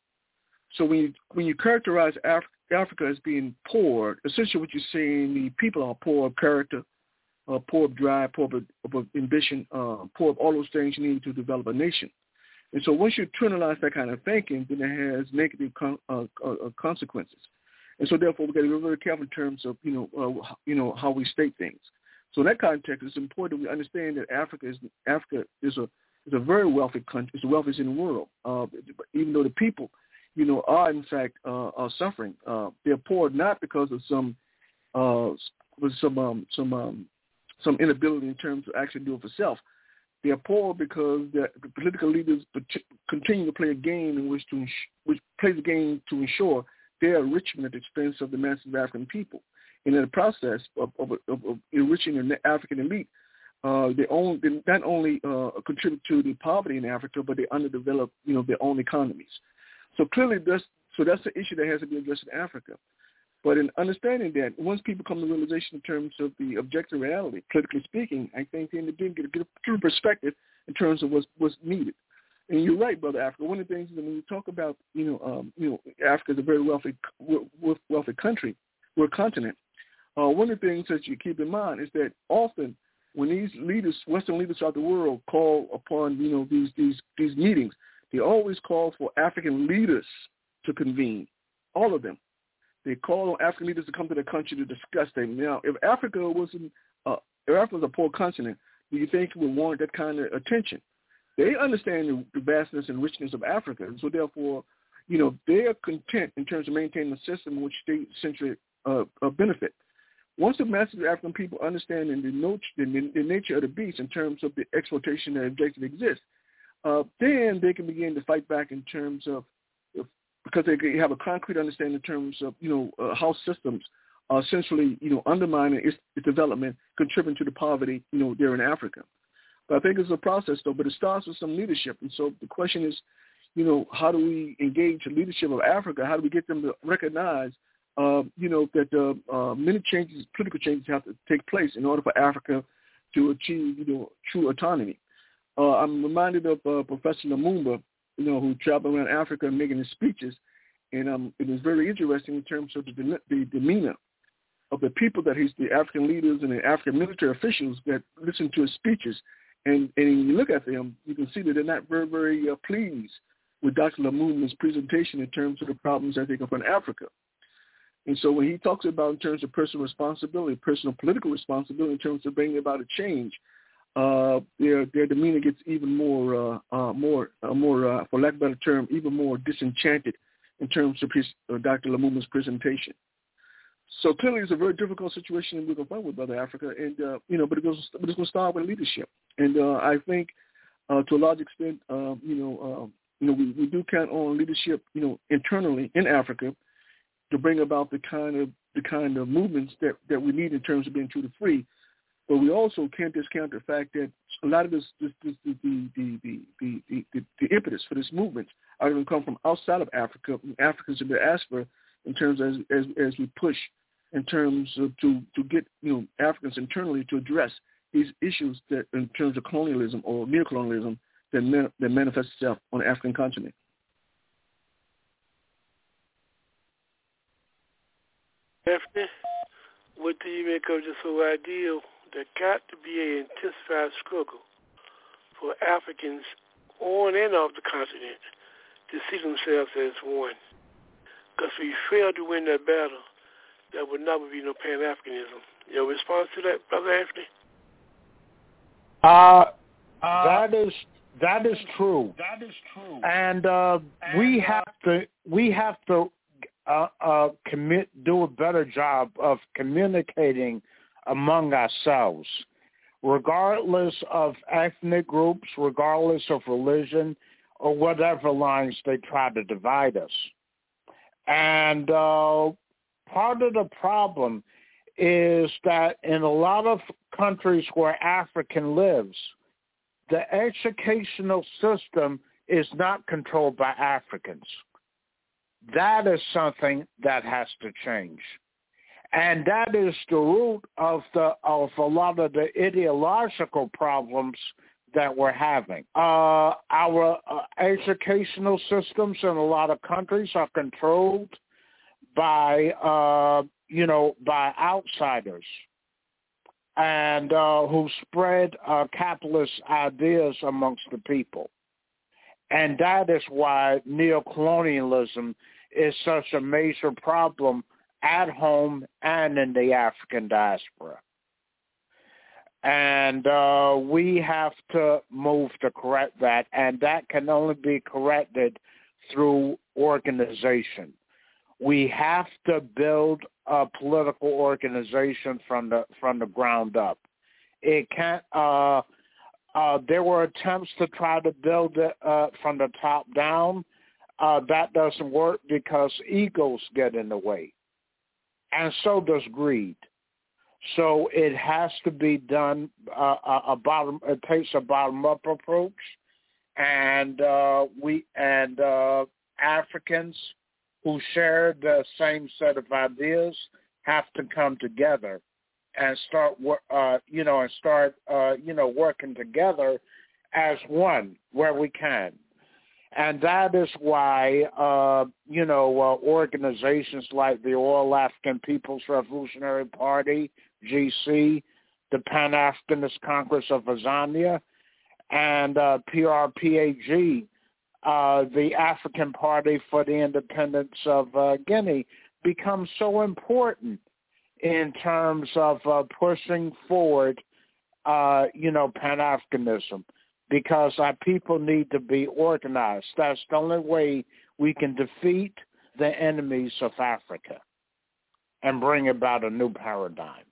So when you, when you characterize Af- Africa as being poor, essentially what you're saying, the people are poor of character, uh, poor of drive, poor of, of ambition, uh, poor of all those things you need to develop a nation. And so once you internalize that kind of thinking, then it has negative con- uh, uh, consequences. And so therefore we've got to be very careful in terms of, you know, uh, you know, how we state things. So in that context, it's important that we understand that Africa is Africa is a is a very wealthy country. It's the wealthiest in the world. Uh, even though the people, you know, are in fact uh, are suffering. Uh, they're poor not because of some uh, with some um, some um, some inability in terms of actually do it for self. They are poor because the political leaders continue to play a game in which to ins- which plays a game to ensure their enrichment at the expense of the masses of African people. And in the process of, of, of, of enriching the African elite, uh, they, own, they not only uh, contribute to the poverty in Africa, but they underdevelop, you know, their own economies. So clearly, that's, so that's the issue that has to be addressed in Africa. But in understanding that, once people come to realization in terms of the objective reality, politically speaking, I think then they begin to get a true perspective in terms of what's, what's needed. And you're right, Brother Africa. One of the things is that when you talk about, you know, um, you know, Africa is a very wealthy, wealthy country, we're a continent. Uh, one of the things that you keep in mind is that often when these leaders, Western leaders throughout the world, call upon, you know, these these these meetings, they always call for African leaders to convene, all of them. They call on African leaders to come to the country to discuss things. Now, if Africa wasn't, uh, if Africa was a poor continent, do you think it would warrant that kind of attention? They understand the, the vastness and richness of Africa, and so therefore, you know, they are content in terms of maintaining a system in which they essentially uh, uh, benefit. Once the masses of African people understand the, no, the, the nature of the beast in terms of the exploitation that objectively exists, uh, then they can begin to fight back in terms of, of because they have a concrete understanding in terms of, you know, uh, how systems are essentially, you know, undermining its, its development, contributing to the poverty, you know, there in Africa. But I think it's a process, though, but it starts with some leadership. And so the question is, you know, how do we engage the leadership of Africa? How do we get them to recognize, uh, you know, that uh, uh, many changes, political changes have to take place in order for Africa to achieve, you know, true autonomy? Uh, I'm reminded of uh, Professor Lumumba, you know, who traveled around Africa and making his speeches. And um, it was very interesting in terms of the, the demeanor of the people that he's, the African leaders and the African military officials that listen to his speeches. And, and when you look at them, you can see that they're not very, very uh, pleased with Doctor Lumumba's presentation in terms of the problems that they confront Africa. And so when he talks about in terms of personal responsibility, personal political responsibility in terms of bringing about a change, uh, their their demeanor gets even more, uh, uh, more, uh, more, uh, for lack of a better term, even more disenchanted in terms of his, uh, Doctor Lumumba's presentation. So clearly, it's a very difficult situation we're going to find with Brother Africa, and uh, you know, but it goes, but it's going to start with leadership. And uh, I think, uh, to a large extent, uh, you know, uh, you know, we, we do count on leadership, you know, internally in Africa to bring about the kind of the kind of movements that, that we need in terms of being true to free. But we also can't discount the fact that a lot of this, this, this the, the, the, the, the, the, the impetus for this movement are going to come from outside of Africa, from Africans in the diaspora, in terms of, as as we push in terms of to, to get, you know, Africans internally to address these issues that in terms of colonialism or neocolonialism that, man, that manifests itself on the African continent. Anthony, what do you make of this whole idea? There got to be an intensified struggle for Africans on and off the continent to see themselves as one. Because if we fail to win that battle, there would never be no Pan-Africanism. Your response to that, Brother Anthony? Uh, that is that is true. That is true. And uh, and, we uh, have to we have to uh, uh, commit do a better job of communicating among ourselves, regardless of ethnic groups, regardless of religion, or whatever lines they try to divide us. And uh, part of the problem is that in a lot of countries where African lives, the educational system is not controlled by Africans. That is something that has to change. And that is the root of the of a lot of the ideological problems that we're having. Uh, our uh, educational systems in a lot of countries are controlled by, uh, you know, by outsiders and uh, who spread uh, capitalist ideas amongst the people. And that is why neocolonialism is such a major problem at home and in the African diaspora. And uh, we have to move to correct that, and that can only be corrected through organization. We have to build a political organization from the from the ground up. It can't. Uh, uh, there were attempts to try to build it uh, from the top down. Uh, that doesn't work because egos get in the way, and so does greed. So it has to be done. Uh, a, a bottom. It takes a bottom-up approach, and uh, we and uh, Africans who share the same set of ideas have to come together and start, uh, you know, and start, uh, you know, working together as one where we can. And that is why, uh, you know, uh, organizations like the All African People's Revolutionary Party, G C, the Pan-Africanist Congress of Azania, and uh, P R P A G, uh, the African Party for the Independence of uh, Guinea, become so important in terms of uh, pushing forward, uh, you know, Pan-Africanism, because our people need to be organized. That's the only way we can defeat the enemies of Africa and bring about a new paradigm.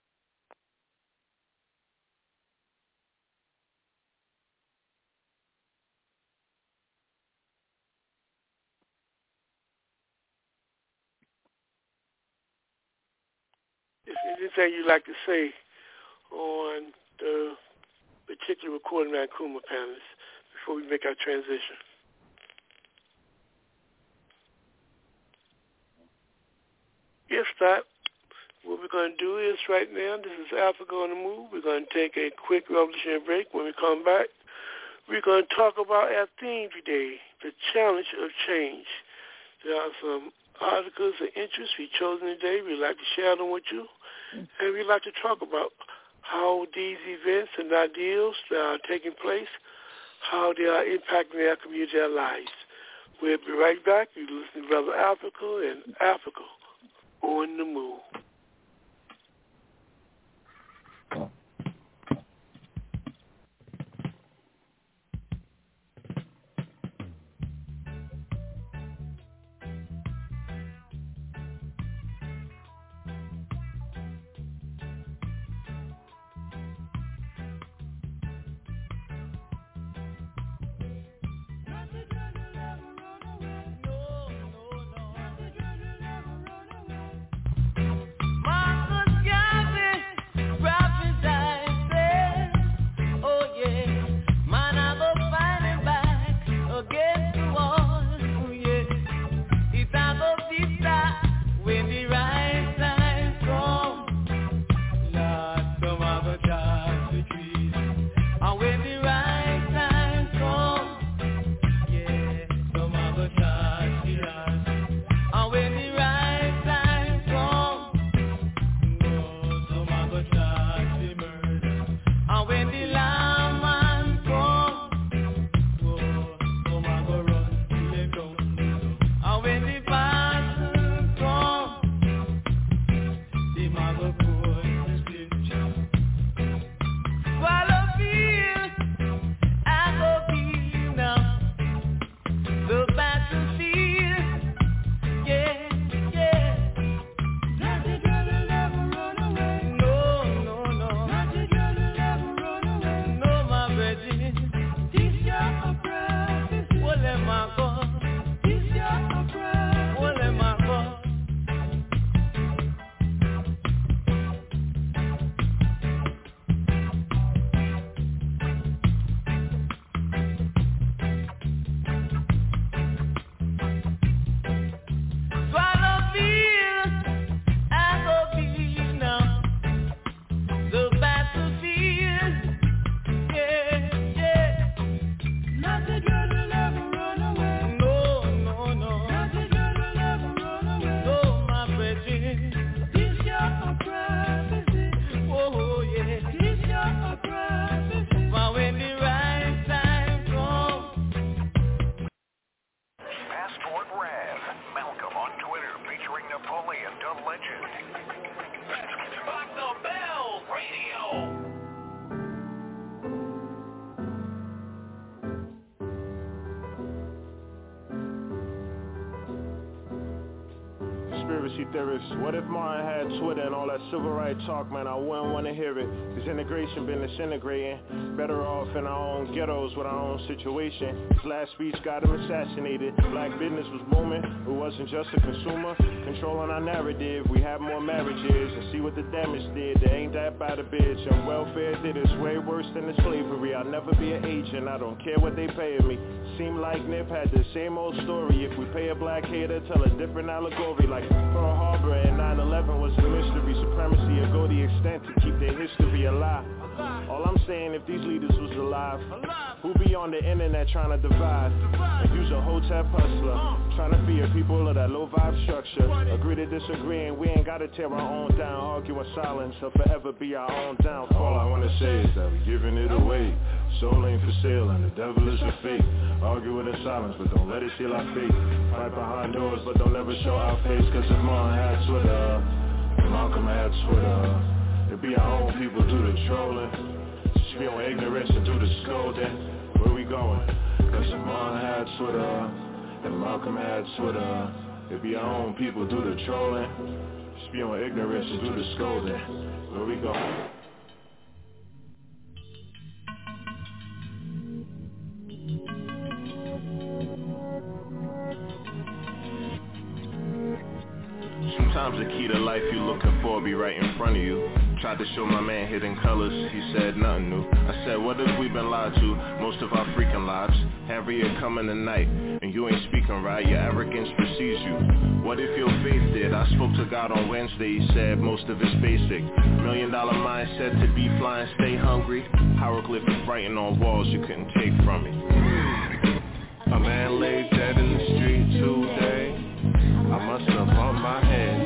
Is there anything you'd like to say on the particular recording of Nkrumah panelists before we make our transition? If not, what we're going to do is right now, this is Africa on the Move. We're going to take a quick revolutionary break. When we come back, we're going to talk about our theme today, the challenge of change. There are some articles of interest we've chosen today. We'd like to share them with you, and we'd like to talk about how these events and ideals that are taking place, how they are impacting our community, our lives. We'll be right back. You listen to Brother Africa and Africa on the Move. conspiracy theorists. What if Martin had Twitter and all that civil rights talk, man? I wouldn't want to hear it. Cause integration been disintegrating. Better off in our own ghettos with our own situation. His last speech got him assassinated. Black business was booming. It wasn't just a consumer. Controlling our narrative. We have more marriages and see what the damage did. They ain't that bad a bitch. And welfare did it's way worse than the slavery. I'll never be an agent. I don't care what they paying me. Seem like Nip had the same old story. If we pay a black hater, tell a different allegory. Like Pearl Harbor and nine eleven was a mystery. Supremacy will go the extent to keep their history alive. All I'm saying, if these leaders was alive, who be on the internet trying to divide and use a hotel hustler, trying to fear people of that low vibe structure. Agree to disagree and we ain't gotta tear our own down. Argue in silence or forever be our own downfall. All I wanna say is that we giving it away. Soul ain't for sale and the devil is a fake. Argue with the silence but don't let it seal our fate. Fight behind doors but don't ever show our face. Cause if Martin had Twitter, Malcolm had Twitter, it be our own people do the trolling. Spill on ignorance and do the scolding. Where we going? Cause if Martin had Twitter and Malcolm had Twitter, it be our own people do the trolling. Spill on ignorance and do the scolding. Where we going? Sometimes the key to life you looking for be right in front of you. Tried to show my man hidden colors, he said nothing new. I said, what if we been lied to most of our freaking lives? Harriet coming tonight, and you ain't speaking right, your arrogance precedes you. What if your faith did? I spoke to God on Wednesday, he said most of it's basic. Million dollar mindset to be flying, stay hungry. Hieroglyphic writing on walls you couldn't take from me. A man lay dead in the street today. I must have bumped my head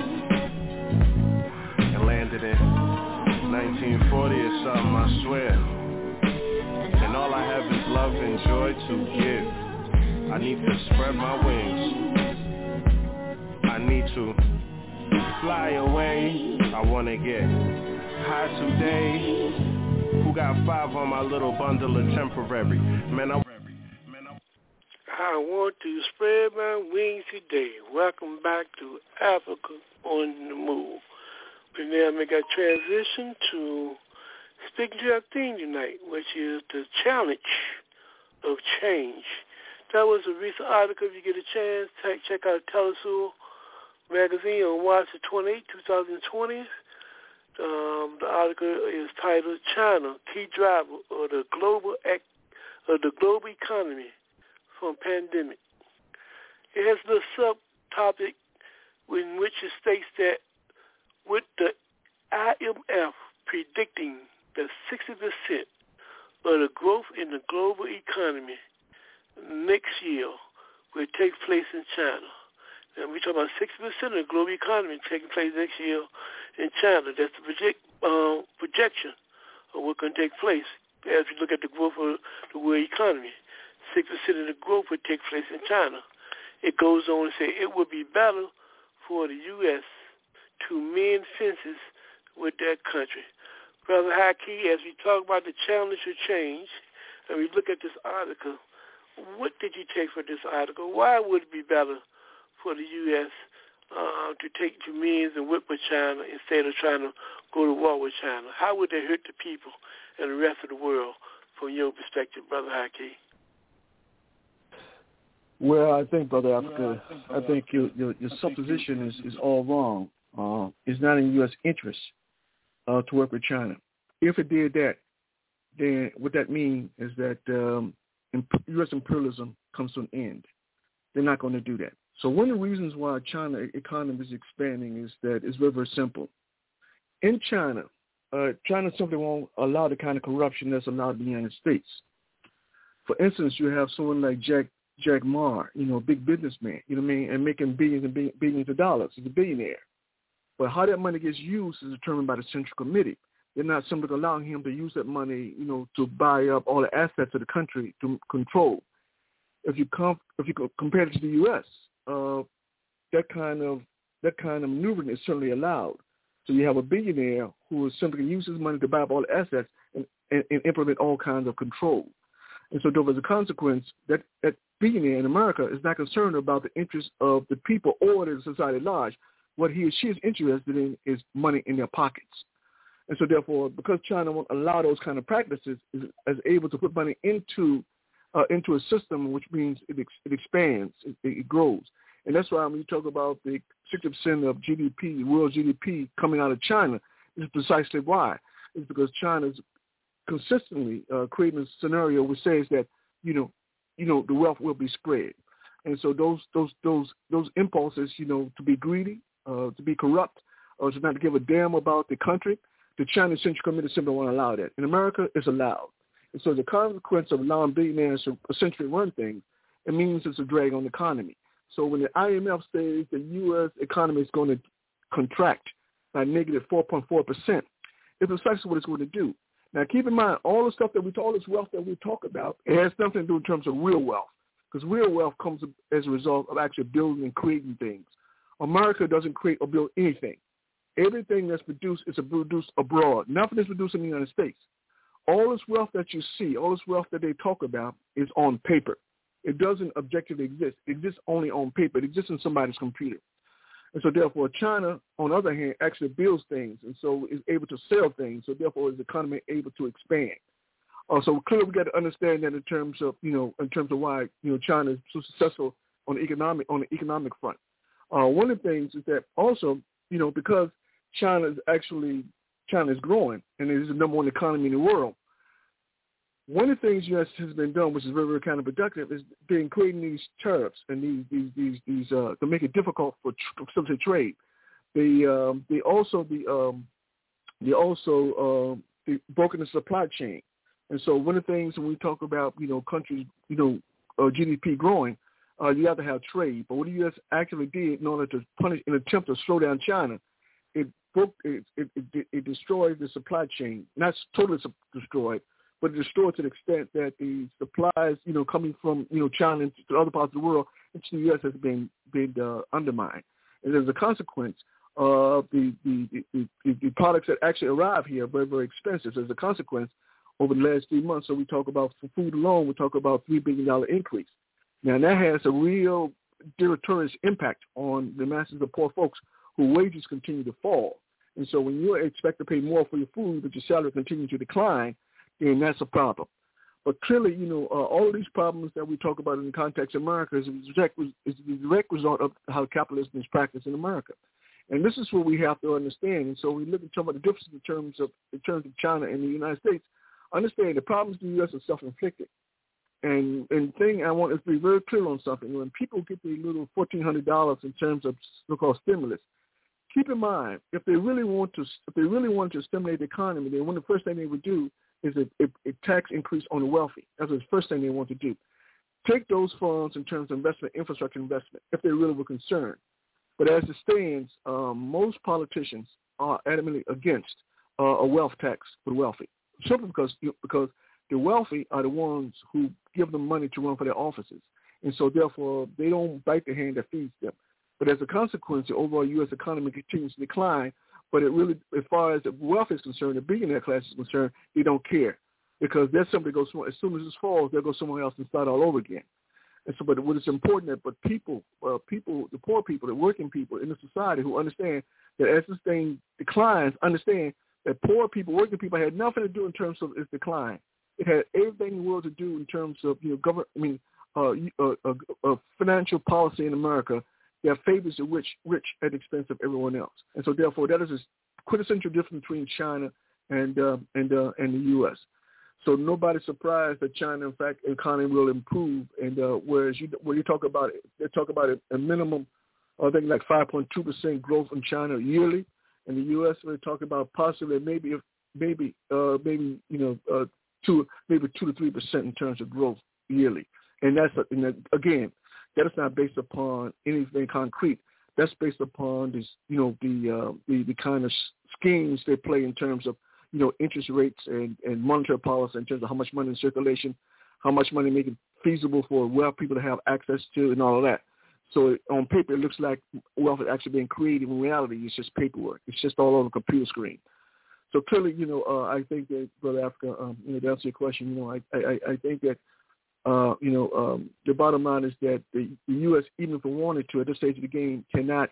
and landed in nineteen forty or something, I swear. And all I have is love and joy to give. I need to spread my wings. I need to fly away. I wanna get high today. Who got five on my little bundle of temporary? Man, I I want to spread my wings today. Welcome back to Africa on the Move. We now make our transition to speaking to our theme tonight, which is the challenge of change. That was a recent article. If you get a chance, check out Telesul magazine on March twenty-eighth, twenty twenty. Um, the article is titled "China, Key Driver of the Global Ec- of the Global Economy from Pandemic." It has the subtopic in which it states that with the I M F predicting that sixty percent of the growth in the global economy next year will take place in China. And we're talking about sixty percent of the global economy taking place next year in China. That's the project, uh, projection of what's going to take place as we look at the growth of the world economy. six percent of the growth would take place in China. It goes on to say it would be better for the U S to mend fences with that country. Brother Haki, as we talk about the challenge of change, and we look at this article, what did you take from this article? Why would it be better for the U S uh, to take to mend and whip with China instead of trying to go to war with China? How would that hurt the people and the rest of the world from your perspective, Brother Haki? Well, I think, Brother Africa, I think your your, your supposition is, is all wrong. Uh, it's not in U S interest uh, to work with China. If it did that, then what that means is that um, U S imperialism comes to an end. They're not going to do that. So one of the reasons why China economy is expanding is that it's very, very simple. In China, uh, China simply won't allow the kind of corruption that's allowed in the United States. For instance, you have someone like Jack Jack Ma, you know, a big businessman, you know what I mean, and making billions and billions of dollars. He's a billionaire. But how that money gets used is determined by the Central Committee. They're not simply allowing him to use that money, you know, to buy up all the assets of the country to control. If you com- if you compare it to the U S, uh, that kind of that kind of maneuvering is certainly allowed. So you have a billionaire who is simply use his money to buy up all the assets and, and, and implement all kinds of control. And so as a consequence, that, that billionaire in America is not concerned about the interests of the people or the society at large, what he or she is interested in is money in their pockets. And so therefore, because China won't allow those kind of practices, is, is able to put money into uh, into a system, which means it, ex, it expands, it, it grows. And that's why when you talk about the sixty percent of G D P, world G D P coming out of China, is precisely why. It's because China's consistently uh, creating a scenario which says that, you know, you know, the wealth will be spread. And so those those those those impulses, you know, to be greedy, uh, to be corrupt, or to not give a damn about the country, the China Central Committee simply won't allow that. In America, it's allowed. And so the consequence of allowing billionaires to essentially run things, it means it's a drag on the economy. So when the I M F says the U S economy is going to contract by negative four point four percent, it's precisely what it's going to do. Now, keep in mind, all the stuff that we, all this wealth that we talk about, it has nothing to do in terms of real wealth, because real wealth comes as a result of actually building and creating things. America doesn't create or build anything. Everything that's produced is produced abroad. Nothing is produced in the United States. All this wealth that you see, all this wealth that they talk about is on paper. It doesn't objectively exist. It exists only on paper. It exists in somebody's computer. And so therefore, China, on the other hand, actually builds things, and so is able to sell things. So therefore, is the economy able to expand? Uh, so clearly, we got to understand that in terms of, you know, in terms of why, you know, China is so successful on the economic on the economic front. Uh, one of the things is that also, you know, because China is actually China is growing and it is the number one economy in the world. One of the things U S has been done, which is very, very counterproductive, is been creating these tariffs and these these these, these uh, to make it difficult for tr- some to trade. They um, they also the um, they also uh, they broken the supply chain, and so one of the things when we talk about, you know, countries, you know, uh, G D P growing, uh, you have to have trade. But what the U S actually did in order to punish, in an attempt to slow down China, it broke it it, it, it destroyed the supply chain. Not totally destroyed, but it destroyed to the extent that the supplies, you know, coming from, you know, China to other parts of the world into the U S has been been uh, undermined. And as a consequence, uh, the, the, the, the, the products that actually arrive here are very, very expensive. As a consequence, over the last three months, so we talk about, for food alone, we talk about three billion dollars increase. Now, that has a real deleterious impact on the masses of poor folks whose wages continue to fall. And so when you expect to pay more for your food, but your salary continues to decline, then that's a problem. But clearly, you know, uh, all of these problems that we talk about in the context of America is a direct, is the direct result of how capitalism is practiced in America. And this is what we have to understand. And so we look at some of the differences in terms of in terms of China and the United States. Understand the problems in the U S are self-inflicted. And and thing I want to be very clear on something. When people get their little fourteen hundred dollars in terms of so-called stimulus, keep in mind, if they really want to if they really want to stimulate the economy, then one of the first thing they would do is a, a, a tax increase on the wealthy. That's the first thing they want to do. Take those funds in terms of investment, infrastructure investment, if they really were concerned. But as it stands, um, most politicians are adamantly against uh, a wealth tax for the wealthy, simply because because the wealthy are the ones who give them money to run for their offices. And so, therefore, they don't bite the hand that feeds them. But as a consequence, the overall U S economy continues to decline. But it really, as far as the wealth is concerned, the billionaire class is concerned, they don't care because they're simply go somewhere. As soon as this falls, they'll go somewhere else and start all over again. And so, but what is important that, but people, uh, people, the poor people, the working people in the society who understand that as this thing declines, understand that poor people, working people, had nothing to do in terms of its decline. It had everything in the world to do in terms of, you know, government. I mean, uh, uh, uh, uh, financial policy in America that favors the rich, rich at the expense of everyone else. And so, therefore, that is a quintessential difference between China and uh, and uh, and the U S. So nobody's surprised that China, in fact, economy will improve. And uh, whereas you, when you talk about it, they talk about a, a minimum, I think, like five point two percent growth in China yearly. In the U S, we're talking about possibly maybe, maybe, uh, maybe you know, uh, two, maybe two to three percent in terms of growth yearly. And that's and that, again, that is not based upon anything concrete. That's based upon this, you know, the uh, the the kind of schemes they play in terms of, you know, interest rates and, and monetary policy in terms of how much money in circulation, how much money make it feasible for wealth people to have access to, and all of that. So on paper, it looks like wealth is actually being created. In reality, it's just paperwork. It's just all on the computer screen. So clearly, you know, uh, I think that, Brother Africa, um, you know, to answer your question, you know, I I, I think that, uh, you know, um, the bottom line is that the, the U S, even if it wanted to, at this stage of the game, cannot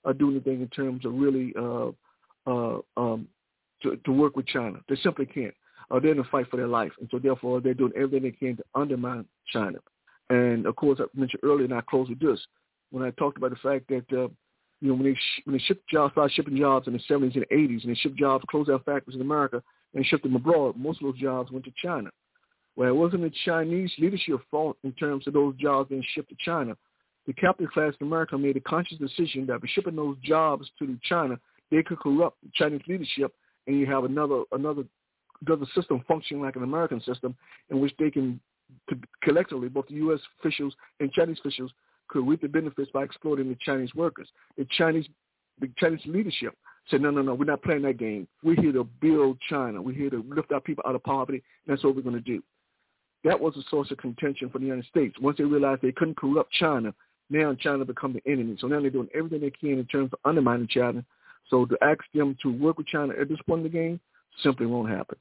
uh, do anything in terms of really uh, uh, um, to, to work with China. They simply can't. Uh, they're in a fight for their life, and so therefore they're doing everything they can to undermine China. And of course, I mentioned earlier, and I close with this, when I talked about the fact that uh, you know when they sh- when they shipped jobs, started shipping jobs in the seventies and eighties, and they shipped jobs, closed down factories in America, and shipped them abroad. Most of those jobs went to China. Well, it wasn't the Chinese leadership fault in terms of those jobs being shipped to China. The capitalist class in America made a conscious decision that by shipping those jobs to China, they could corrupt the Chinese leadership, and you have another another another system functioning like an American system in which they can to, collectively, both the U S officials and Chinese officials could reap the benefits by exploiting the Chinese workers. The Chinese the Chinese leadership said, no, no, no, we're not playing that game. We're here to build China. We're here to lift our people out of poverty, and that's what we're going to do. That was a source of contention for the United States. Once they realized they couldn't corrupt China, now China become the enemy. So now they're doing everything they can in terms of undermining China. So to ask them to work with China at this point in the game simply won't happen.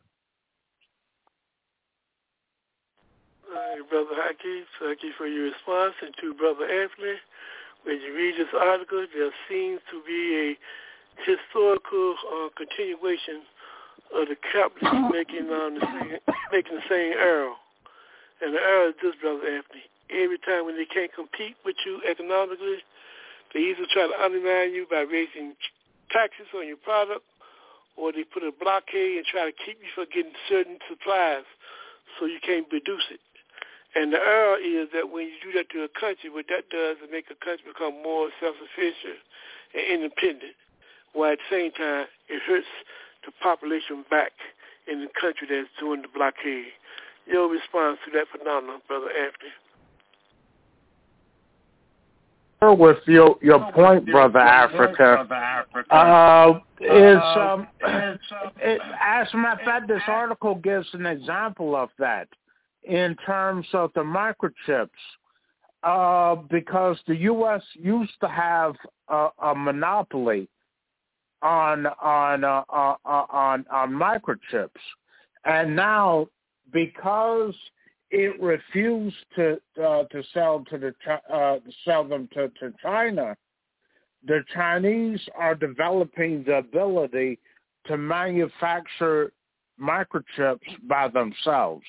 All right, Brother Haki, thank you for your response. And to Brother Anthony, when you read this article, there seems to be a historical uh, continuation of the capitalists making, um, the same, making the same error. And the error is this, Brother Anthony. Every time when they can't compete with you economically, they either try to undermine you by raising taxes on your product, or they put a blockade and try to keep you from getting certain supplies so you can't produce it. And the error is that when you do that to a country, what that does is make a country become more self-sufficient and independent, while at the same time it hurts the population back in the country that's doing the blockade. Your response to that phenomenon, Brother Anthony? With your your point, Brother Africa, uh, is um, it, as a matter of fact, this article gives an example of that in terms of the microchips, uh, because the U S used to have a, a monopoly on on uh, uh, on on microchips, and now because it refused to uh, to sell to the uh, sell them to, to China, the Chinese are developing the ability to manufacture microchips by themselves.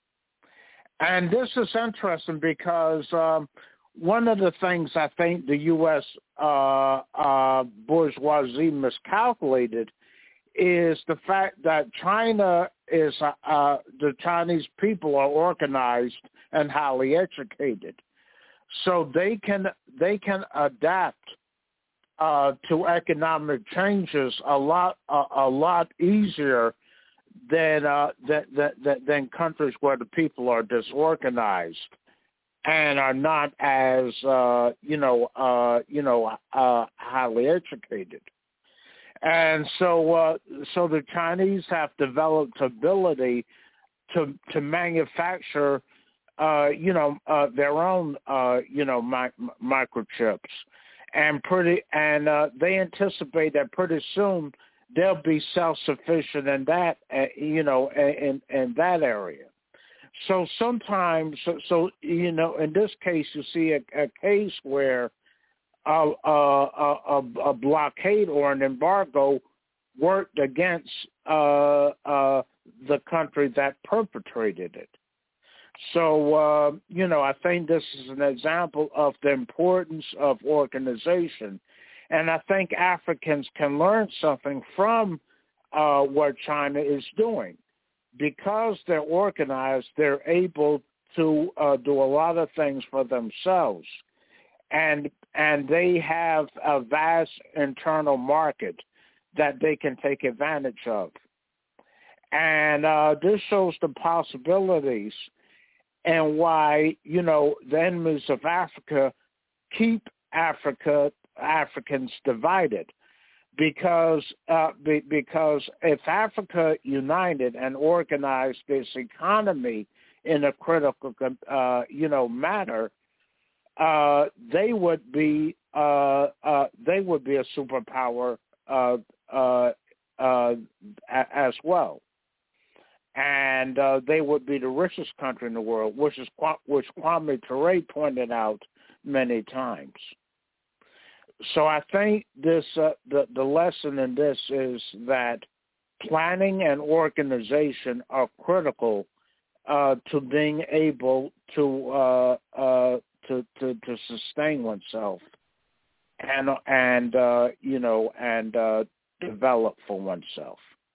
And this is interesting because um, one of the things I think the U S uh, uh, bourgeoisie miscalculated is the fact that China is, uh, uh, the Chinese people are organized and highly educated. So they can they can adapt uh, to economic changes a lot uh, a lot easier than, uh, than than than countries where the people are disorganized and are not as uh, you know uh, you know uh, highly educated. And so, uh, so the Chinese have developed ability to to manufacture, uh, you know, uh, their own, uh, you know, mi- microchips, and pretty, and uh, they anticipate that pretty soon they'll be self-sufficient in that, uh, you know, in in that area. So sometimes, so, so you know, in this case, you see a, a case where A, a, a, a blockade or an embargo worked against uh, uh, the country that perpetrated it. So, uh, you know, I think this is an example of the importance of organization. And I think Africans can learn something from uh, what China is doing. Because they're organized, they're able to uh, do a lot of things for themselves. And and they have a vast internal market that they can take advantage of. And uh, this shows the possibilities and why, you know, the enemies of Africa keep Africa, Africans divided. Because, uh, be, because if Africa united and organized its economy in a critical, uh, you know, manner, Uh, they would be uh, uh, they would be a superpower uh, uh, uh, as well, and uh, they would be the richest country in the world, which is which Kwame Ture pointed out many times. so I think this uh, the the lesson in this is that planning and organization are critical uh, to being able to, uh, uh, to to to sustain oneself and and uh, you know and uh, develop for oneself.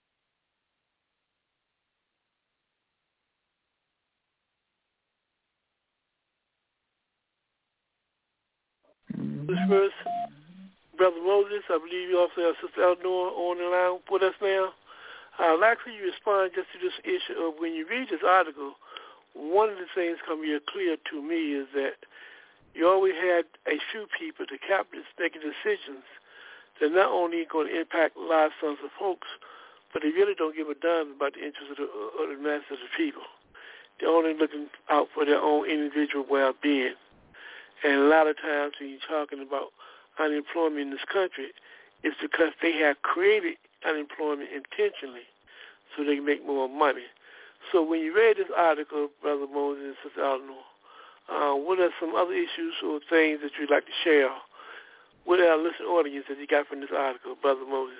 First, Brother Moses, I believe you also have Sister Eleanor on the line with us now. I'd like for you to respond just to this issue of when you read this article, one of the things come real clear to me is that you always had a few people, the capitalists, making decisions that not only going to impact large sums of folks, but they really don't give a damn about the interests of the, of the masses of the people. They're only looking out for their own individual well-being. And a lot of times when you're talking about unemployment in this country, it's because they have created unemployment intentionally so they can make more money. So when you read this article, Brother Moses and Sister Eleanor, uh, what are some other issues or things that you'd like to share with our listening audience that you got from this article, Brother Moses?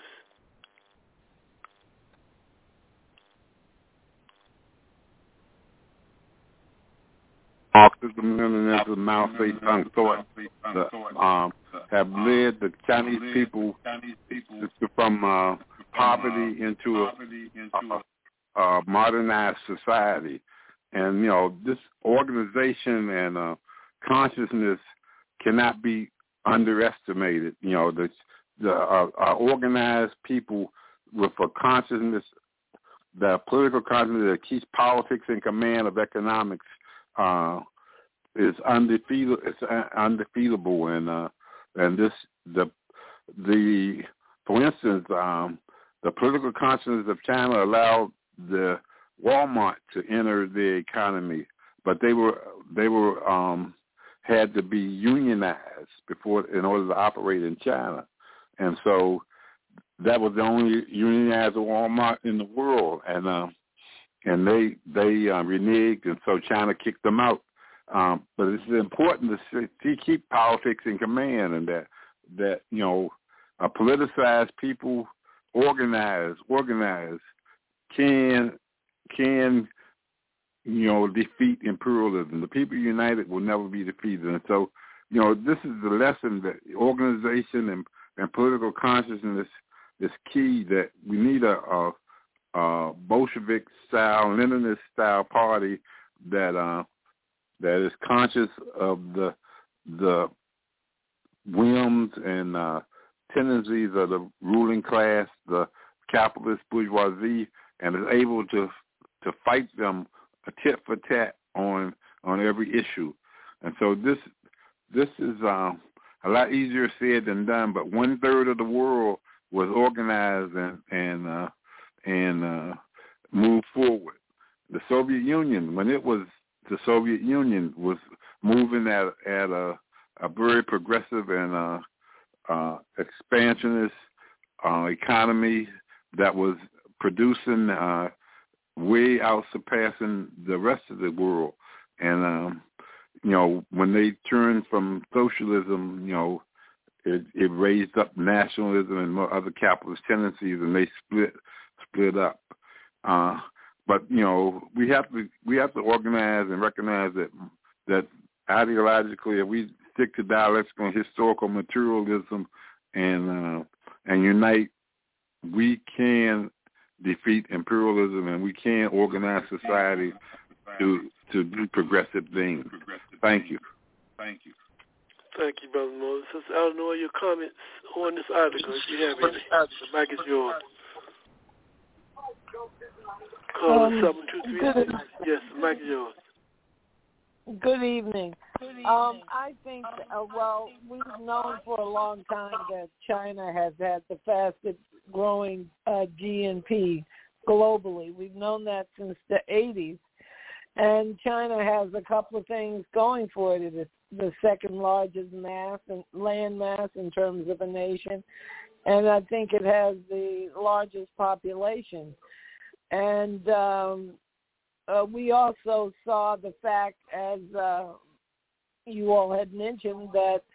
Marxism, Leninism, Mao Zedong thought that, um, have led the Chinese people from uh, poverty into a, a, a modernized society. And, you know, this organization and uh, consciousness cannot be underestimated. You know, the, the uh, uh, organized people with a consciousness, the political consciousness that keeps politics in command of economics, Uh, is undefeatable. It's undefeatable, and uh, and this the the for instance, um, the political consciousness of China allowed the Walmart to enter the economy, but they were they were um, had to be unionized before in order to operate in China, and so that was the only unionized Walmart in the world, and. Uh, And they they uh, reneged, and so China kicked them out. Um, but it's important to see, to keep politics in command, and that that you know, uh, politicized people, organize, organize, can can you know defeat imperialism. The people united will never be defeated, and so you know this is the lesson that organization and, and political consciousness is key. That we need a, a Uh, Bolshevik-style, Leninist-style party that uh, that is conscious of the the whims and uh, tendencies of the ruling class, the capitalist bourgeoisie, and is able to to fight them a tit for tat on on every issue. And so this this is uh, a lot easier said than done. But one third of the world was organized and and uh, and uh, move forward. The Soviet Union, when it was the Soviet Union, was moving at at a, a very progressive and uh, uh, expansionist uh, economy that was producing uh, way out surpassing the rest of the world. And um, you know, when they turned from socialism, you know, it, it raised up nationalism and other capitalist tendencies, and they split. split up. Uh, but, you know, we have to we have to organize and recognize that that ideologically, if we stick to dialectical and historical materialism and uh, and unite, we can defeat imperialism and we can organize society to to do progressive things. Thank you. Thank you. Thank you, Brother Moses. Sister Eleanor, your comments on this article, if you have any. The mic is yours. Call um, seven two three six. Yes, the mic is yours. Good evening. Um, I think, uh, well, we've known for a long time that China has had the fastest growing uh, G N P globally. We've known that since the eighties. And China has a couple of things going for it. It is the second largest mass and land mass in terms of a nation. And I think it has the largest population. And um, uh, we also saw the fact, as uh, you all had mentioned, that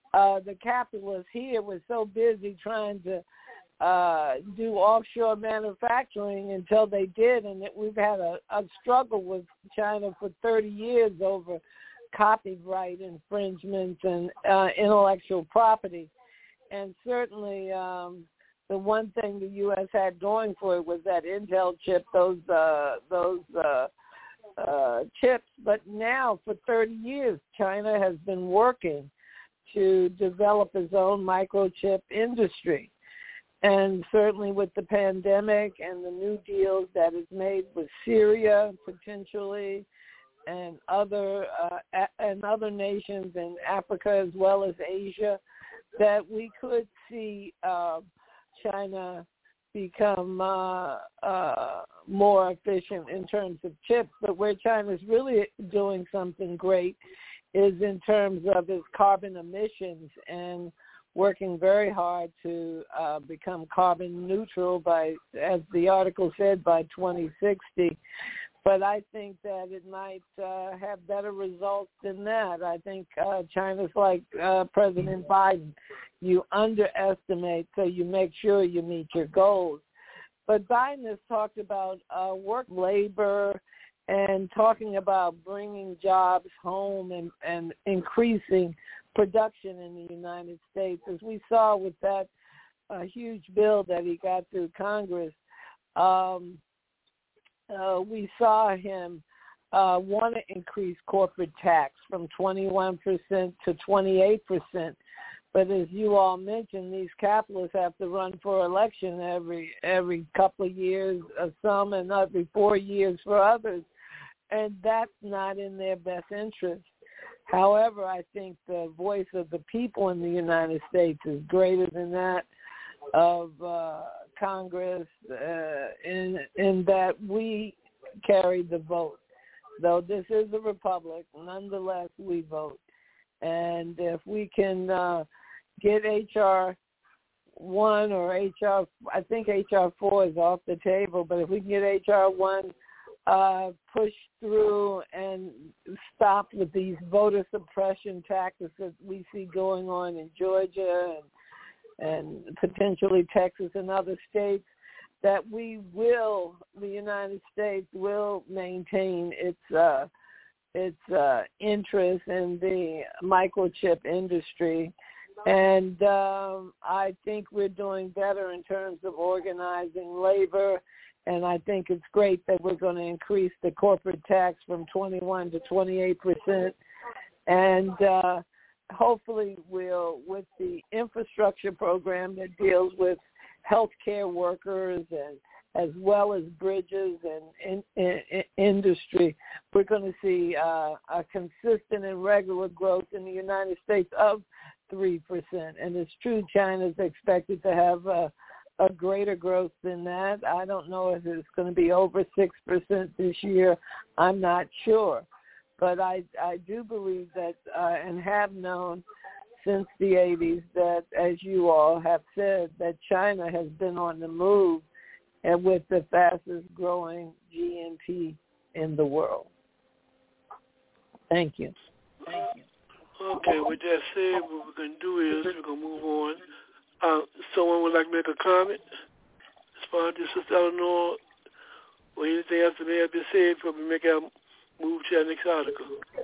uh, the capitalists here were so busy trying to uh, do offshore manufacturing until they did, and that we've had a, a struggle with China for thirty years over copyright infringements and uh, intellectual property. And certainly um, the one thing the U S had going for it was that Intel chip, those uh, those uh, uh, chips. But now for thirty years, China has been working to develop its own microchip industry. And certainly with the pandemic and the new deals that it's made with Syria potentially, and other uh, and other nations in Africa as well as Asia, that we could see uh, China become uh, uh, more efficient in terms of chips. But where China is really doing something great is in terms of its carbon emissions and working very hard to uh, become carbon neutral by, as the article said, by twenty sixty. But I think that it might uh, have better results than that. I think uh, China's like uh, President Biden. You underestimate, so you make sure you meet your goals. But Biden has talked about uh, work labor and talking about bringing jobs home and, and increasing production in the United States. As we saw with that uh, huge bill that he got through Congress, um, Uh, we saw him uh, want to increase corporate tax from twenty-one percent to twenty-eight percent. But as you all mentioned, these capitalists have to run for election every every couple of years, uh, some, and every four years for others. And that's not in their best interest. However, I think the voice of the people in the United States is greater than that of uh, Congress uh, in in that we carry the vote. Though this is a republic, nonetheless we vote. And if we can uh, get H R one or H R, I think H R four is off the table, but if we can get H R one uh, pushed through and stop with these voter suppression tactics that we see going on in Georgia and and potentially Texas and other states, that we will, the United States will maintain its uh, its uh, interest in the microchip industry. And um, I think we're doing better in terms of organizing labor, and I think it's great that we're going to increase the corporate tax from twenty-one to twenty-eight percent. And uh, hopefully we'll, with the infrastructure program that deals with healthcare workers and as well as bridges and in, in, in industry, we're going to see uh, a consistent and regular growth in the United States of three percent. And it's true China's expected to have a, a greater growth than that. I don't know if it's going to be over six percent this year. I'm not sure. But I, I do believe that uh, and have known since the eighties that, as you all have said, that China has been on the move and with the fastest growing G N P in the world. Thank you. Thank you. Okay, with that said, what we're going to do is we're going to move on. Uh, someone would like to make a comment as far as this, Sister Eleanor, or anything else that may have been said before we make our move to our next article.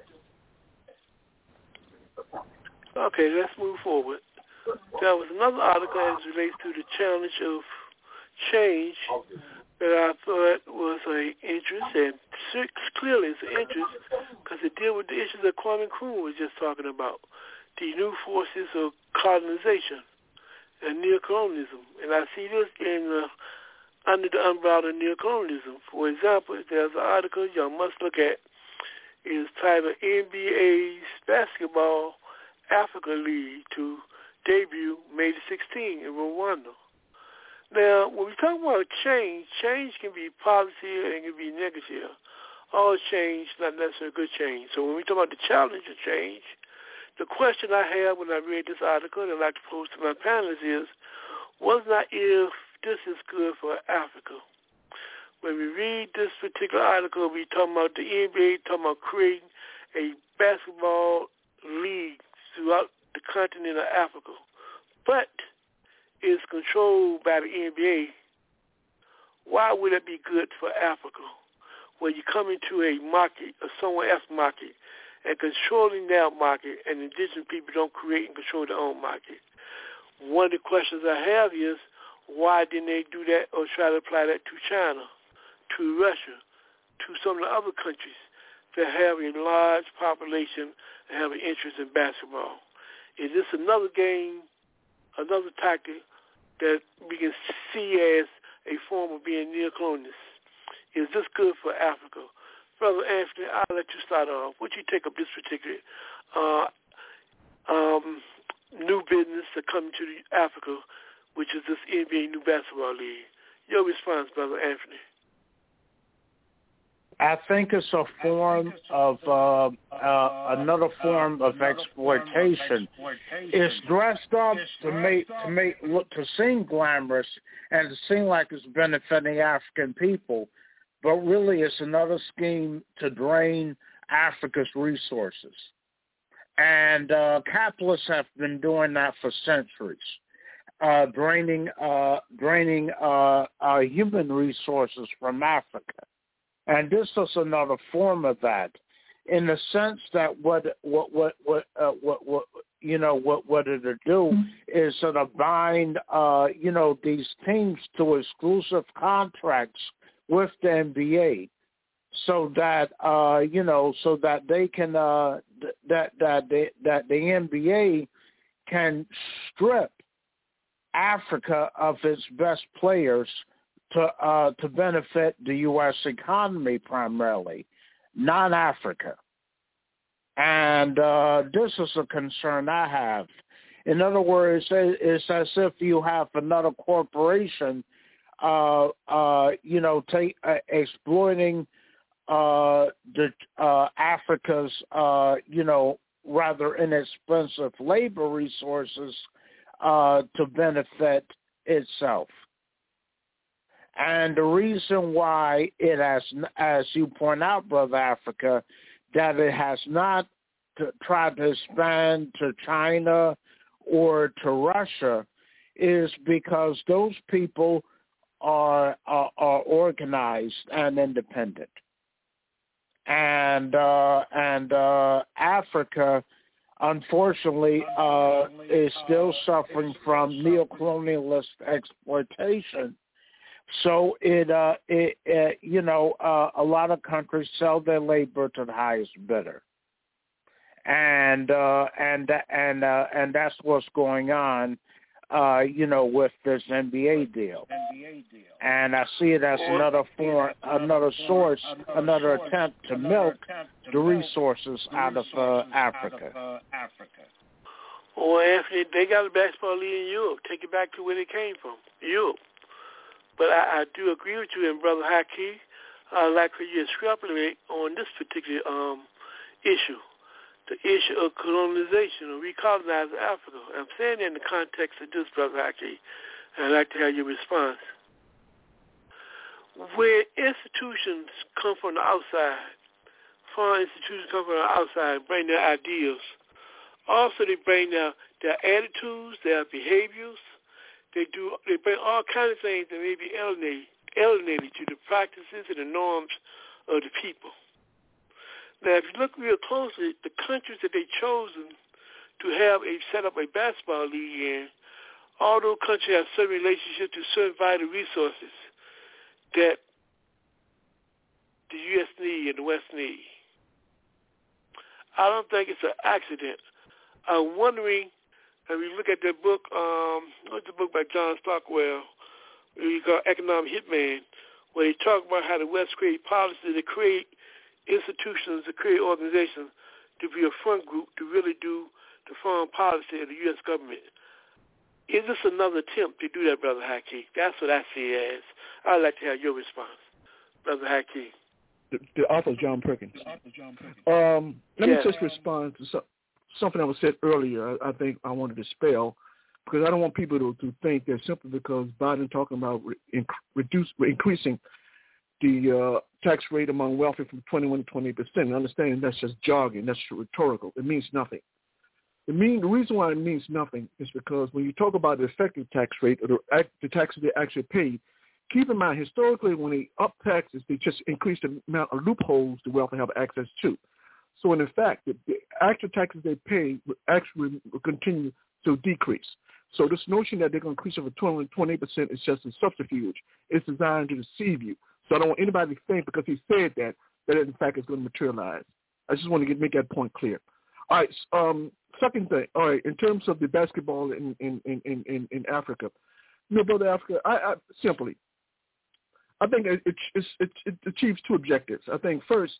Okay, let's move forward. There was another article as it relates to the challenge of change that I thought was an interest, and six, clearly it's an interest because it deals with the issues that Kwame Nkrumah was just talking about, the new forces of colonization and neocolonialism. And I see this in uh, under the umbrella of neocolonialism. For example, there's an article y'all must look at. It's titled N B A's Basketball Africa League to debut May the sixteenth in Rwanda. Now, when we talk about change, change can be positive and can be negative. All change, not necessarily good change. So when we talk about the challenge of change, the question I have when I read this article and I'd like to pose to my panelists is, was not if this is good for Africa. When we read this particular article, we talking about the N B A, talking about creating a basketball league throughout the continent of Africa, but is controlled by the N B A, why would it be good for Africa? Where you come into a market, a someone else's market, and controlling that market, and indigenous people don't create and control their own market. One of the questions I have is, why didn't they do that or try to apply that to China, to Russia, to some of the other countries that have a large population and have an interest in basketball? Is this another game, another tactic that we can see as a form of being neo-colonialist? Is this good for Africa? Brother Anthony, I'll let you start off. Would you take up this particular uh, um, new business that coming to the Africa, which is this N B A New Basketball League? Your response, Brother Anthony. I think it's a form of uh, uh, another form of exploitation. It's dressed up to make to make look to seem glamorous and to seem like it's benefiting African people, but really it's another scheme to drain Africa's resources. And uh, capitalists have been doing that for centuries, uh, draining uh, draining uh, uh, human resources from Africa. And this is another form of that, in the sense that what what what what uh, what, what you know what what it'll do is sort of bind uh, you know these teams to exclusive contracts with the N B A, so that uh, you know so that they can uh, that that they, that the N B A can strip Africa of its best players to uh, to benefit the U S economy primarily, not Africa. And uh, this is a concern I have. In other words, it's as if you have another corporation, uh, uh, you know, take, uh, exploiting uh, the uh, Africa's, uh, you know, rather inexpensive labor resources uh, to benefit itself. And the reason why it has, as you point out, Brother Africa, that it has not to tried to expand to China or to Russia is because those people are are, are organized and independent. And uh, and uh, Africa, unfortunately, uh, is still suffering from neocolonialist exploitation. So it, uh, it, uh, you know, uh, a lot of countries sell their labor to the highest bidder, and uh, and and uh, and that's what's going on, uh, you know, with this N B A deal. And I see it as another form, another source, another attempt to milk the resources out of uh, Africa. Well, Anthony, they got a basketball league in Europe. Take it back to where they came from, Europe. But I, I do agree with you and Brother Haki. I like how you extrapolate on this particular um, issue, the issue of colonization or recolonizing Africa. I'm saying that in the context of this, Brother Haki, and I'd like to have your response. Where institutions come from the outside, foreign institutions come from the outside, bring their ideals. Also, they bring their, their attitudes, their behaviors. They do. They bring all kinds of things that may be alienated, alienated to the practices and the norms of the people. Now, if you look real closely, the countries that they've chosen to have a set up a basketball league in, all those countries have certain relationships to certain vital resources that the U S need and the West need. I don't think it's an accident. I'm wondering. And we look at that book, um, what's the book by John Stockwell, we call Economic Hitman, where he talk about how the West create policies to create institutions, to create organizations to be a front group to really do the foreign policy of the U S government. Is this another attempt to do that, Brother Haki? That's what I see it as. I'd like to have your response, Brother Haki. The, the author, John Perkins. Um, let yeah. me just respond to some. Something that was said earlier, I, I think I wanted to dispel, because I don't want people to, to think that simply because Biden talking about re, inc, reduce, re, increasing the uh, tax rate among wealthy from twenty-one to twenty-eight percent. Understanding that's just jargon, that's rhetorical. It means nothing. The, mean, the reason why it means nothing is because when you talk about the effective tax rate or the, the taxes they actually paid, keep in mind, historically, when they up taxes, they just increase the amount of loopholes the wealthy have access to. So, in fact, the, the actual taxes they pay will actually will continue to decrease. So this notion that they're going to increase over twenty percent is just a subterfuge. It's designed to deceive you. So I don't want anybody to think because he said that, that in fact it's going to materialize. I just want to get, make that point clear. All right, um, second thing, all right, in terms of the basketball in, in, in, in, in Africa, you know, Brother Africa, I, I simply, I think it, it, it, it achieves two objectives. I think first,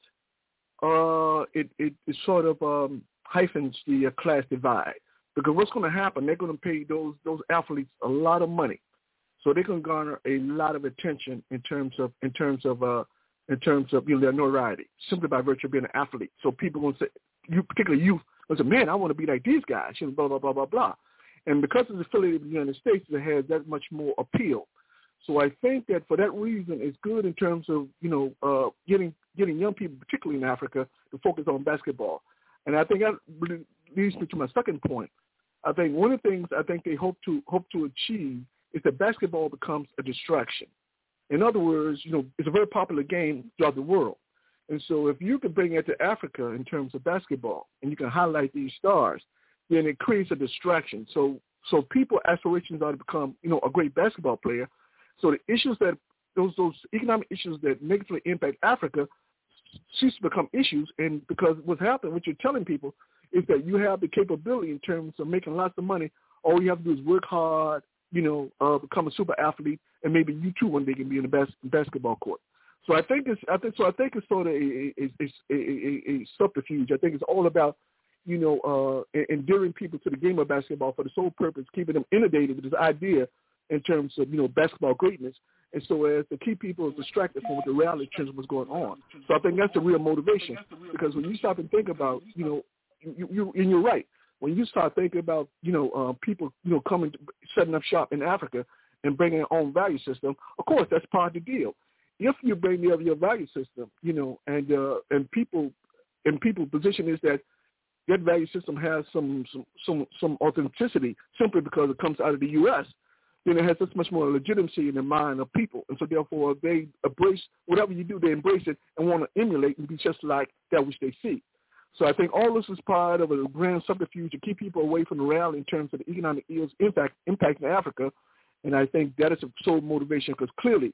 uh, it, it, it sort of um, hyphens the uh, class divide. Because what's going to happen, they're going to pay those those athletes a lot of money, so they can garner a lot of attention in terms of in terms of uh, in terms of you know, their notoriety simply by virtue of being an athlete. So people will say, you particularly youth, will say, man, I want to be like these guys, you know, blah blah blah blah blah. And because it's affiliated with the United States, it has that much more appeal. So I think that for that reason, it's good in terms of you know uh, getting getting young people, particularly in Africa, to focus on basketball. And I think that really leads me to my second point. I think one of the things I think they hope to hope to achieve is that basketball becomes a distraction. In other words, you know, it's a very popular game throughout the world. And so if you can bring it to Africa in terms of basketball and you can highlight these stars, then it creates a distraction. So so people aspirations are to become, you know, a great basketball player. So the issues that those those economic issues that negatively impact Africa cease to become issues. And because what's happening, what you're telling people is that you have the capability in terms of making lots of money. All you have to do is work hard, you know, uh, become a super athlete, and maybe you too one day can be in the bas- basketball court. So I think it's, I think, so I think it's sort of a, a, a, a, a subterfuge. I think it's all about, you know, uh, endearing people to the game of basketball for the sole purpose, keeping them inundated with this idea in terms of, you know, basketball greatness, and so as to keep people distracted from what the reality in terms of what's going on. So I think that's the real motivation, because when you stop and think about, you know, You, you, and you're right. When you start thinking about, you know, uh, people, you know, coming, to, setting up shop in Africa and bringing their own value system, of course, that's part of the deal. If you bring your, your value system, you know, and uh, and people, and people position is that that value system has some some some, some authenticity simply because it comes out of the U S, then it has this much more legitimacy in the mind of people, and so therefore they embrace whatever you do, they embrace it and want to emulate and be just like that which they see. So I think all this is part of a grand subterfuge to keep people away from the reality in terms of the economic ills impact impacting Africa, and I think that is a sole motivation because clearly,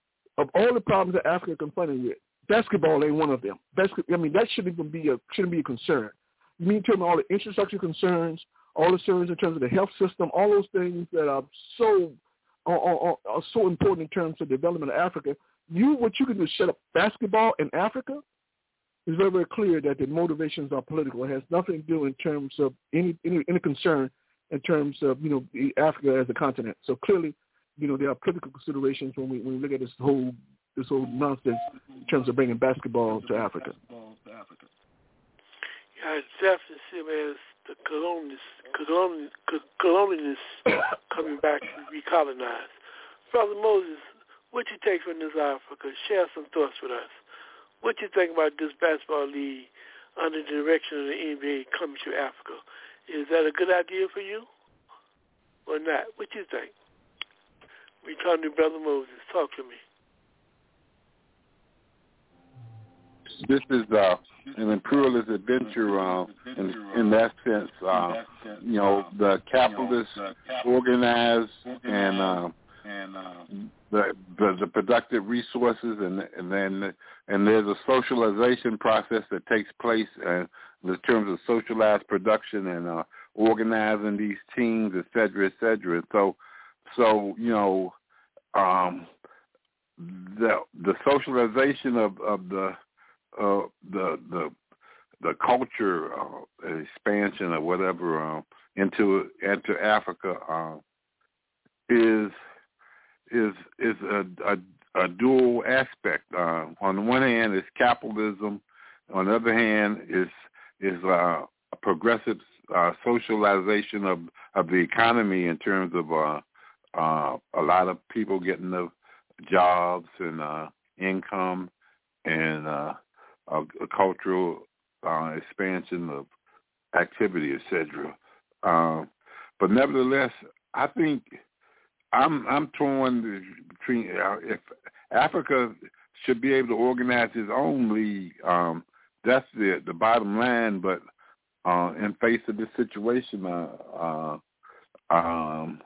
of all the problems that Africa is confronted with, basketball ain't one of them. Basket, I mean, that shouldn't even be a shouldn't be a concern. You mean to me all the infrastructure concerns, all the concerns in terms of the health system, all those things that are so are, are, are so important in terms of development of Africa. You what you can do is shut up basketball in Africa. It's very, very clear that the motivations are political. It has nothing to do in terms of any, any any concern in terms of, you know, Africa as a continent. So clearly, you know, there are political considerations when we when we look at this whole this whole nonsense in terms of bringing basketball to Africa. Yeah, it's definitely seen as the colonialists, colonial, colonialists coming back to recolonize. Brother Moses, what you take from this Africa? Share some thoughts with us. What do you think about this basketball league under the direction of the N B A coming to Africa? Is that a good idea for you or not? What do you think? We come to Brother Moses. Talk to me. This is uh, an imperialist adventure uh, in, in that sense. Uh, you know, the capitalists organize and uh, the, the the productive resources, and and then and there's a socialization process that takes place uh, in terms of socialized production and uh, organizing these teams, et cetera, et cetera. So, so you know, um, the the socialization of, of the uh, the the the culture uh, expansion or whatever uh, into into Africa uh, is. is is a, a, a dual aspect. Uh, on the one hand, it's capitalism. On the other hand, is is uh, a progressive uh, socialization of, of the economy in terms of uh, uh, a lot of people getting the jobs and uh, income and uh, a, a cultural uh, expansion of activity, et cetera. Um, but nevertheless, I think I'm I'm torn between uh, if Africa should be able to organize its own league. Um, that's the the bottom line. But uh, in face of this situation, uh, uh, um,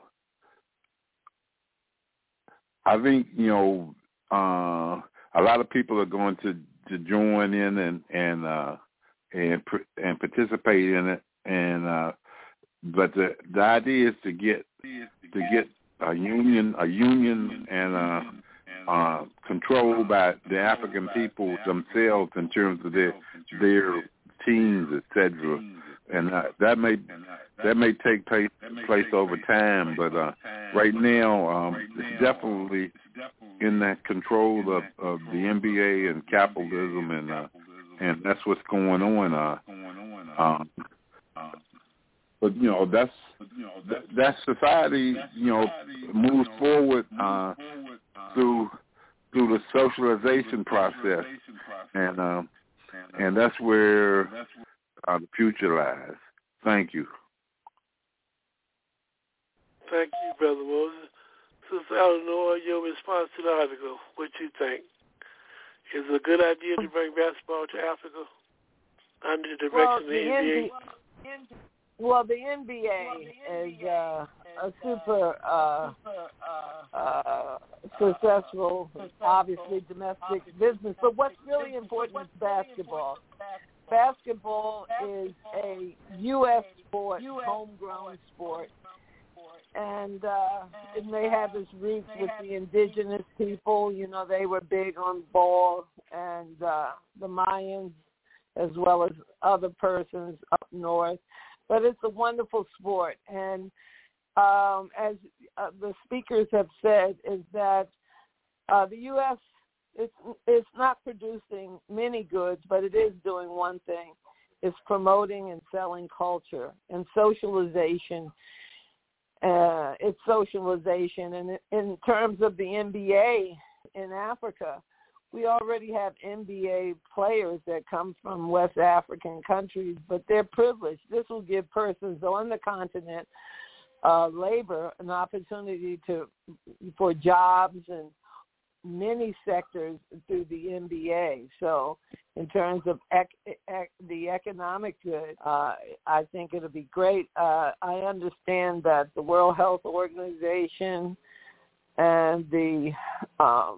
I think you know uh, a lot of people are going to, to join in and and uh, and and participate in it. And uh, but the the idea is to get to get a union a union and uh, uh, controlled by the African people themselves in terms of their their teams, et cetera. And uh, that may that may take place, place over time, but uh, right now um, it's definitely in that control of, of the N B A and capitalism, and uh, and that's what's going on. Uh, um, but you know that's that society you know moves forward uh, through through the socialization process, and um, and that's where uh, the future lies. Thank you. Thank you, Brother Moses. Sister Eleanor, your response to the article, what you think? Is it a good idea to bring basketball to Africa under the direction well, of the N B A? N B A? Well, the N B A is uh, a super uh, uh, successful, obviously, domestic business. But what's really important is basketball. Basketball is a U S sport, homegrown sport. And uh, it may have its roots with the indigenous people. You know, they were big on ball, and uh, the Mayans, as well as other persons up north. But it's a wonderful sport. And um, as uh, the speakers have said, is that uh, the U S, it's, it's not producing many goods, but it is doing one thing. It's promoting and selling culture and socialization. Uh, it's socialization. And in terms of the N B A in Africa, we already have N B A players that come from West African countries, but they're privileged. This will give persons on the continent uh, labor an opportunity to for jobs and many sectors through the N B A. So in terms of ec- ec- the economic good, uh, I think it'll be great. Uh, I understand that the World Health Organization and the um,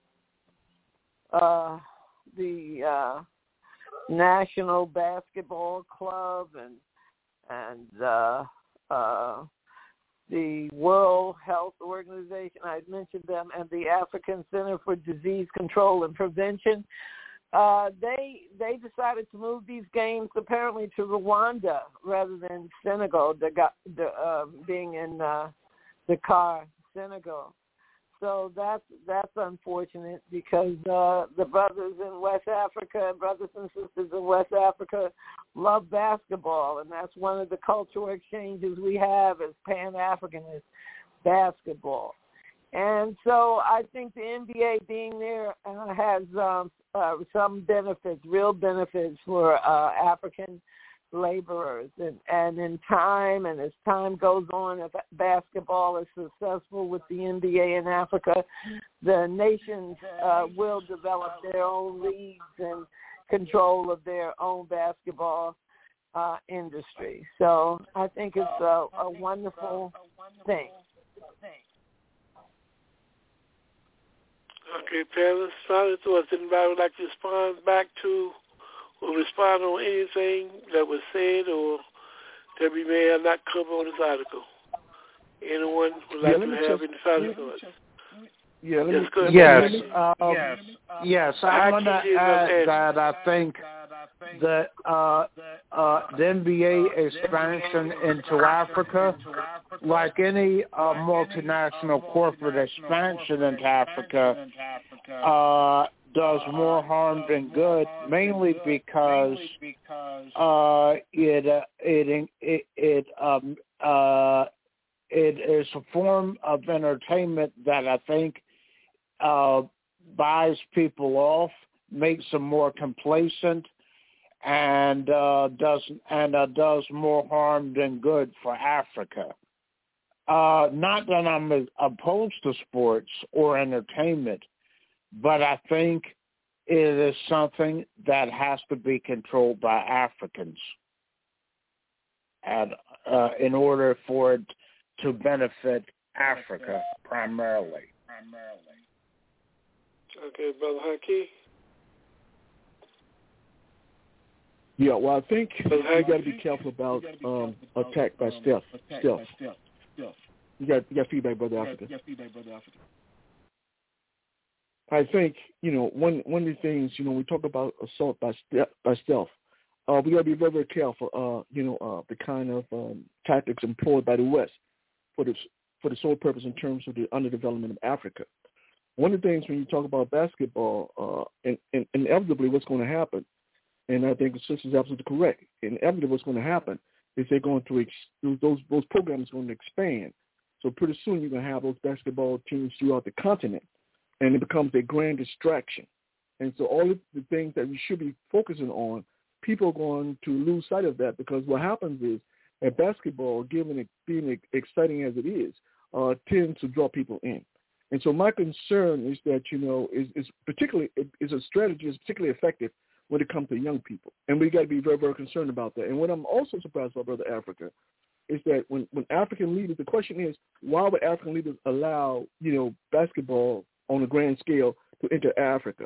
uh, the uh, National Basketball Club and and uh, uh, the World Health Organization, I mentioned them, and the African Center for Disease Control and Prevention, uh, they they decided to move these games apparently to Rwanda rather than Senegal, the, the, uh, being in uh, Dakar, Senegal. So that's that's unfortunate because uh, the brothers in West Africa, brothers and sisters in West Africa, love basketball, and that's one of the cultural exchanges we have as Pan-Africanist basketball. And so I think the N B A being there uh, has um, uh, some benefits, real benefits for uh, African laborers. And, and in time, and as time goes on, if basketball is successful with the N B A in Africa, the nations uh, will develop their own leagues and control of their own basketball uh, industry. So I think it's a, a wonderful thing. Okay, panelists, final thoughts. Anybody would like to respond back to or respond on anything that was said or that we may have not covered on this article? Anyone would like yeah, to have just, any final thoughts? Yeah, let yes, me, go ahead. Yes, um, yes, yes. I want to add that I think that uh, uh, the N B A expansion into Africa, like any uh, multinational corporate expansion into Africa, uh, does more harm than good, mainly because uh, it uh, it it it um, uh, it is a form of entertainment that I think uh, buys people off, makes them more complacent, and uh, does and uh, does more harm than good for Africa. Uh, not that I'm opposed to sports or entertainment, but I think it is something that has to be controlled by Africans, and uh, in order for it to benefit Africa primarily. Primarily. Okay, Brother Haki. Yeah, well, I think you got to be careful about um, attack by stealth. Stealth. You got you got feedback, Brother Africa. I think you know one one of the things you know we talk about assault by stealth. By stealth, uh, we got to be very very careful. Uh, you know uh, the kind of um, tactics employed by the West for the for the sole purpose in terms of the underdevelopment of Africa. One of the things when you talk about basketball, uh, and, and inevitably what's going to happen. And I think the sister is absolutely correct. Inevitably, what's going to happen is they're going to ex- those those programs are going to expand. So pretty soon you're going to have those basketball teams throughout the continent, and it becomes a grand distraction. And so all of the things that we should be focusing on, people are going to lose sight of that because what happens is that basketball, given it being exciting as it is, uh, tends to draw people in. And so my concern is that you know is, is particularly is a strategy is particularly effective when it comes to young people. And we got to be very, very concerned about that. And what I'm also surprised about, Brother Africa, is that when, when African leaders, the question is, why would African leaders allow, you know, basketball on a grand scale to enter Africa?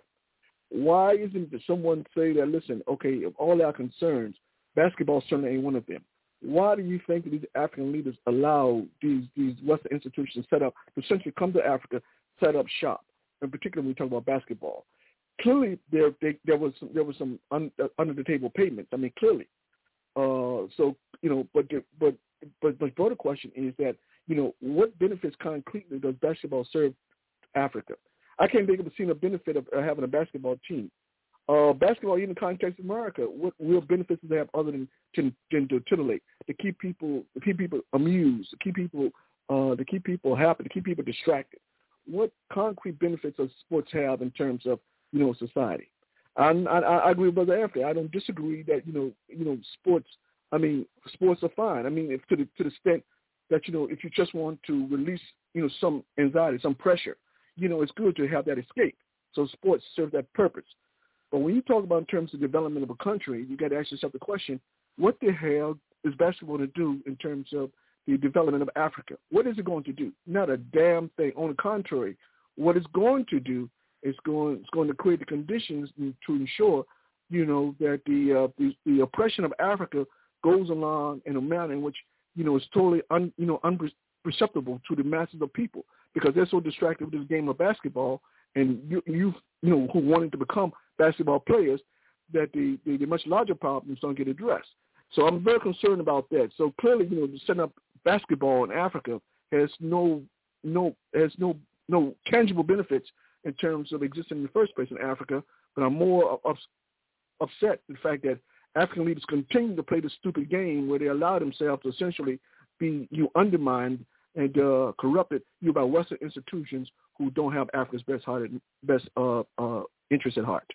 Why isn't it someone say that, listen, okay, of all our concerns, basketball certainly ain't one of them. Why do you think that these African leaders allow these, these Western institutions set up to essentially come to Africa, set up shop, in particular when we talk about basketball? Clearly, there they, there was some, there was some un, uh, under the table payments. I mean, clearly. Uh, so you know, but the, but but the broader question is that you know what benefits concretely does basketball serve Africa? I can't think of seeing a benefit of uh, having a basketball team. Uh, basketball, even in the context of America, what real benefits does it have other than to, than to titillate, to keep people to keep people amused, to keep people uh, to keep people happy, to keep people distracted? What concrete benefits does sports have in terms of you know, society? I, I, I agree with Brother Africa. I don't disagree that, you know, you know, sports, I mean, sports are fine. I mean, if to the to the extent that, you know, if you just want to release, you know, some anxiety, some pressure, you know, it's good to have that escape. So sports serve that purpose. But when you talk about in terms of development of a country, you got to ask yourself the question, what the hell is basketball to do in terms of the development of Africa? What is it going to do? Not a damn thing. On the contrary, what it's going to do It's going, it's going to create the conditions to ensure, you know, that the, uh, the the oppression of Africa goes along in a manner in which, you know, is totally, un, you know, unperceptible to the masses of people because they're so distracted with this game of basketball and you, you, you know, who wanted to become basketball players that the, the, the much larger problems don't get addressed. So I'm very concerned about that. So clearly, you know, setting up basketball in Africa has no, no, has no, no tangible benefits in terms of existing in the first place in Africa, but I'm more ups, upset with the fact that African leaders continue to play the stupid game where they allow themselves to essentially be you know, undermined and uh, corrupted you know, by Western institutions who don't have Africa's best heart, best uh, uh, interest at heart.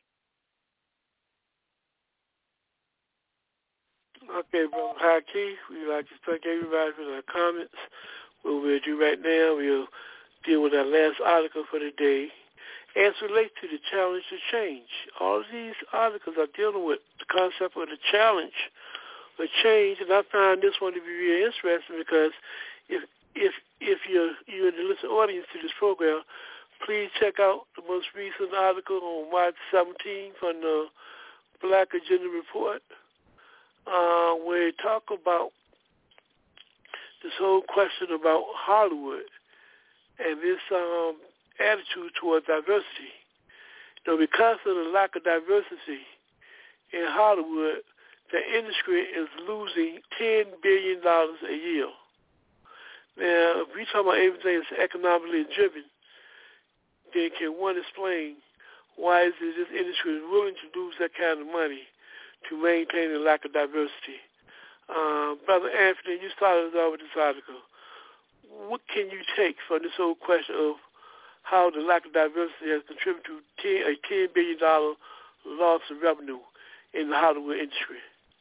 Okay, Brother Haki, we'd like to thank everybody for their comments. What we'll do right now, we'll deal with our last article for the day. As relates to the challenge to change, all of these articles are dealing with the concept of the challenge of change, and I find this one to be really interesting because if if if you're you're in the listening audience to this program, please check out the most recent article on March seventeenth from the Black Agenda Report, uh, where they talk about this whole question about Hollywood and this um. attitude toward diversity. You know, because of the lack of diversity in Hollywood, the industry is losing ten billion dollars a year. Now, if we talk about everything that's economically driven, then can one explain why is it this industry is willing to lose that kind of money to maintain the lack of diversity? Uh, Brother Anthony, you started us off with this article. What can you take from this whole question of how the lack of diversity has contributed to a ten billion dollars loss of revenue in the Hollywood industry?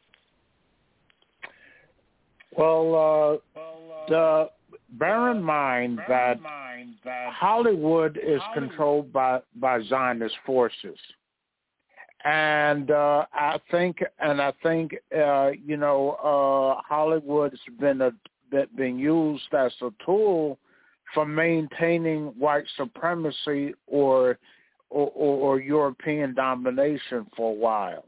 Well, uh, the, bear in mind that Hollywood is controlled by, by Zionist forces. And uh, I think, and I think, uh, you know, uh, Hollywood's been a, been used as a tool for maintaining white supremacy or or, or, or European domination for a while.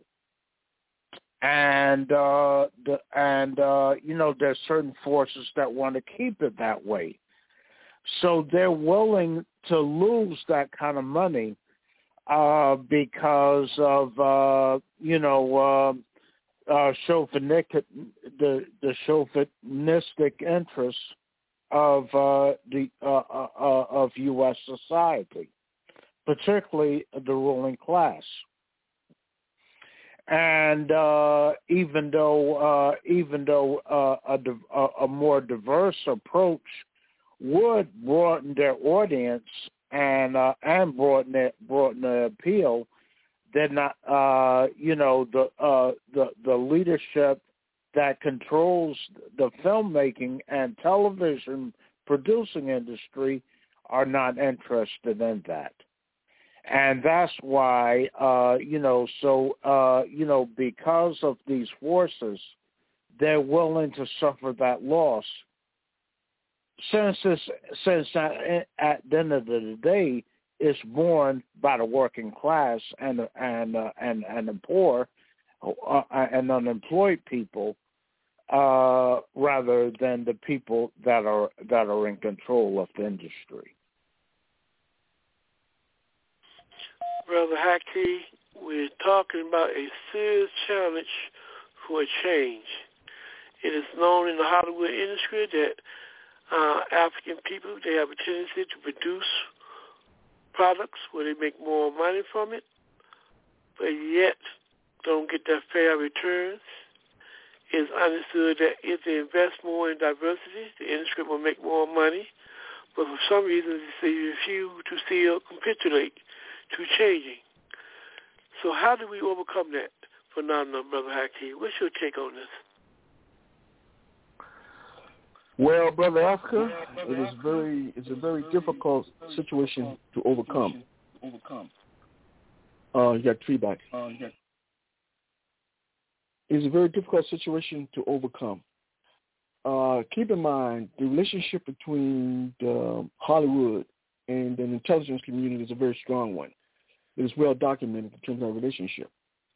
And uh, the, and uh, you know, there's certain forces that want to keep it that way, so they're willing to lose that kind of money. Uh, because of uh, you know uh, uh, chauvinistic the the chauvinistic interests of uh, the uh, uh, of U S society, particularly the ruling class. And uh, even though uh, even though uh, a, a more diverse approach would broaden their audience and uh, and broaden their, broaden the appeal, they're not. Uh, you know, the uh, the the leadership that controls the filmmaking and television producing industry are not interested in that. And that's why, uh, you know, so, uh, you know, because of these forces, they're willing to suffer that loss. Since it's, since at, at the end of the day, it's borne by the working class and and uh, and and the poor uh, and unemployed people, uh, rather than the people that are that are in control of the industry. Brother Haki, we're talking about a serious challenge for a change. It is known in the Hollywood industry that uh, African people, they have a tendency to produce products where they make more money from it, but yet don't get that fair returns. It's understood that if they invest more in diversity, the industry will make more money, but for some reason they refuse to still capitulate to changing. So how do we overcome that phenomenon, Brother Haki? What's your take on this? Well, Brother Africa, it is very it's a very difficult situation to overcome. Overcome. Uh, you got feedback. Uh, you got... It's a very difficult situation to overcome. Uh, keep in mind the relationship between the Hollywood and an intelligence community is a very strong one. It is well documented in terms of our relationship.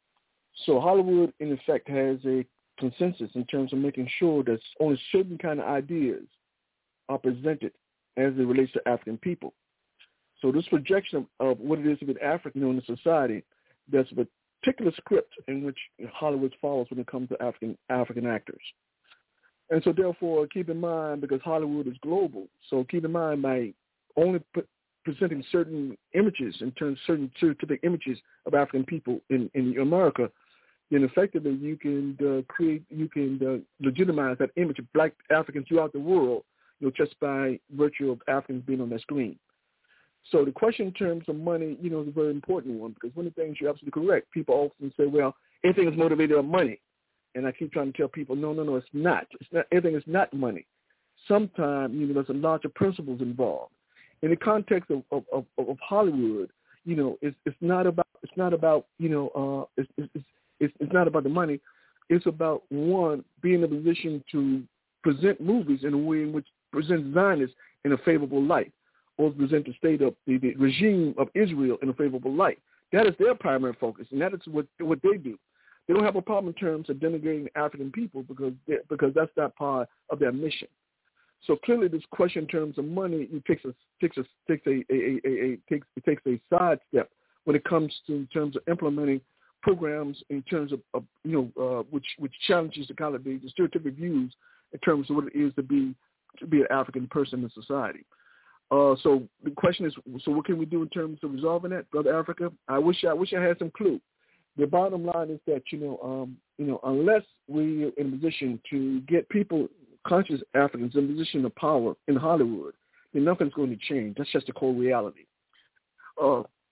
So Hollywood, in effect, has a consensus in terms of making sure that only certain kind of ideas are presented as it relates to African people. So this projection of, of what it is to be African in a society, there's a particular script in which Hollywood follows when it comes to African African actors. And so therefore, keep in mind, because Hollywood is global, so keep in mind by only put, presenting certain images in terms of certain specific images of African people in, in America, then effectively you can uh, create, you can uh, legitimize that image of black Africans throughout the world, you know, just by virtue of Africans being on that screen. So the question in terms of money, you know, is a very important one, because one of the things you're absolutely correct. People often say, well, everything is motivated by money. And I keep trying to tell people, no, no, no, it's not. It's not. Everything is not money. Sometimes, you know, there's a larger principles involved. In the context of, of, of, of Hollywood, you know, it's it's not about it's not about you know uh, it's, it's it's it's not about the money. It's about, one, being in a position to present movies in a way in which presents Zionists in a favorable light, or present the state of the, the regime of Israel in a favorable light. That is their primary focus, and that is what what they do. They don't have a problem in terms of denigrating African people because because that's not part of their mission. So clearly, this question in terms of money it takes a takes a takes a, a, a, a, a takes it takes a sidestep when it comes to in terms of implementing programs in terms of, of you know uh, which which challenges the kind of the, the stereotypic views in terms of what it is to be to be an African person in society. Uh, so the question is, so what can we do in terms of resolving that, Brother Africa? I wish I wish I had some clue. The bottom line is that you know um, you know unless we are in a position to get people, conscious Africans, in a position of power in Hollywood, then nothing's going to change. That's just the cold reality. Uh,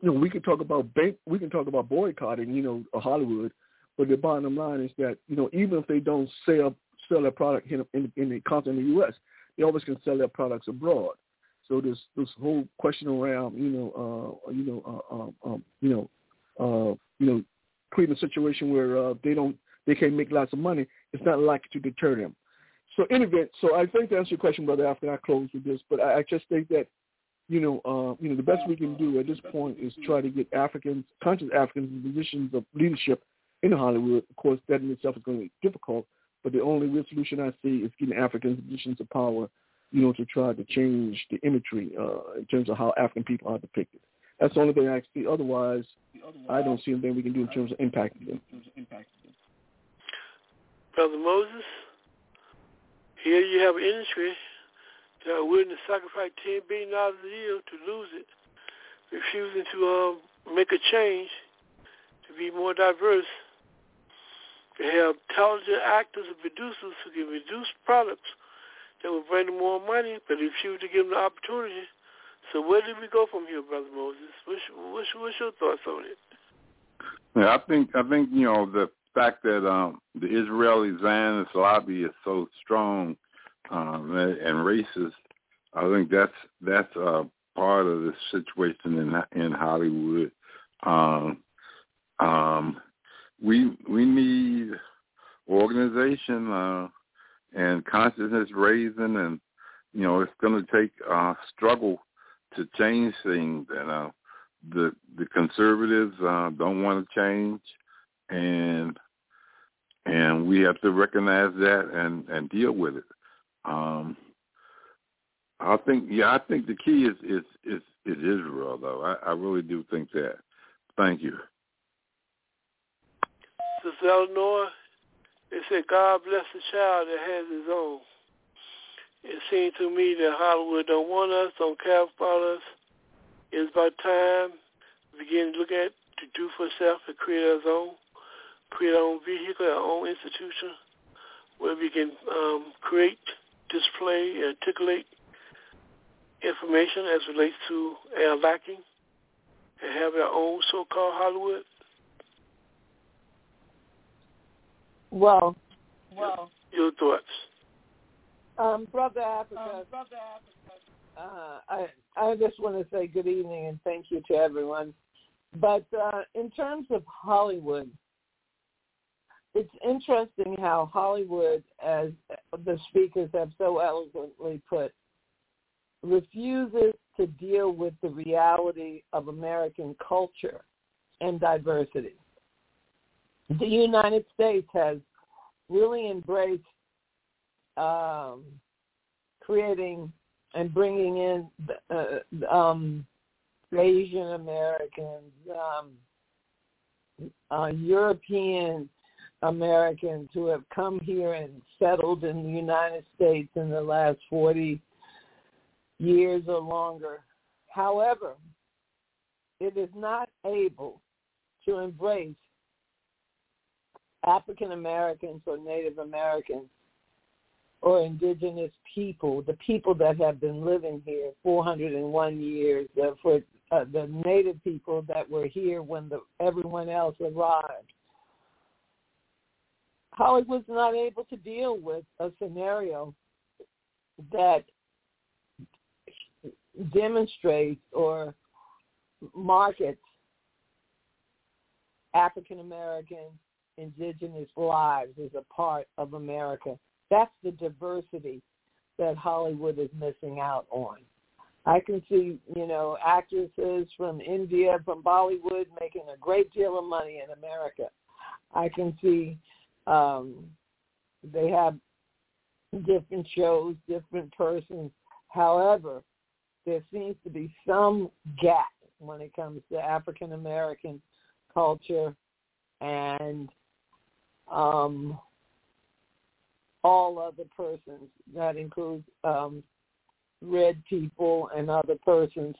you know, we can talk about bank, we can talk about boycotting, you know, Hollywood, but the bottom line is that, you know, even if they don't sell sell their product in, in, in the continent of the U S, they always can sell their products abroad. So this this whole question around, you know, uh, you know, uh, um, um, you know, uh, you know, creating a situation where uh, they don't, they can't make lots of money, it's not likely to deter them. So in event, so I think to answer your question, Brother Africa, I close with this, but I, I just think that, you know, uh, you know, the best we can do at this point is try to get Africans, conscious Africans, in positions of leadership in Hollywood. Of course, that in itself is going to be difficult, but the only real solution I see is getting Africans in positions of power, you know, to try to change the imagery uh, in terms of how African people are depicted. That's the only thing I see. Otherwise, I don't see anything we can do in terms of impacting them. Brother Moses, here you have an industry that are willing to sacrifice ten billion dollars a year to lose it, refusing to um, make a change to be more diverse. They have talented actors and producers who can produce products that will bring them more money, but refuse to give them the opportunity. So where did we go from here, Brother Moses? What's, what's, what's your thoughts on it? Yeah, I think I think you know the fact that um, the Israeli Zionist lobby is so strong um, and, and racist. I think that's that's uh, part of the situation in in Hollywood. Um, um, we we need organization uh, and consciousness raising, and you know it's going to take uh, struggle to change things. And uh, the the conservatives uh, don't want to change, and and we have to recognize that and, and deal with it. Um, I think, yeah, I think the key is is is, is Israel, though. I, I really do think that. Thank you. Sister Eleanor, they said God bless the child that has his own. It seems to me that Hollywood don't want us, don't care about us. It's about time we begin to look at to do for self and create our own, create our own vehicle, our own institution, where we can um, create, display, articulate information as relates to our lacking, and have our own so-called Hollywood. Well, well, your, your thoughts, um, Brother Africa. Um, Brother Africa. Uh, I I just want to say good evening and thank you to everyone. But uh, in terms of Hollywood, it's interesting how Hollywood, as the speakers have so eloquently put, refuses to deal with the reality of American culture and diversity. The United States has really embraced um, creating and bringing in uh, um, Asian Americans, um, uh, European Americans who have come here and settled in the United States in the last forty years or longer. However, it is not able to embrace African Americans or Native Americans or indigenous people, the people that have been living here four hundred one years, uh, for uh, the Native people that were here when the, everyone else arrived. Hollywood's not able to deal with a scenario that demonstrates or markets African American, indigenous lives as a part of America. That's the diversity that Hollywood is missing out on. I can see, you know, actresses from India, from Bollywood, making a great deal of money in America. I can see um, they have different shows, different persons. However, there seems to be some gap when it comes to African American culture and um, all other persons. That includes um, red people and other persons.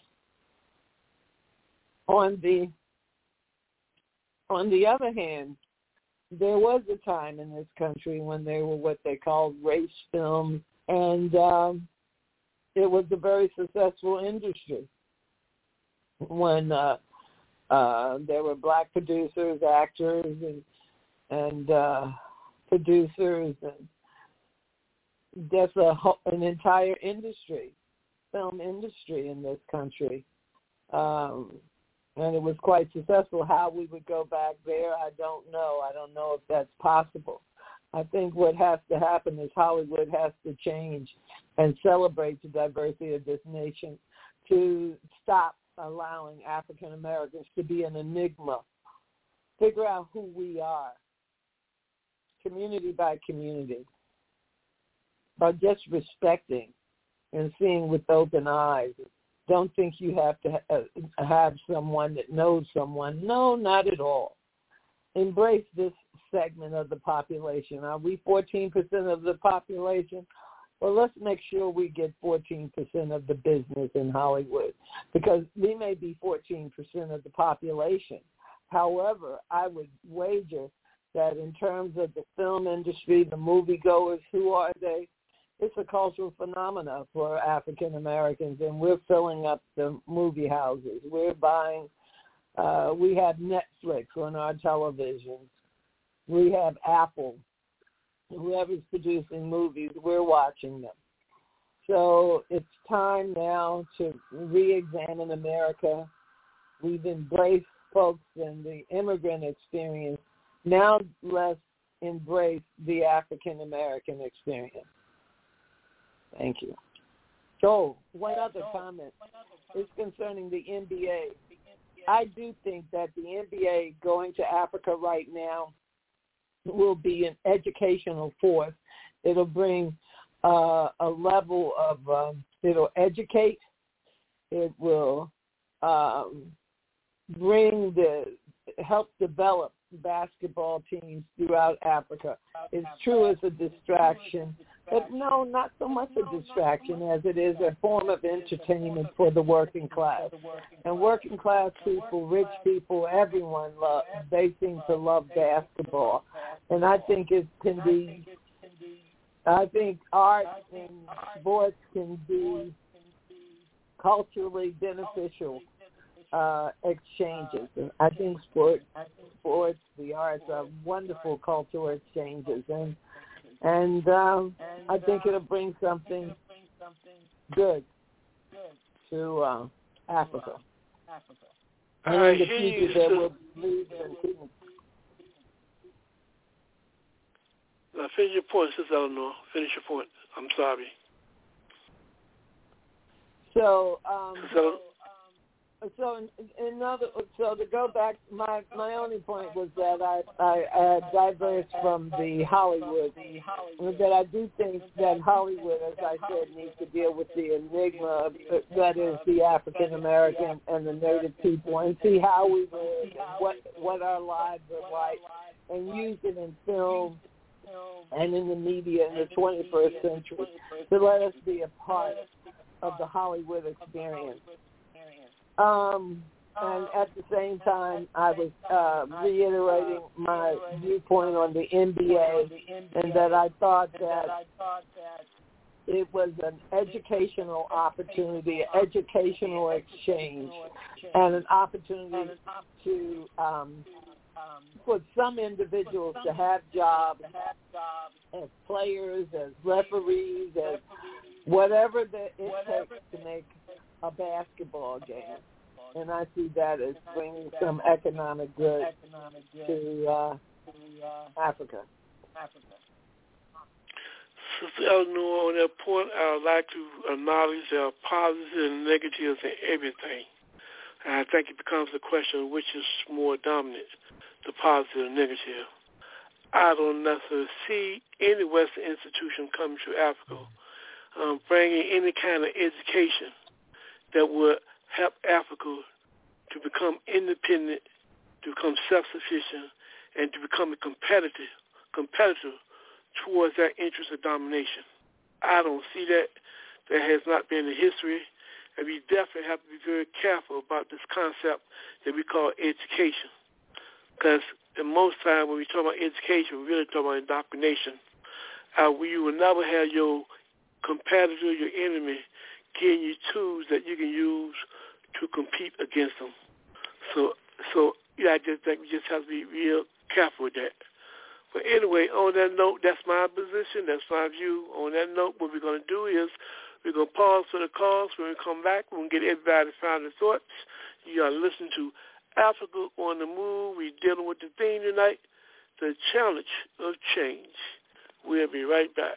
On the on the other hand, there was a time in this country when there were what they called race films, and um, it was a very successful industry. When uh, Uh, there were black producers, actors, and and uh, producers, and there's a an entire industry, film industry in this country, um, and it was quite successful. How we would go back there, I don't know. I don't know if that's possible. I think what has to happen is Hollywood has to change and celebrate the diversity of this nation to stop allowing African Americans to be an enigma. Figure out who we are, community by community, by just respecting and seeing with open eyes. Don't think you have to ha- have someone that knows someone. No, not at all. Embrace this segment of the population. Are we fourteen percent of the population? Well, let's make sure we get fourteen percent of the business in Hollywood, because we may be fourteen percent of the population. However, I would wager that in terms of the film industry, the moviegoers, who are they? It's a cultural phenomena for African Americans, and we're filling up the movie houses. We're buying, uh, we have Netflix on our televisions. We have Apple. Whoever's producing movies, we're watching them. So it's time now to re-examine America. We've embraced folks in the immigrant experience. Now let's embrace the African American experience. Thank you. So one other comment is concerning the N B A. I do think that the N B A going to Africa right now will be an educational force. It'll bring uh, a level of, um, it'll educate, it will um, bring the, help develop basketball teams throughout Africa. It's true as a distraction, but no, not so much a distraction as it is a form of entertainment for the working class. And working class people, rich people, everyone, love, they seem to love basketball. And I think it can be, I think art and sports can be culturally beneficial uh, exchanges. And I think sport, sports, the arts are wonderful cultural exchanges. And And um, I think it'll bring something good to uh, Africa. And in the future, there will be and Now, finish your point, Sister Eleanor. Finish your point. I'm sorry. So, um, so, so in, in other, so to go back, my my only point was that I I, I diverged from the Hollywood, that I do think that Hollywood, as I said, needs to deal with the enigma that is the African American and the Native people, and see how we live, and what what our lives are like, and use it in film and in the media in the twenty-first century to let us be a part of the Hollywood experience. Um, and at the same time, I was uh, reiterating my viewpoint on the N B A, and that I thought that it was an educational opportunity, an educational exchange, and an opportunity to um, for some individuals to have jobs as players, as referees, as whatever that it takes to make a basketball game. And I see that as bringing some economic good to uh, Africa. Sister Eleanor, on that point, I would like to acknowledge there are positives and negatives in everything. And I think it becomes a question of which is more dominant, the positive and negative. I don't necessarily see any Western institution coming to Africa um, bringing any kind of education that would help Africa to become independent, to become self-sufficient, and to become a competitive competitor towards that interest of domination. I don't see that. That has not been the history, and we definitely have to be very careful about this concept that we call education, because most time when we talk about education, we really talk about indoctrination. Uh, we will never have your competitor, your enemy, giving you tools that you can use to compete against them. So So, yeah, I just think we just have to be real careful with that. But anyway, on that note, that's my position. That's my view. On that note, what we're going to do is we're going to pause for the calls. When we come back, we're going to get everybody's final thoughts. You are listening to Africa on the Move. We're dealing with the theme tonight, the challenge of change. We'll be right back.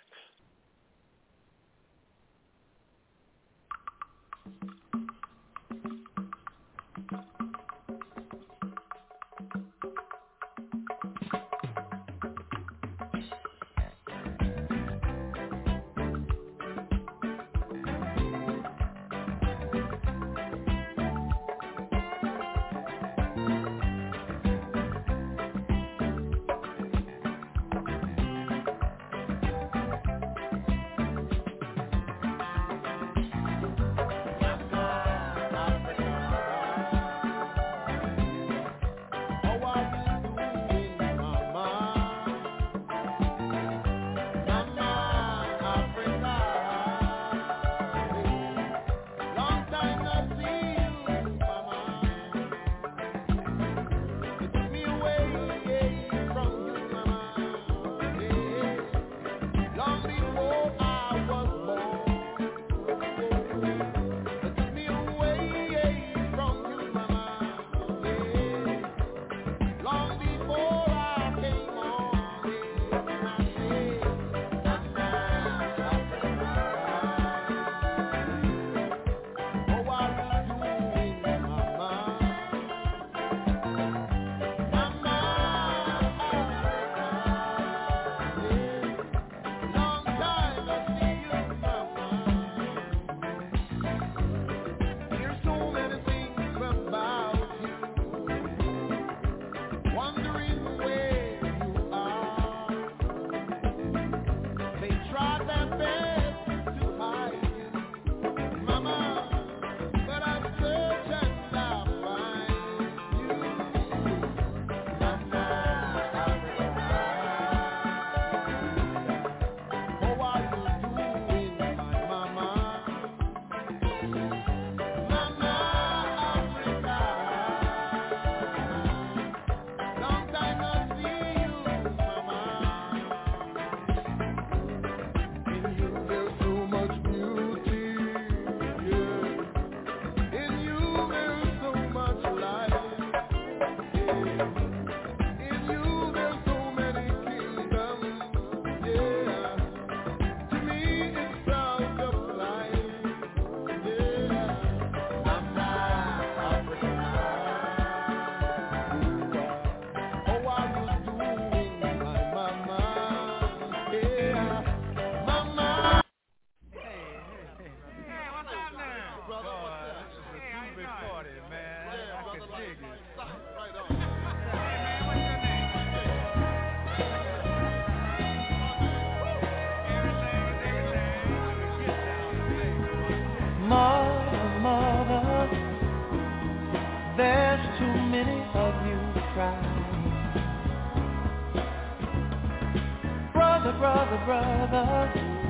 Brother, brother,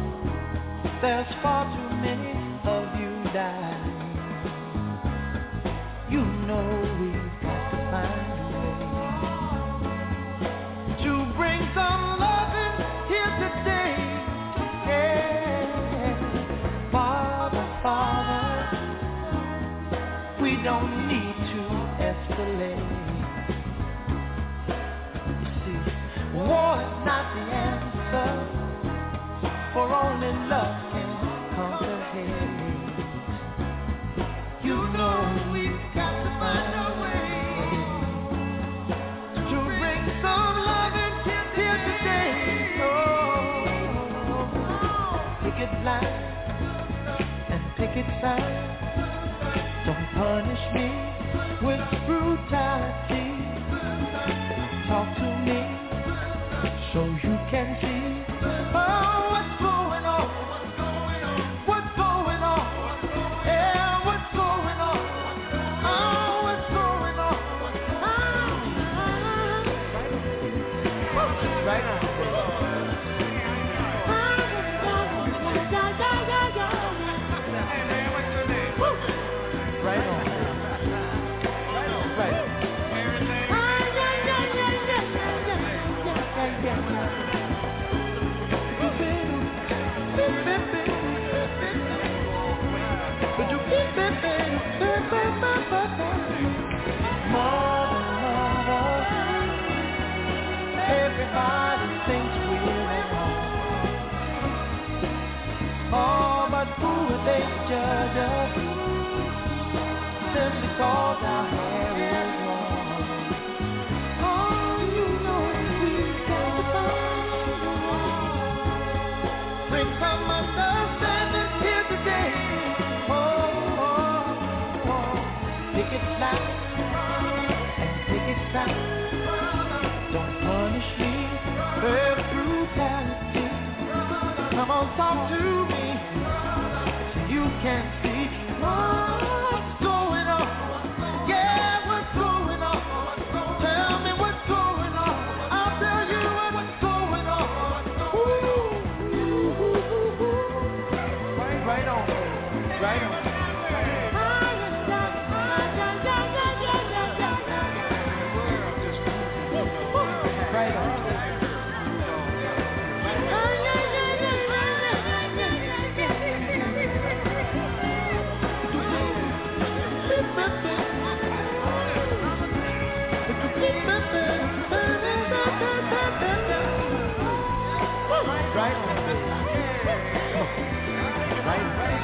there's far too many of you dying. You know we've got to find a way to bring some loving here today. Yeah. Father, Father, we don't need to escalate. You see, war is not the answer. For only love can conquer hate. You know we've got to find a way to bring some love and here today. Oh, picket line and picket sign. Don't punish me with brutality. Talk to me so you can see. Oh, what's going on? What's going on? Yeah, what's going on? Oh, what's going on? Ah, right now. Right on. Right on. Right. Everybody thinks we're at home. Oh, but who are they to judge us? Simply cause our hair is long. Oh, you know we've got to find. Bring some understanding here today. Oh, oh, oh. Pick it loud and pick it sound. Don't punish me for brutality. Come on, talk to me so you can see what's going on. Yeah, what's going on? Tell me what's going on. I'll tell you what's going on. Ooh, ooh, ooh, ooh. Right on, right on. Right on. Right on. Right, right.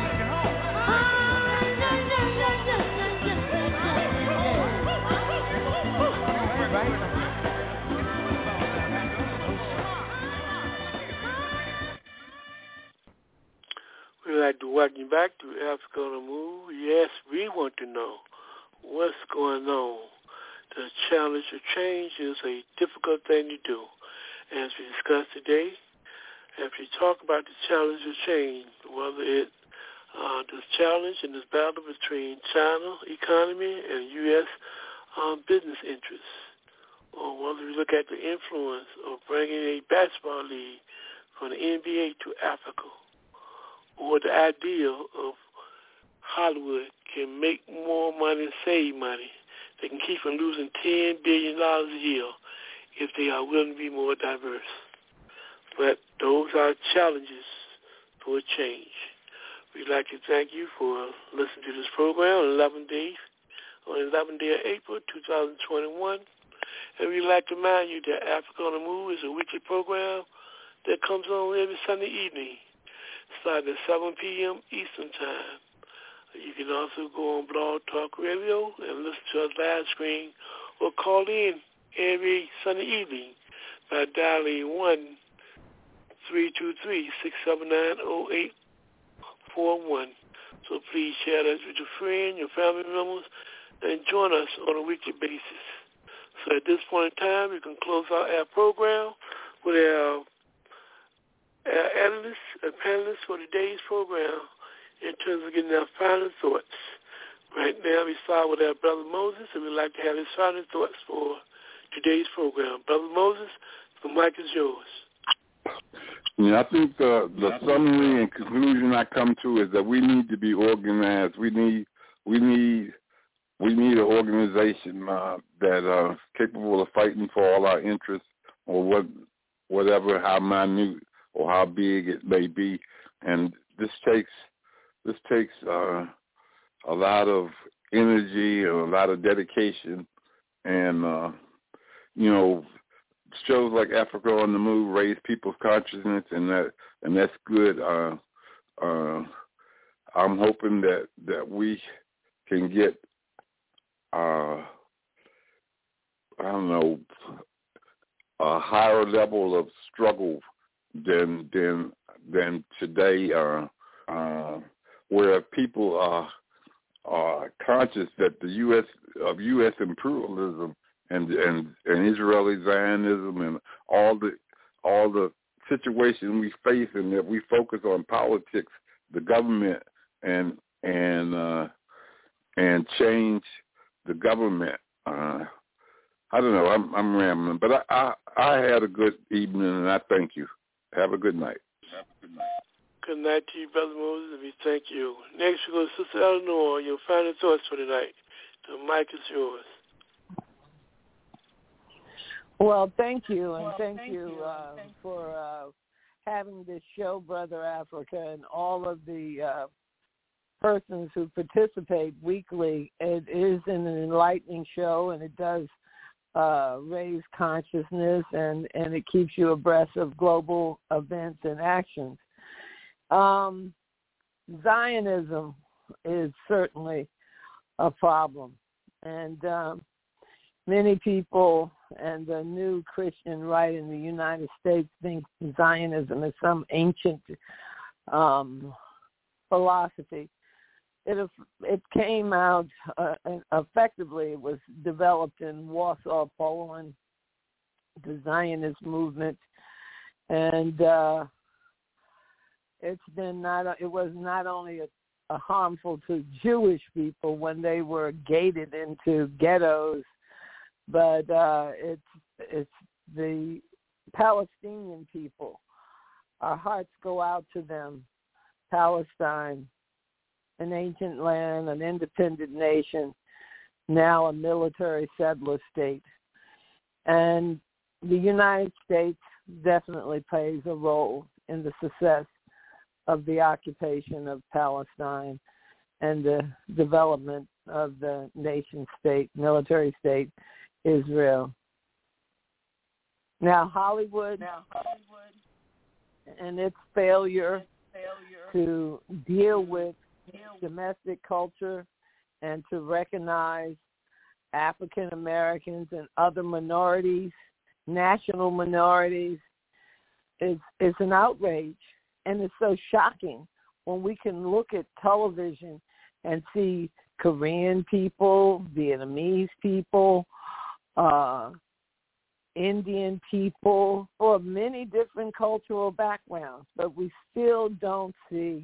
We'd like to welcome you back to Africa on the Move. Yes, we want to know what's going on. The challenge of change is a difficult thing to do. As we discuss today, as we talk about the challenge of change, whether it uh, this challenge and this battle between China economy and U S um, business interests, or whether we look at the influence of bringing a basketball league from the N B A to Africa, or the idea of Hollywood can make more money and save money. They can keep from losing ten billion dollars a year if they are willing to be more diverse. But those are challenges for a change. We'd like to thank you for listening to this program on eleven days, on the eleventh day of April, two thousand twenty-one. And we'd like to remind you that Africa on the Move is a weekly program that comes on every Sunday evening, starting at seven p.m. Eastern Time. You can also go on Blog Talk Radio and listen to us live stream or call in every Sunday evening by dialing one three two three, six seven nine, zero eight four one. So please share this with your friends, your family members, and join us on a weekly basis. So at this point in time, we can close out our program with our, our analysts and panelists for today's program in terms of getting our final thoughts. Right now, we start with our Brother Moses, and we'd like to have his final thoughts for today's program. Brother Moses, the mic is yours. Yeah, I think the, the summary and conclusion I come to is that we need to be organized. We need we need we need an organization uh, that uh, is capable of fighting for all our interests, or what whatever how minute or how big it may be. And this takes this takes uh, a lot of energy and a lot of dedication, and uh, you know. Shows like Africa on the Move raise people's consciousness, and that and that's good. Uh, uh, I'm hoping that, that we can get, uh, I don't know, a higher level of struggle than than than today, uh, uh, where people are are conscious that the U S of U S imperialism. And, and and Israeli Zionism and all the all the situation we face, and that we focus on politics, the government, and and uh, and change the government. Uh, I don't know. I'm I'm rambling, but I, I I had a good evening, and I thank you. Have a good night. Have a good night. Good night to you, Brother Moses, and we thank you. Next we go to Sister Eleanor. Your final thoughts for tonight. The mic is yours. Well, thank you, and well, thank, thank you, you uh, thank for uh, having this show, Brother Africa, and all of the uh, persons who participate weekly. It is an enlightening show, and it does uh, raise consciousness, and, and it keeps you abreast of global events and actions. Um, Zionism is certainly a problem, and um, many people and the new Christian right in the United States think Zionism is some ancient um, philosophy. It it came out uh, effectively. It was developed in Warsaw, Poland, the Zionist movement, and uh, it's been not. It was not only a, a harmful to Jewish people when they were gated into ghettos, but uh, it's it's the Palestinian people. Our hearts go out to them. Palestine, an ancient land, an independent nation, now a military settler state. And the United States definitely plays a role in the success of the occupation of Palestine and the development of the nation state, military state, Israel. Now, Hollywood, now, Hollywood and its failure, failure to deal with domestic culture and to recognize African Americans and other minorities, national minorities, is is an outrage. And it's so shocking when we can look at television and see Korean people, Vietnamese people, uh, Indian people, or many different cultural backgrounds, but we still don't see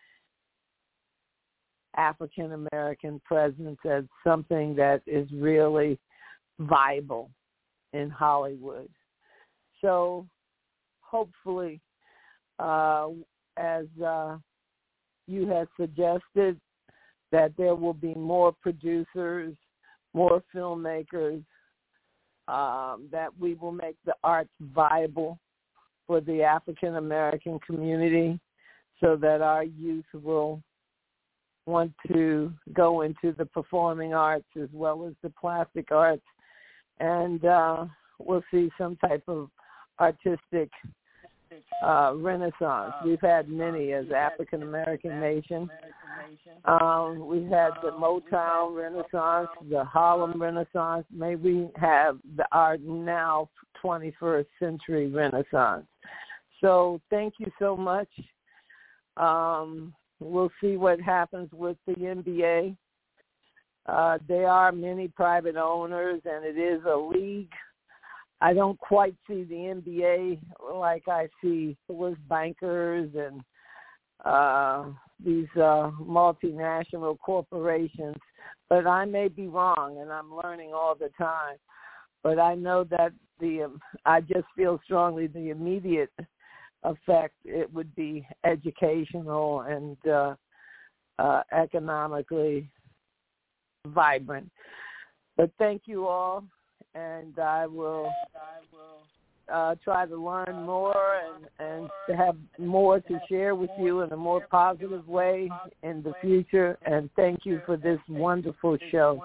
African American presence as something that is really viable in Hollywood. So hopefully, uh, as uh, you have suggested, that there will be more producers, more filmmakers, um, that we will make the arts viable for the African American community so that our youth will want to go into the performing arts as well as the plastic arts, and uh, we'll see some type of artistic uh, renaissance. We've had many as African American nation. Um, we've had the Motown Renaissance, the Harlem Renaissance. May we have the our now twenty-first century Renaissance. So thank you so much. Um, We'll see what happens with the N B A. Uh, there are many private owners, and it is a league. I don't quite see the N B A like I see with bankers and uh, these uh, multinational corporations. But I may be wrong, and I'm learning all the time. But I know that the um, I just feel strongly the immediate effect, it would be educational and uh, uh, economically vibrant. But thank you all, and I will uh, try to learn more and, and to have more to share with you in a more positive way in the future. And thank you for this wonderful show.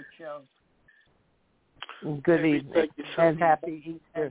Good evening and happy Easter.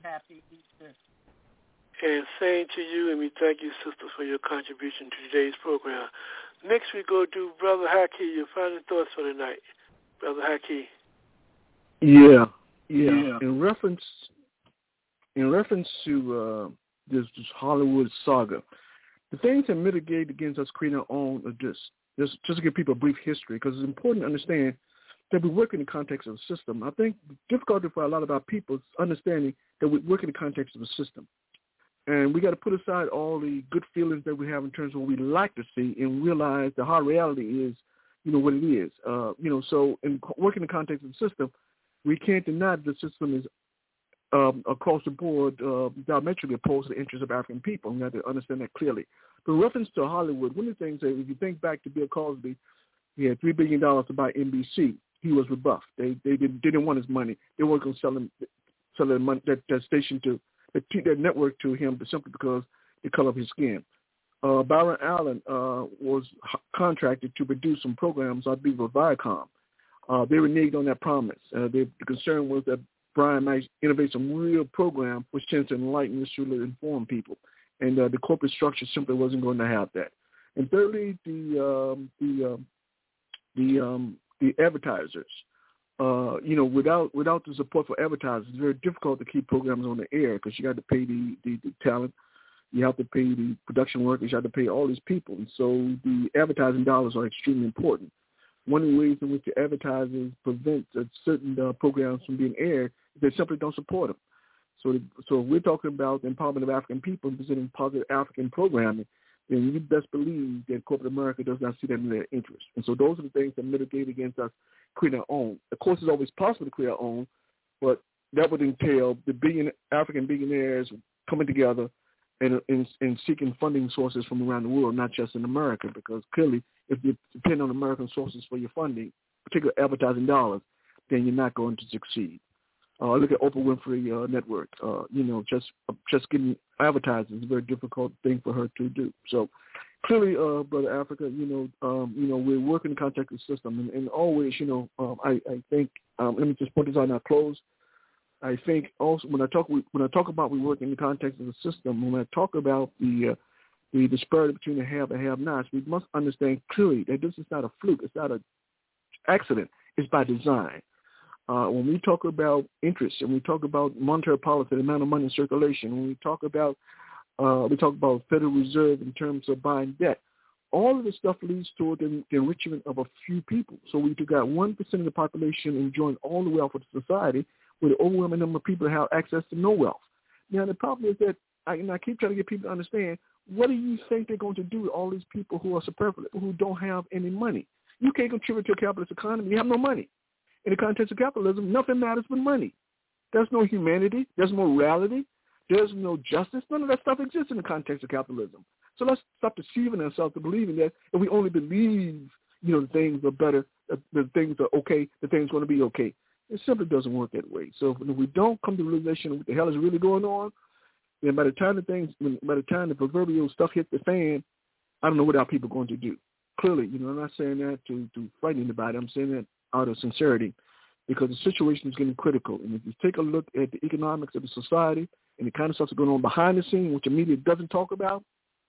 And same to you, and we thank you, sisters, for your contribution to today's program. Next we go to Brother Haki. Your final thoughts for tonight, Brother Haki. Yeah, yeah. yeah. In reference, in reference to uh, this, this Hollywood saga, the things that mitigate against us creating our own are just, just, just to give people a brief history, because it's important to understand that we work in the context of a system. I think the difficulty for a lot of our people is understanding that we work in the context of a system. And we got to put aside all the good feelings that we have in terms of what we like to see and realize the hard reality is, you know, what it is. Uh, you know, so in working in the context of the system, we can't deny that the system is um, across the board uh, diametrically opposed to the interests of African people. We have to understand that clearly. But in reference to Hollywood, one of the things that if you think back to Bill Cosby, he had three billion dollars to buy N B C. He was rebuffed. They they didn't, didn't want his money. They weren't going to sell him sell that, money, that, that station to, that, that network to him simply because the color of his skin. Uh, Byron Allen uh, was h- contracted to produce some programs, I believe, with Viacom. Uh, they reneged on that promise. Uh, they, the concern was that Brian might innovate some real program which tends to enlighten, really inform people. And uh, the corporate structure simply wasn't going to have that. And thirdly, the um, the um, the um, the advertisers. Uh, you know, without without the support for advertisers, it's very difficult to keep programs on the air because you got to pay the, the, the talent, you have to pay the production workers, you have to pay all these people. And so the advertising dollars are extremely important. One of the ways in which the advertisers prevent uh, certain uh, programs from being aired is they simply don't support them. So, the, so if we're talking about the empowerment of African people and presenting positive African programming, then you best believe that corporate America does not see that in their interest. And so those are the things that mitigate against us creating our own. Of course, it's always possible to create our own, but that would entail the billion African billionaires coming together and, and, and seeking funding sources from around the world, not just in America, because clearly if you depend on American sources for your funding, particularly advertising dollars, then you're not going to succeed. Uh, look at Oprah Winfrey uh, Network. Uh, you know, just just getting advertising is a very difficult thing for her to do. So clearly, uh, Brother Africa, you know, um, you know, we're working in contact with the system, and, and always, you know, um, I, I think. Um, let me just point this out and I'll close. I think also when I talk when I talk about we work in the context of the system, when I talk about the uh, the disparity between the have and have-nots, we must understand clearly that this is not a fluke. It's not an accident. It's by design. Uh, when we talk about interest and we talk about monetary policy, the amount of money in circulation, when we talk about uh, we talk about Federal Reserve in terms of buying debt, all of this stuff leads toward the, the enrichment of a few people. So we got one percent of the population enjoying all the wealth of the society, with an overwhelming number of people have access to no wealth. Now the problem is that I, and I keep trying to get people to understand, what do you think they're going to do with all these people who are superfluous, who don't have any money? You can't contribute to a capitalist economy. You have no money. In the context of capitalism, nothing matters but money. There's no humanity. There's no morality. There's no justice. None of that stuff exists in the context of capitalism. So let's stop deceiving ourselves to believing that if we only believe, you know, the things are better, the, the things are okay, the things are going to be okay. It simply doesn't work that way. So if we don't come to the realization of what the hell is really going on, then by the time the things, by the time the proverbial stuff hits the fan, I don't know what our people are going to do. Clearly, you know, I'm not saying that to, to frighten anybody. I'm saying that out of sincerity, because the situation is getting critical. And if you take a look at the economics of the society and the kind of stuff that's going on behind the scene, which the media doesn't talk about,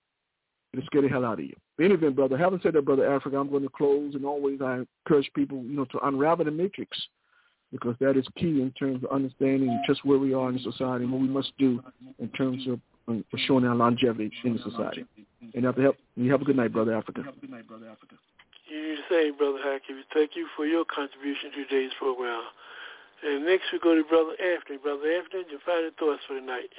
it'll scare the hell out of you. In any event, brother, having said that, Brother Africa, I'm going to close, and always I encourage people, you know, to unravel the matrix, because that is key in terms of understanding just where we are in the society and what we must do in terms of um, for showing our longevity in the society. And have to help. You have a good night, Brother Africa. You say, Brother Hakeem, thank you for your contribution to today's program. And next we go to Brother Anthony. Brother Anthony, your final thoughts for the night.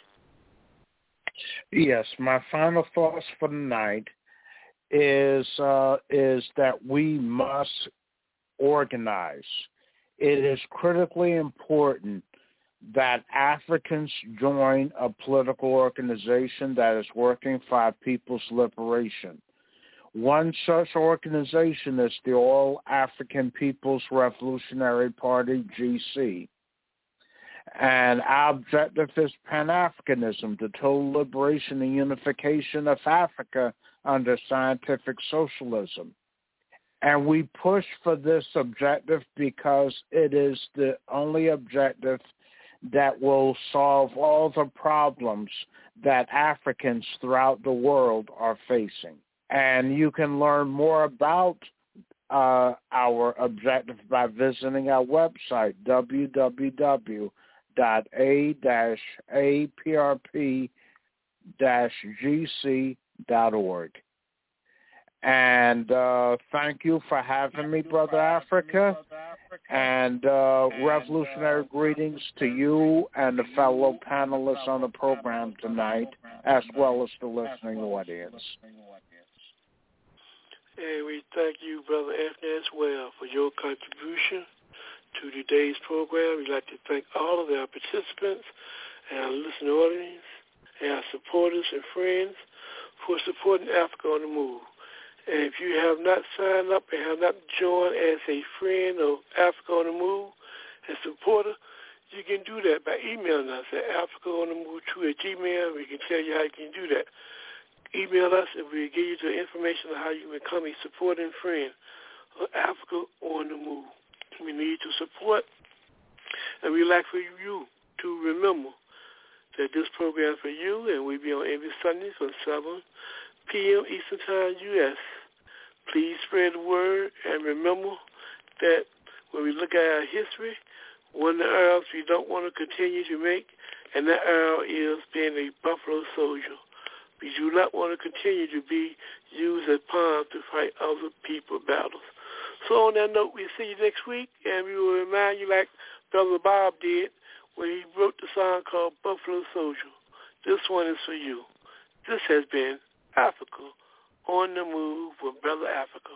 Yes, my final thoughts for the night is uh, is that we must organize. It is critically important that Africans join a political organization that is working for our people's liberation. One such organization is the All African People's Revolutionary Party, G C. And our objective is Pan-Africanism, the total liberation and unification of Africa under scientific socialism. And we push for this objective because it is the only objective that will solve all the problems that Africans throughout the world are facing. And you can learn more about uh, our objective by visiting our website, w w w dot a dash a p r p dash g c dot org. And uh, thank you for having me, Brother Africa. And uh, revolutionary greetings to you and the fellow panelists on the program tonight, as well as the listening audience. And we thank you, Brother Anthony, as well, for your contribution to today's program. We'd like to thank all of our participants and our listening audience and our supporters and friends for supporting Africa on the Move. And if you have not signed up and have not joined as a friend of Africa on the Move and supporter, you can do that by emailing us at Africa on the Move two at Gmail. We can tell you how you can do that. Email us and we'll give you the information on how you can become a supporting friend of Africa on the Move. We need your support, and we'd like for you to remember that this program is for you, and we'll be on every Sunday from seven p.m. Eastern Time, U S Please spread the word, and remember that when we look at our history, one of the errors we don't want to continue to make, and that error is being a buffalo soldier. We do not want to continue to be used as pawns to fight other people's battles. So on that note, we'll see you next week, and we will remind you like Brother Bob did when he wrote the song called Buffalo Soldier. This one is for you. This has been Africa on the Move with Brother Africa.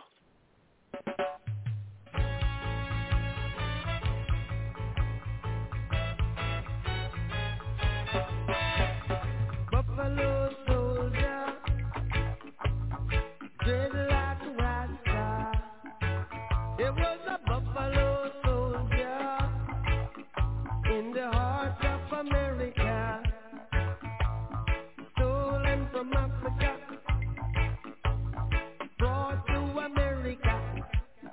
Buffalo soldier, dreaded like a rasta. There was a buffalo soldier in the heart of America, stolen from Africa, brought to America,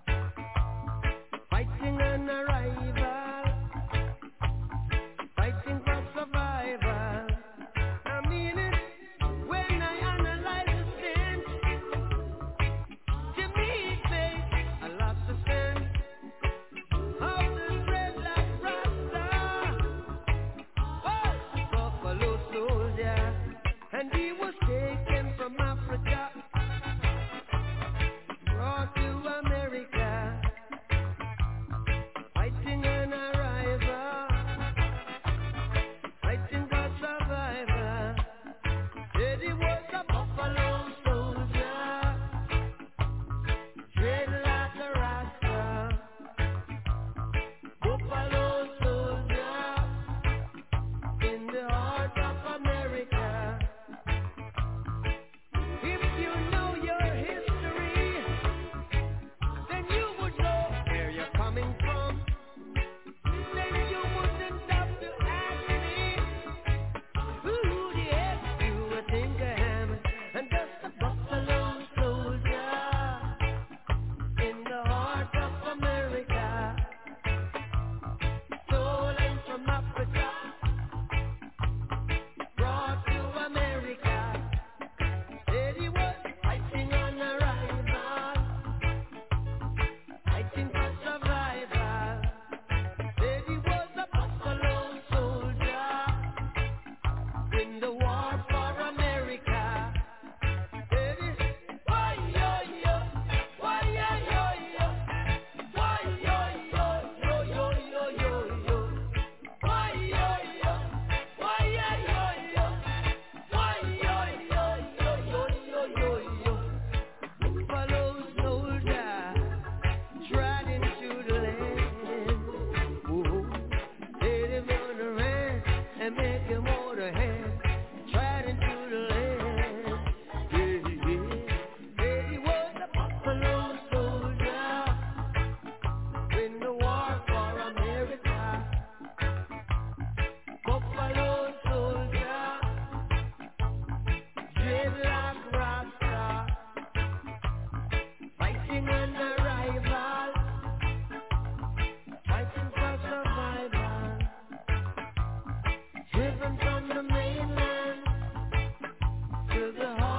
fighting an arrival, fighting for survival. I mean it when I analyze the sense. To me it makes a lot of sense. How the dreadlock rasta, oh, buffalo soldier, and he was taken from Africa, brought to America, fighting an arrival, fighting for survival. Said he was a buffalo soldier, dread like a rasta. Buffalo soldier in the heart of America. If you know your history, then you would know where you're coming from. Then you wouldn't have to ask me who the heck you would think I am. And just a buffalo soldier in the heart of America, stolen from Africa, brought to America. Said he was fighting on arrival, fighting for survival. Said he was a buffalo soldier in the war for America. Said he, why yo yo, why yo yo yo, why yo yo yo yo yo yo yo, why yo yo, why yo yo yo, why yo yo yo yo yo yo yo. Buffalo soldier tried into the land. Ooh, said him on the ran and make him hold a hand. Tried into the land. Yeah, yeah. Said he was a buffalo soldier in the war for America. Buffalo soldier, dread like rasta, fighting an arrival, fighting for survival, driven from the mainland to the heart